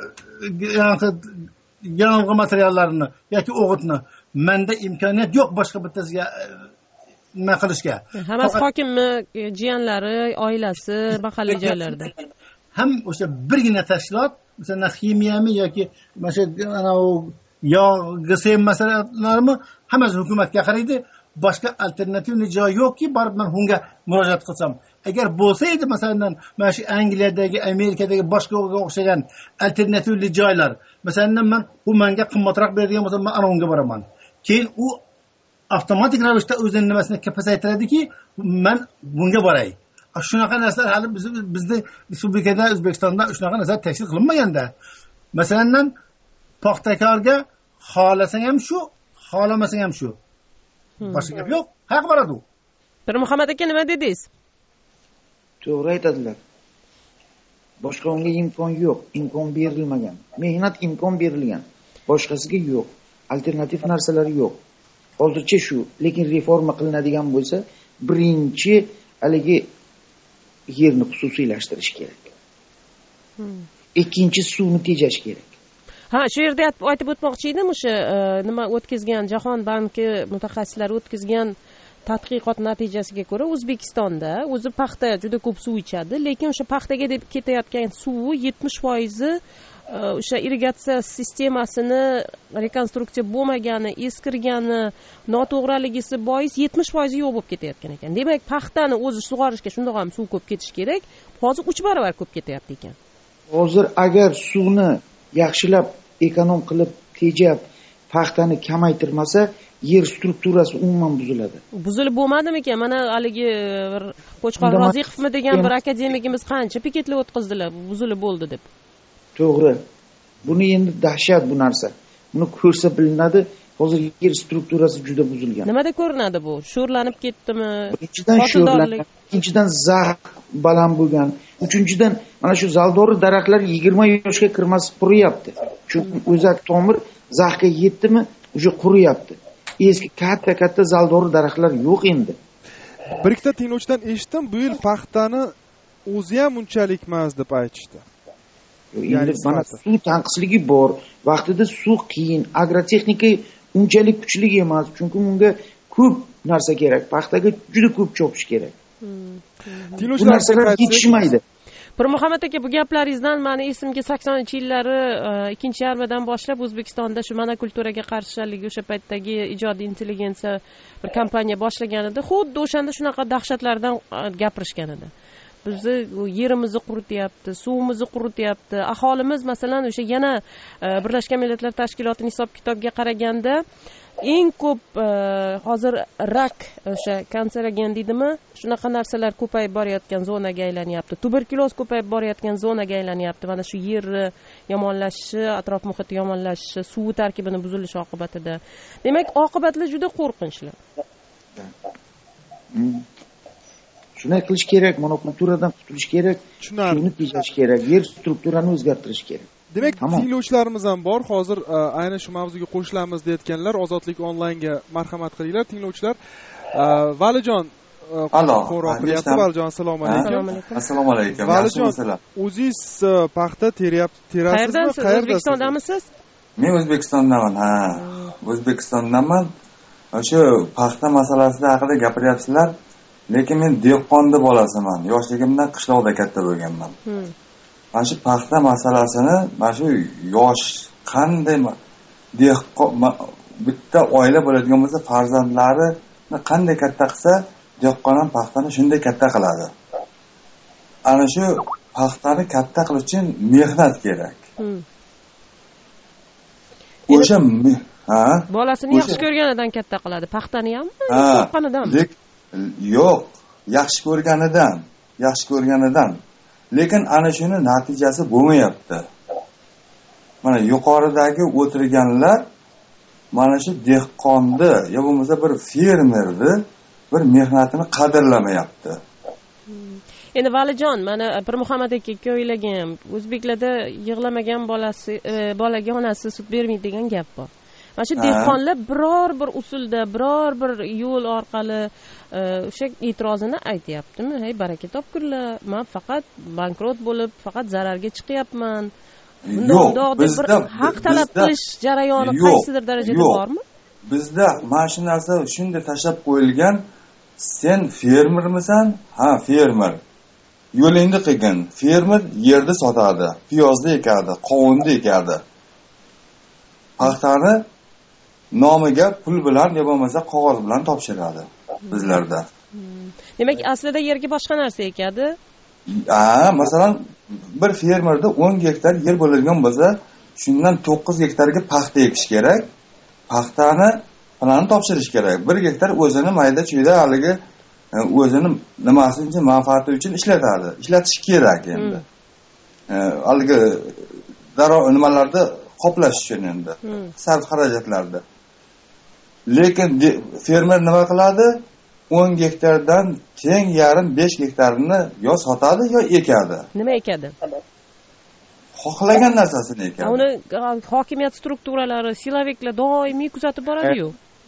S8: yong'in materiallarini yoki o'g'itni menda imkoniyat yo'q boshqa bittasiga nima qilishga.
S7: Hammasi hokimmi, jiyanlari, oilasi mahalliy joylarda.
S8: Ham o'sha birgina tashkilot, masalan ximiyami yoki mana shu anavi yog' gsm masalalarimi hammasi hukumatga qaraydi. Boshqa alternativni joy yo'qki, borib men unga murojaat qilsam. Agar bo'lsa edi, masalan, mana shu Angliyadagi, Amerikadagi boshqa o'xshagan alternativli joylar, masalan, men u menga qimmatroq beradigan bo'lsa, men ana unga boraman. Keyin u avtomatik ravishda o'zining nimasini pasaytiradiki, men bunga boray. Shunaqa narsalar hali bizda respublikada, O'zbekistonda shunaqa narsalar tashkil qilinmaganda. Masalan, paxtakorga xohlasang ham shu, xohlamasang ham shu. Boshqa gap yo'q. Haq boradi u.
S7: Bir Muhammad aka nima dedingiz?
S11: To'g'ri aytadilar. Boshqa unga imkon yo'q, imkon berilmagan. Mehnat imkon berilgan. Boshqasiga yo'q. Alternativ narsalar yo'q. Hozircha shu, lekin reforma qilinadigan bo'lsa, birinchi haligi yerni xususiylashtirish kerak. Ikkinchi suvni tejash kerak.
S7: Ha, shu yerda aytib o'tmoqchi edim, o'sha nima o'tkazgan Jahon banki mutaxassislari o'tkazgan tadqiqot natijasiga ko'ra O'zbekistonda o'zi paxta juda ko'p suv ichadi, lekin o'sha paxtaga deb ketayotgan suvi yetmish foiz o'sha irrigatsiya sistemasini rekonstruksiya bo'lmagani, eskirgani, noto'g'riligisi bois yetmish foiz yo'q bo'lib ketayotgan ekan. Demak, paxtani o'zi sug'orishga shundoq ham suv ko'p ketish kerak. Hozir uch barobar ko'p ketyapti ekan.
S11: Hozir agar suvni yaxshilab ekonom qilib tejab paxtani kamaytirmasa, yer strukturasi umuman buziladi.
S7: Buzilib bo'lmadimikan? Mana haligi Qo'chqor Roziqovmi degan bir akademigimiz qancha piketlar o'tkazdilar, buzilib bo'ldi deb.
S11: To'g'ri. Buni endi dahshat bu narsa. Buni ko'rsa bilinadi, hozir yer strukturasi juda buzilgan.
S7: Nimada ko'rinadi bu? Sho'rlanib ketdimi?
S11: Birinchidan sho'rlanib, ikkinchidan zax baland bo'lgan. Uchinchidan mana shu zaldori daraxtlar yigirma yoshga kirmasib quriyapti. Chunki o'zak tomir zaxga yetdimi, o'sha quriyapti. Eski katta-katta zaldori daraxtlar yo'q endi.
S5: Bir ikkita tinglovchidan eshitdim, bu yil paxtani o'zi ham unchalik emas deb aytishdi.
S11: Ya'ni mana suv tanqisligi bor, vaqtida suv qiyin, agrotexnika unchalik kuchli emas, chunki unga ko'p narsa kerak, paxtaga juda ko'p chopish kerak. Bu narsalar yetishmaydi.
S7: Bir Muhammad aka, bu gaplaringizdan meni esimga saksoninchi yillari ikkinchi yarmidan boshlab O'zbekistonda shu monokulturaga qarshi haligi o'sha paytdagi ijodiy intelligensiya bir kampaniya boshlagan edi. Xuddi o'shanda shunaqa dahshatlardan gapirishgan edi. Bizni yerimizni qurityapti, suvimizni qurityapti. Aholimiz masalan o'sha yana Birlashgan Millatlar Tashkilotining hisob-kitobiga qaraganda eng ko'p hozir rak o'sha kanserogen deydimi, shunaqa narsalar ko'payib borayotgan zonaga aylanyapti. Tuberkuloz ko'payib borayotgan zonaga aylanyapti. Mana shu yer yomonlashishi, atrof muhiti yomonlashishi, suv tarkibini buzilishi oqibatida. Demak, oqibatlar juda qo'rqinchli.
S11: Shunday qilish kerak, monokulturadan qutulish kerak, suvni tejash kerak, yer strukturasini o'zgartirish kerak.
S5: Demak, tinglovchilarimiz ham bor. Hozir ayni shu mavzuga qo'shilamiz deyotganlar, Ozodlik onlaynga marhamat qilinglar tinglovchilar. Valijon qo'ng'iroq qilyapti. Valijon, assalomu alaykum.
S20: Assalomu alaykum.
S5: Valijon, o'zingiz paxta teryapsizmi?
S7: Qayerdasiz? O'zbekistondamisiz?
S20: Men O'zbekistondaman, ha. O'zbekistondaman. O'sha paxta masalasida haqida gapiryapsizlar. Lekin men dehqonni bolasiman. Yoshligimdan qishloqda katta bo'lganman. Mana shu paxta masalasini, mana shu yosh qanday dehqon bitta oila bo'ladigan bo'lsa, farzandlarini qanday katta qilsa, dehqon ham paxtani shunday katta qiladi. Ana shu paxtani katta qilish uchun mehnat kerak. O'sha ha,
S7: bolasini yaxshi ko'rganidan katta qiladi, paxtani ham qo'rqqanidan.
S20: Yo'q, yaxshi ko'rganidan, yaxshi ko'rganidan. Lekin ana shuni natijasi bo'lmayapti. Mana yuqoridagi o'tirganlar mana shu dehqonni, yo bo'lmasa bir fermerni bir mehnatini qadrlamayapti.
S7: endi valijon mana Pirmuhammad aka ikkovinglarga ham o'zbeklarda yig'lamagan bolasi bolaga onasi sut bermaydi degan gap bor. Mana shu dehqonlar biror bir usulda biror bir yo'l orqali o'sha e'tirozini aytyaptimi? Hey baraka topkurlar, men faqat bankrot bo'lib faqat zararga chiqyapman.
S20: Yo'q, bizda
S7: haq talab qilish jarayoni qaysidir darajada bormi?
S20: Bizda mana shu narsa shunday tashlab qo'yilgan. Sen fermermisan? Ha, fermer. Yo'lingni qilgin. Fermer yerni sotadi, piyozni ekadi, qovunni ekadi. Paxtani nomiga pul bilan yo bo'lmasa qog'oz bilan topshiradi bizlarda.
S7: Demak, aslida yerga boshqa narsa ekadi.
S20: Ha, masalan, bir fermerda o'n gektar yer bo'ladigan bo'lsa, shundan to'qqiz gektarga paxta ekish kerak. Paxtani planni topshirish kerak. bir gektar o'zini mayda chuyda haligi o'zini nimasi uchun manfaati uchun ishlatadi. Ishlatish kerak endi. Haligi daromad nimalarda qoplash uchun endi. Sarf xarajatlarda. Lekin fermer nima qiladi? o'n gektardan teng yarim besh gektarini yo sotadi yo ekadi.
S7: Nima ekadi?
S20: Xohlagan narsasini ekadi.
S7: Uni hokimiyat strukturalari, siloviklar doimiy kuzatib boradi-yu.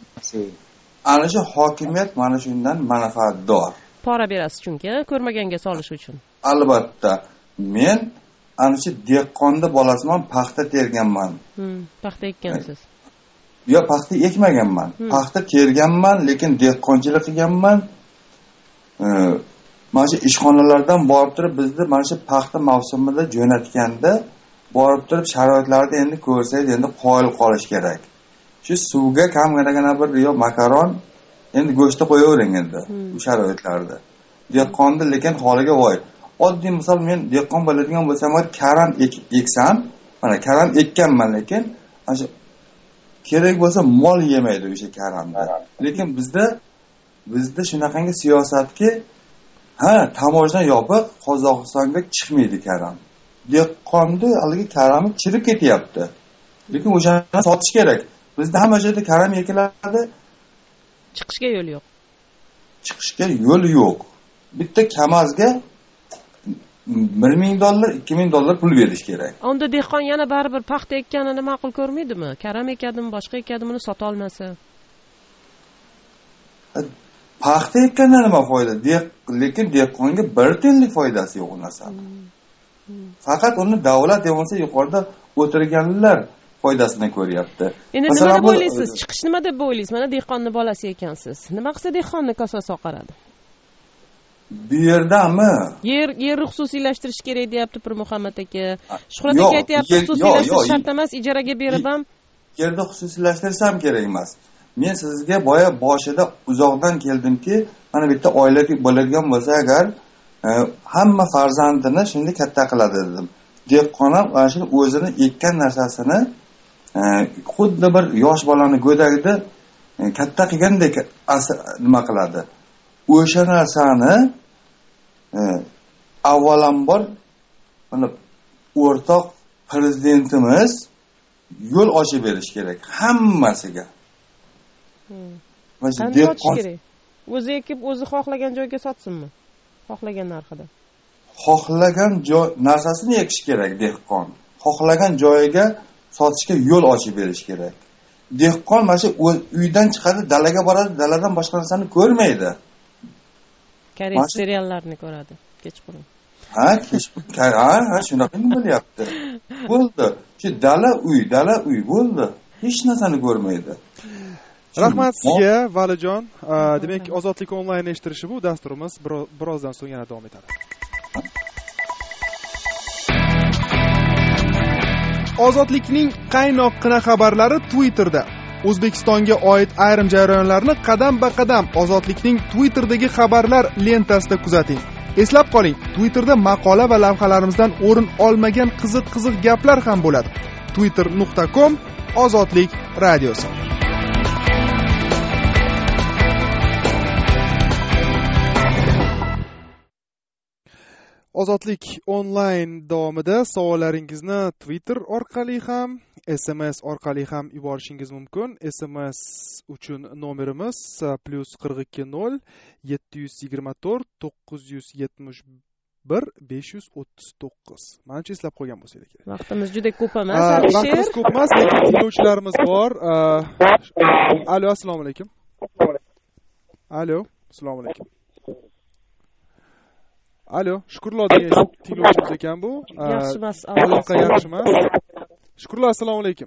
S20: Ana shu hokimiyat mana shundan manfaatdor.
S7: Pora berasiz chunki, ko'rmaganga solish uchun.
S20: Albatta. Men ana shu dehqonni bolasiman, paxta terganman.
S7: Hmm, paxta ekkansiz.
S20: Yo, paxta ekmaganman. Hmm. Paxta terganman, lekin dehqonchilik qilganman. E, mana shu ishxonalardan borib turib bizni mana shu paxta mavsumida jo'natganda borib turib sharoitlarni endi ko'rsangiz, endi qoyil qolish kerak. Shu suvga kamgina bir yo makaron, endi go'shtni qo'yavering endi bu sharoitlarda. Dehqonni lekin holiga voy. Oddiy misol men dehqon bo'ladigan bo'lsam, karam eksam, mana karam ekkanman, lekin ana shu kerak bo'lsa mol yemaydi o'sha karamda. Lekin bizda bizda shunaqangi siyosatki, ha, tamojna yopiq, Qozog'istonga chiqmaydi karam. Dehqonni haligi karami chirib ketyapti. Lekin o'shani sotish kerak. Bizda hamma joyda karam ekiladi.
S7: Chiqishga yo'l yo'q.
S20: Chiqishga yo'l yo'q. Bitta kamazga bir ming dollar, ikki ming dollar pul berish kerak.
S7: Unda dehqon yana baribir paxta ekkanini ma'qul ko'rmaydimi? Karam ekadimi, boshqa ekadimi, uni sota olmasa.
S20: Paxta ekkandan nima foyda? Lekin dehqonga bir tiyinlik foydasi yo'q u narsani. Faqat uni davlat bo'lsa yuqorida o'tirganlar foydasini ko'ryapti.
S7: Endi nima deb o'ylaysiz? Chiqish nima deb o'ylaysiz? Mana dehqonni bolasi ekansiz. Nima qilsa dehqonni kosasi oqaradi?
S20: Bu yerdami?
S7: Yer yerni xususiylashtirish kerak deyapti Pirmuhammad aka. Shuhrat aka aytayapti, xususiylashtirish shart emas, ijaraga berib ham
S20: yerni xususiylashtirish ham kerak emas. Men sizga boya boshida uzoqdan keldimki, mana bitta oila bo'ladigan bo'lsa agar hamma farzandini shunday katta qiladi dedim. Dehqon ham ana shu o'zini ekkan narsasini xuddi bir yosh bolani go'dagida katta qilgandek nima qiladi. O'sha narsani avvalambor mana o'rtoq prezidentimiz yo'l ochib berish kerak hammasiga.
S7: Mana dehqon o'zi ekib, o'zi xohlagan joyga sotsinmi? Xohlagan narxida.
S20: Xohlagan joy narsasini ekish kerak dehqon. Xohlagan joyiga sotishga yo'l ochib berish kerak. Dehqon mana shu uydan chiqadi, dalaga boradi, daladan boshqa narsani ko'rmaydi.
S7: Koreys seriallarini ko'radi kechqurun.
S20: Ha, kechqurun. Ha, ha, shunaqa nima bo'lyapti? Bo'ldi. Shu dala uy, dala uy bo'ldi. Hech narsani ko'rmaydi.
S5: Rahmat sizga, Valijon. Demak, Ozodlik onlayn eshittirishi bu dasturimiz birozdan so'ng yana davom etadi. Ozodlikning qaynoqqina xabarlari Twitterda. O'zbekistonga oid ayrim jarayonlarni qadam-ba-qadam Ozodlikning Twitterdagi xabarlar lentasida kuzating. Eslab qoling, Twitterda maqola va lavhalarimizdan o'rin olmagan qiziq-qiziq gaplar ham bo'ladi. twitter nuqta com Ozodlik radiosi. Ozodlik onlayn davomida savollaringizni Twitter orqali ham, S M S orqali ham yuborishingiz mumkin. S M S uchun nomerimiz plus qirq ikki nol yetti yuz yigirma to'rt to'qqiz yuz yetmish bir besh yuz o'ttiz to'qqiz manimcha eslab qolgan bo'lsangiz kerak.
S7: Vaqtimiz juda ko'p emas.
S5: Vaqtimiz ko'p emas, lekin tinglovchilarimiz bor. Alo, assalomu alaykum. Alo, assalomu alaykum. Alo, Shukurlo degan tinglovchimiz ekan bu.
S7: Yaxshi emas.
S5: Aloqa yaxshi emas. Shukurlo, assalomu alaykum.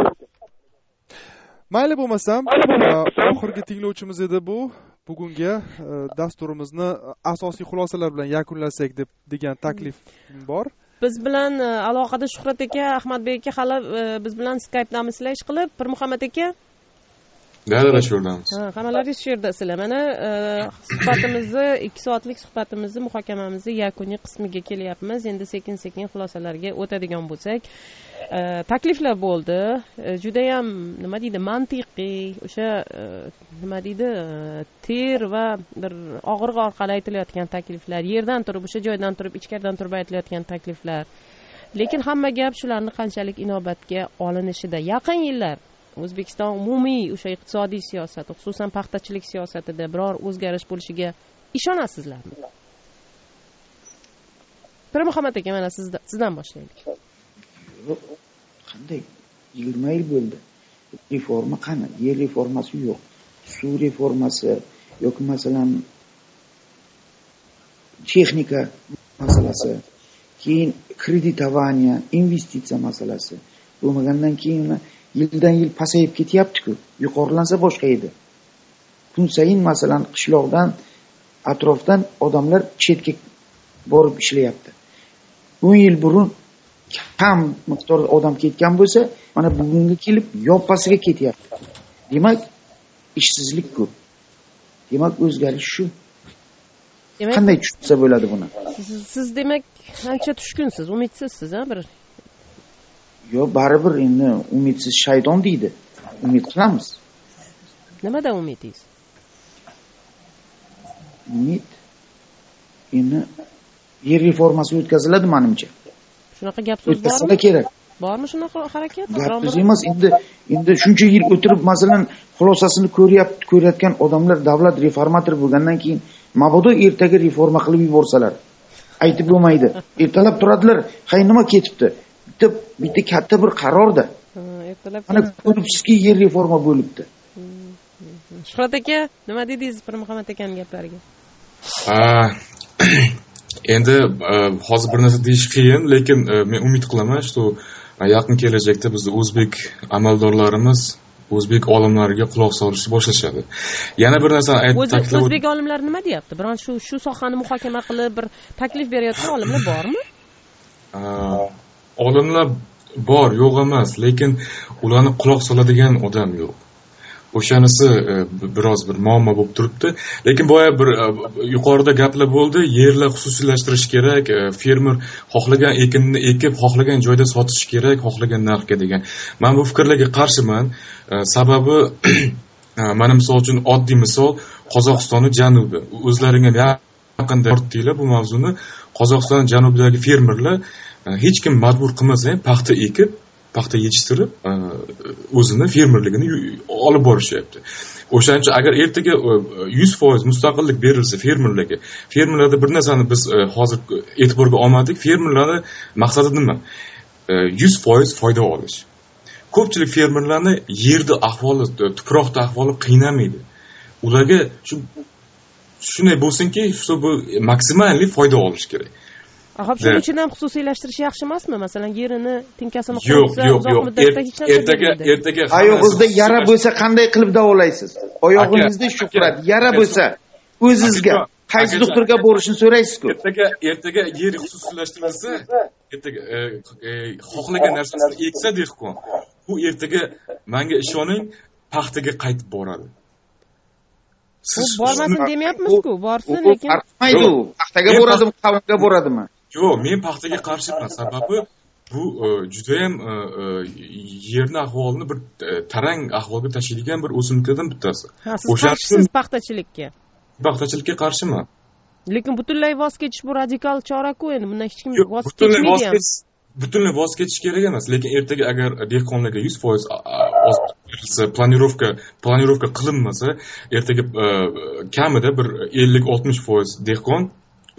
S5: Mayli bo'lmasam, oxirgi tinglovchimiz edi bu. Bugungi dasturimizni asosiy xulosalar bilan yakunlasak deb degan taklif bor.
S7: Biz bilan aloqada Shuhrat aka, Ahmadbek aka hali biz bilan Skype'dan slash qilib, Pirmuhammad aka
S15: Darada shu yerdamiz.
S7: Ha, hammalaringiz shu yerdasizlar. Mana suhbatimizni, ikki soatlik suhbatimizni, muhokamamizni yakuniy qismiga kelyapmiz. Endi sekin-sekin xulosalarga o'tadigan bo'lsak, takliflar bo'ldi. Juda ham nima deydi, mantiqiy, o'sha nima deydi, ter va bir og'riq orqali aytilayotgan takliflar, yerdan turib, o'sha joydan turib, ichkaridan turib aytilayotgan takliflar. Lekin hamma gap shularni qanchalik inobatga olinishida. Yaqin yillar O'zbekiston umumiy o'sha iqtisodiy siyosati, xususan paxtachilik siyosatida biror o'zgarish bo'lishiga ishonasizlarmi? Pirmuhammad aka, mana sizdan sizdan boshlaylik.
S11: Qanday? yigirma yil bo'ldi. Reforma qani? Yer reformasi yo'q. Suv reformasi yoki masalan texnika masalasi, keyin kreditovaniya, investitsiya masalasi bo'lmagandan keyin yildan yil pasayib ketyapti-ku. Yuqorilansa boshqa edi. Kun sayin masalan qishloqdan, atrofdan odamlar chetga borib ishlayapti. o'n yil burun kam miqdorda odam ketgan bo'lsa, mana bugunga kelib yoppasiga ketyapti. Demak, ishsizlik ko'p. Demak, o'zgarish shu. Qanday tushunsa bo'ladi buni?
S7: Siz, siz demak ancha tushkunsiz, umidsiz-siz, ha, bir.
S11: Yo, baribir endi umidsiz shayton deydi. Umid qilamiz.
S7: Nimadan umidingiz?
S11: Umid endi yer reformasi o'tkaziladi menimcha.
S7: Shunaqa gap so'z bormi?
S11: O'tkazsa kerak.
S7: Bormi shunaqa harakat?
S11: Gap so'z emas, endi endi shuncha yil o'tirib, masalan, xulosasini ko'ryapti, ko'rayotgan odamlar davlat reformator bo'lgandan keyin mabodo ertaga reforma qilib yuborsalar, aytib bo'lmaydi. Ertalab turadilar, "Hay, nima ketibdi?" Bitta bitta katta bir qarorda.
S7: Ertalab
S11: mana ko'ribsizki, yer reforma bo'libdi.
S7: Shuhrat aka, nima dedingiz Pirmuhammad akaning gaplariga?
S15: Endi hozir bir narsa deyish qiyin, lekin men umid qilaman, shu yaqin kelajakda bizning o'zbek amaldorlarimiz o'zbek olimlariga quloq solishni boshlashadi. Yana bir narsa aytib
S7: ta'kidlab, o'zbek olimlari nima deyapti? Biron shu shu sohani muhokama qilib bir taklif berayotgan olimlar bormi?
S15: Olimlar bor, yo'q emas, lekin ularni quloq soladigan odam yo'q. O'shanisi biroz bir muammo bo'lib turibdi. Lekin boya bir yuqorida gaplar bo'ldi, yerlar xususiylashtirish kerak, fermer xohlagan ekinni ekib, xohlagan joyda sotish kerak, xohlagan narxga degan. Men bu fikrlarga qarshiman. Sababi mana misol uchun oddiy misol Qozog'istonning janubi. O'zlaringga yaqinda ortdinglar bu mavzuni. Qozog'iston janubidagi fermerlar hech kim majbur qilmasa ham paxta ekib, paxta yetishtirib o'zini fermerligini olib borishyapti. O'shaning uchun agar ertaga yuz foiz mustaqillik berilsa fermerlarga, fermerlarda bir narsani biz hozir e'tiborga olmadik. Fermerlarni maqsadi nima? yuz foiz foyda olish. Ko'pchilik fermerlarni yerda ahvoli, tuproqda ahvoli qiynamaydi. Ularga shu shunday bo'lsinki, shu bu maksimalli foyda olish kerak.
S7: Ahab shuning uchun ham xususiylashtirish yaxshi emasmi? Masalan, yerini tinkasini qo'ysa, uzoq muddatda hech narsa
S15: ertaga ertaga
S11: oyog'ingizda yara bo'lsa qanday qilib davolaysiz? Oyog'ingizda Shuhrat yara bo'lsa, o'zingizga qaysi doktorga borishni so'raysiz-ku?
S15: Ertaga ertaga yer xususiylashtirilsa, ertaga xohlagan narsasini eksa dehqon, bu ertaga menga ishoning, paxtaga qaytib boradi.
S7: Siz bormasin demayapmiz-ku, borsin, lekin
S11: qarmaydi u. Paxtaga boradimi, qavmga boradimi?
S15: Yo'q, men paxtaga qarshiman. Sababi bu juda ham yerni ahvolini bir tarang ahvolga tashiydigan bir o'simliklardan bittasi.
S7: O'shansiz paxtachilikka.
S15: Paxtachilikka qarshiman.
S7: Lekin butunlay voz kechish bu radikal chora-ku, endi bundan hech kim voz kechmaydi ham.
S15: Butunlay voz kechish kerak emas, lekin ertaga agar dehqonlarga yuz foiz planirovka planirovka qilinmasa, ertaga kamida bir ellik oltmish foiz dehqon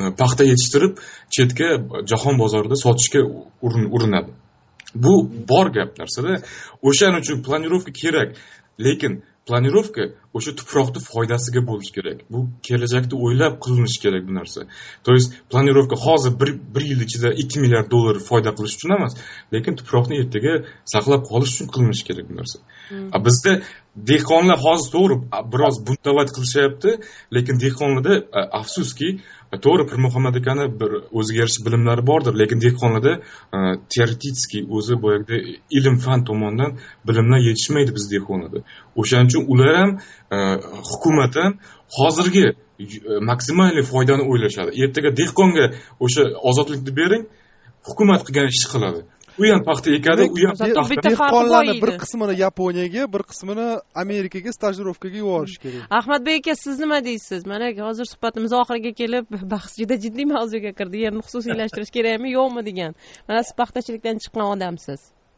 S15: paxta yetishtirib chetga jahon bozorida sotishga urinadi. Bu bor gap narsada. O'shaning uchun planirovka kerak, lekin planirovka o'sha tuproqni foydasiga bo'lishi kerak. Bu kelajakda o'ylab qilinishi kerak bu narsa. To есть planirovka hozir bir yil ichida ikki milliard dollar foyda qilish uchun emas, lekin tuproqni ertaga saqlab qolish uchun qilinishi kerak bu narsa. A bizda dehqonlar hozir to'g'ri biroz bundavat qilishyapti, lekin dehqonlarda afsuski to'g'ri Pirmuhammad akani bir o'ziga yarasha bilimlari bordir, lekin dehqonlarda teoretический o'zi boyagida ilm fan tomonidan bilimlar yetishmaydi biz dehqonlarda. O'shaning uchun ular ham hukumat ham hozirgi maksimal foydani o'ylashadi. Ertaga dehqonga o'sha ozodlikni bering, hukumat qilgan ishni qiladi. U ham paxta ekadi, u ham
S5: dehqonlarni bir qismini Yaponiyaga, bir qismini Amerikaga stajirovkaga yuborish kerak.
S7: Ahmadbek aka, siz nima deysiz? Mana hozir suhbatimiz oxiriga kelib, bahs juda jiddiy mavzuga kirdi. Yerni xususiylashtirish kerakmi, yo'qmi degan. Mana siz paxtachilikdan chiqqan odamsiz.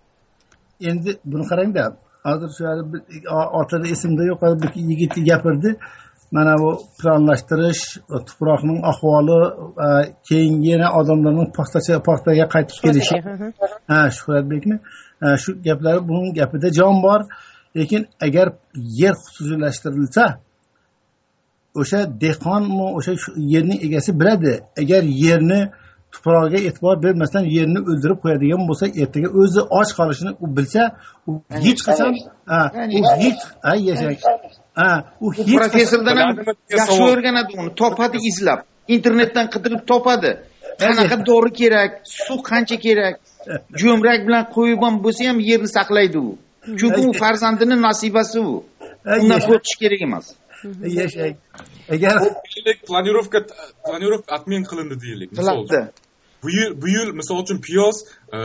S8: Endi buni qarangda, hozir shu otada esimda yo'q, bir yigit gapirdi. Mana bu planlashtirish, tuproqning ahvoli, keyin yana odamlarning paxtacha paxtaga qaytib kelishi. Ha, Shuhratbekmi? Shu gaplar buning gapida jon bor, lekin agar yer xususiylashtirilsa, o'sha dehqonmi, o'sha yerning egasi biladi. Agar yerni tuprog'iga e'tibor bermasdan yerni o'ldirib qo'yadigan bo'lsa, ertaga o'zi och qolishini u bilsa, u hech qachon, ha, u hech, ay yashak. Ha, u
S11: professordan ham yaxshi o'rganadi uni, topadi izlab, internetdan qidirib topadi. Qanaqa dori kerak, suv qancha kerak, jo'mrak bilan qo'yib ham bo'lsa ham yerni saqlaydi u. Chunki u farzandining nasibasi u. Undan qo'rqish kerak emas.
S8: Yashak. Agar
S15: planirovka planirovka atmen qilindi deylik. Misol uchun bu yil bu yil misol uchun piyoz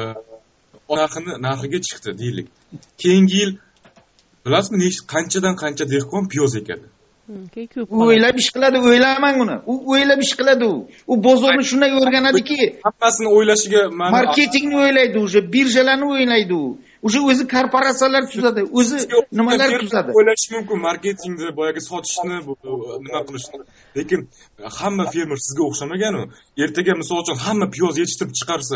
S15: narxini narxiga chiqdi deylik. Keyingi yil bilasizmi, qanchadan qancha dehqon piyoz ekadi.
S11: U o'ylab ish qiladi, o'ylamang uni. U o'ylab ish qiladi u. U bozorni shunday o'rganadiki,
S15: hammasini o'ylashiga ma'no.
S11: Marketingni o'ylaydi, o'sha birjalarni o'ylaydi u. O'sha o'zi korporatsiyalar tuzadi, o'zi nimalar tuzadi.
S15: O'ylash mumkin marketingni, boyagi sotishni, nima qilishni. Lekin hamma fermer sizga o'xshamagan u. Ertaga misol uchun hamma piyoz yetishtirib chiqarsa,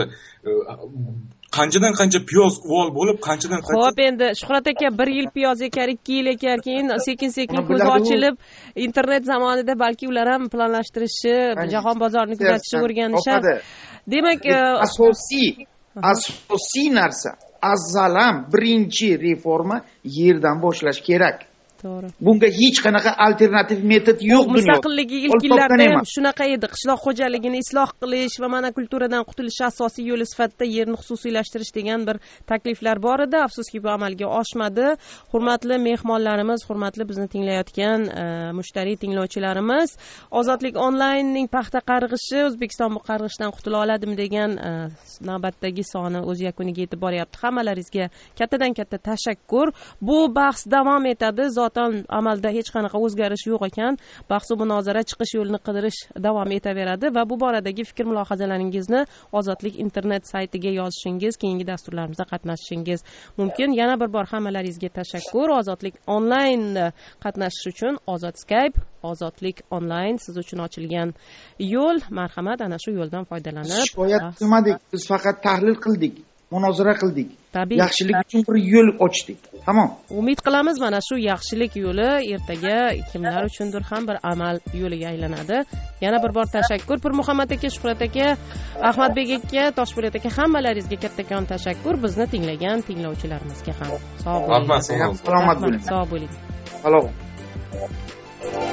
S15: qanchadan qancha piyoz uvol bo'lib, qanchadan qancha.
S7: Xo'p, endi Shuhrat aka bir yil piyoz ekar, ikki yil ekar, keyin sekin-sekin ko'zi ochilib, internet zamonida balki ular ham planlashtirishi, jahon bozorini kuzatishni o'rganishadi. Demak,
S11: asosiy asosiy narsa, azzalam birinchi reforma yerdan boshlash kerak.
S7: To'g'ri.
S11: Bunga hech qanaqa alternativ metod yo'q dunyoda.
S7: Mustaqillik ilk yillarda ham shunaqa edi. Qishloq xo'jaligini isloh qilish va monokulturadan qutulish asosiy yo'li sifatida yerni xususiylashtirish degan bir takliflar bor edi. Afsuski bu amalga oshmadi. Hurmatli mehmonlarimiz, hurmatli bizni tinglayotgan mushtariy tinglovchilarimiz, Ozodlik onlaynning paxta qarg'ishi, O'zbekiston bu qarg'ishdan qutula oladimi degan navbatdagi soni o'z yakuniga yetib boryapti. Hammalaringizga kattadan katta tashakkur. Bu bahs davom etadi. Amalda hech qanaqa o'zgarish yo'q ekan. Bahs-u munozara chiqish yo'lini qidirish davom etaveradi va bu boradagi fikr mulohazalaringizni Ozodlik internet saytiga yozishingiz, keyingi dasturlarimizda qatnashishingiz mumkin. Yana bir bor hammalaringizga tashakkur. Ozodlik onlayn qatnashish uchun Ozod Skype, Ozodlik onlayn siz uchun ochilgan yo'l. Marhamat, ana shu yo'ldan foydalanib.
S11: Shikoyat qilmadik, biz faqat tahlil qildik, munozara qildik. Yaxshilik uchun bir yo'l ochdik. Tamom.
S7: Umid qilamiz mana shu yaxshilik yo'li ertaga kimlar uchundir ham bir amal yo'liga aylanadi. Yana bir bor tashakkur Pirmuhammad aka, Shuhrat aka, Ahmadbek aka, Toshpo'lat aka, hammalaringizga kattakon tashakkur. Bizni tinglagan tinglovchilarimizga ham. Sog' bo'ling.
S11: Salomat bo'ling.
S7: Sog' bo'ling.
S11: Salomat.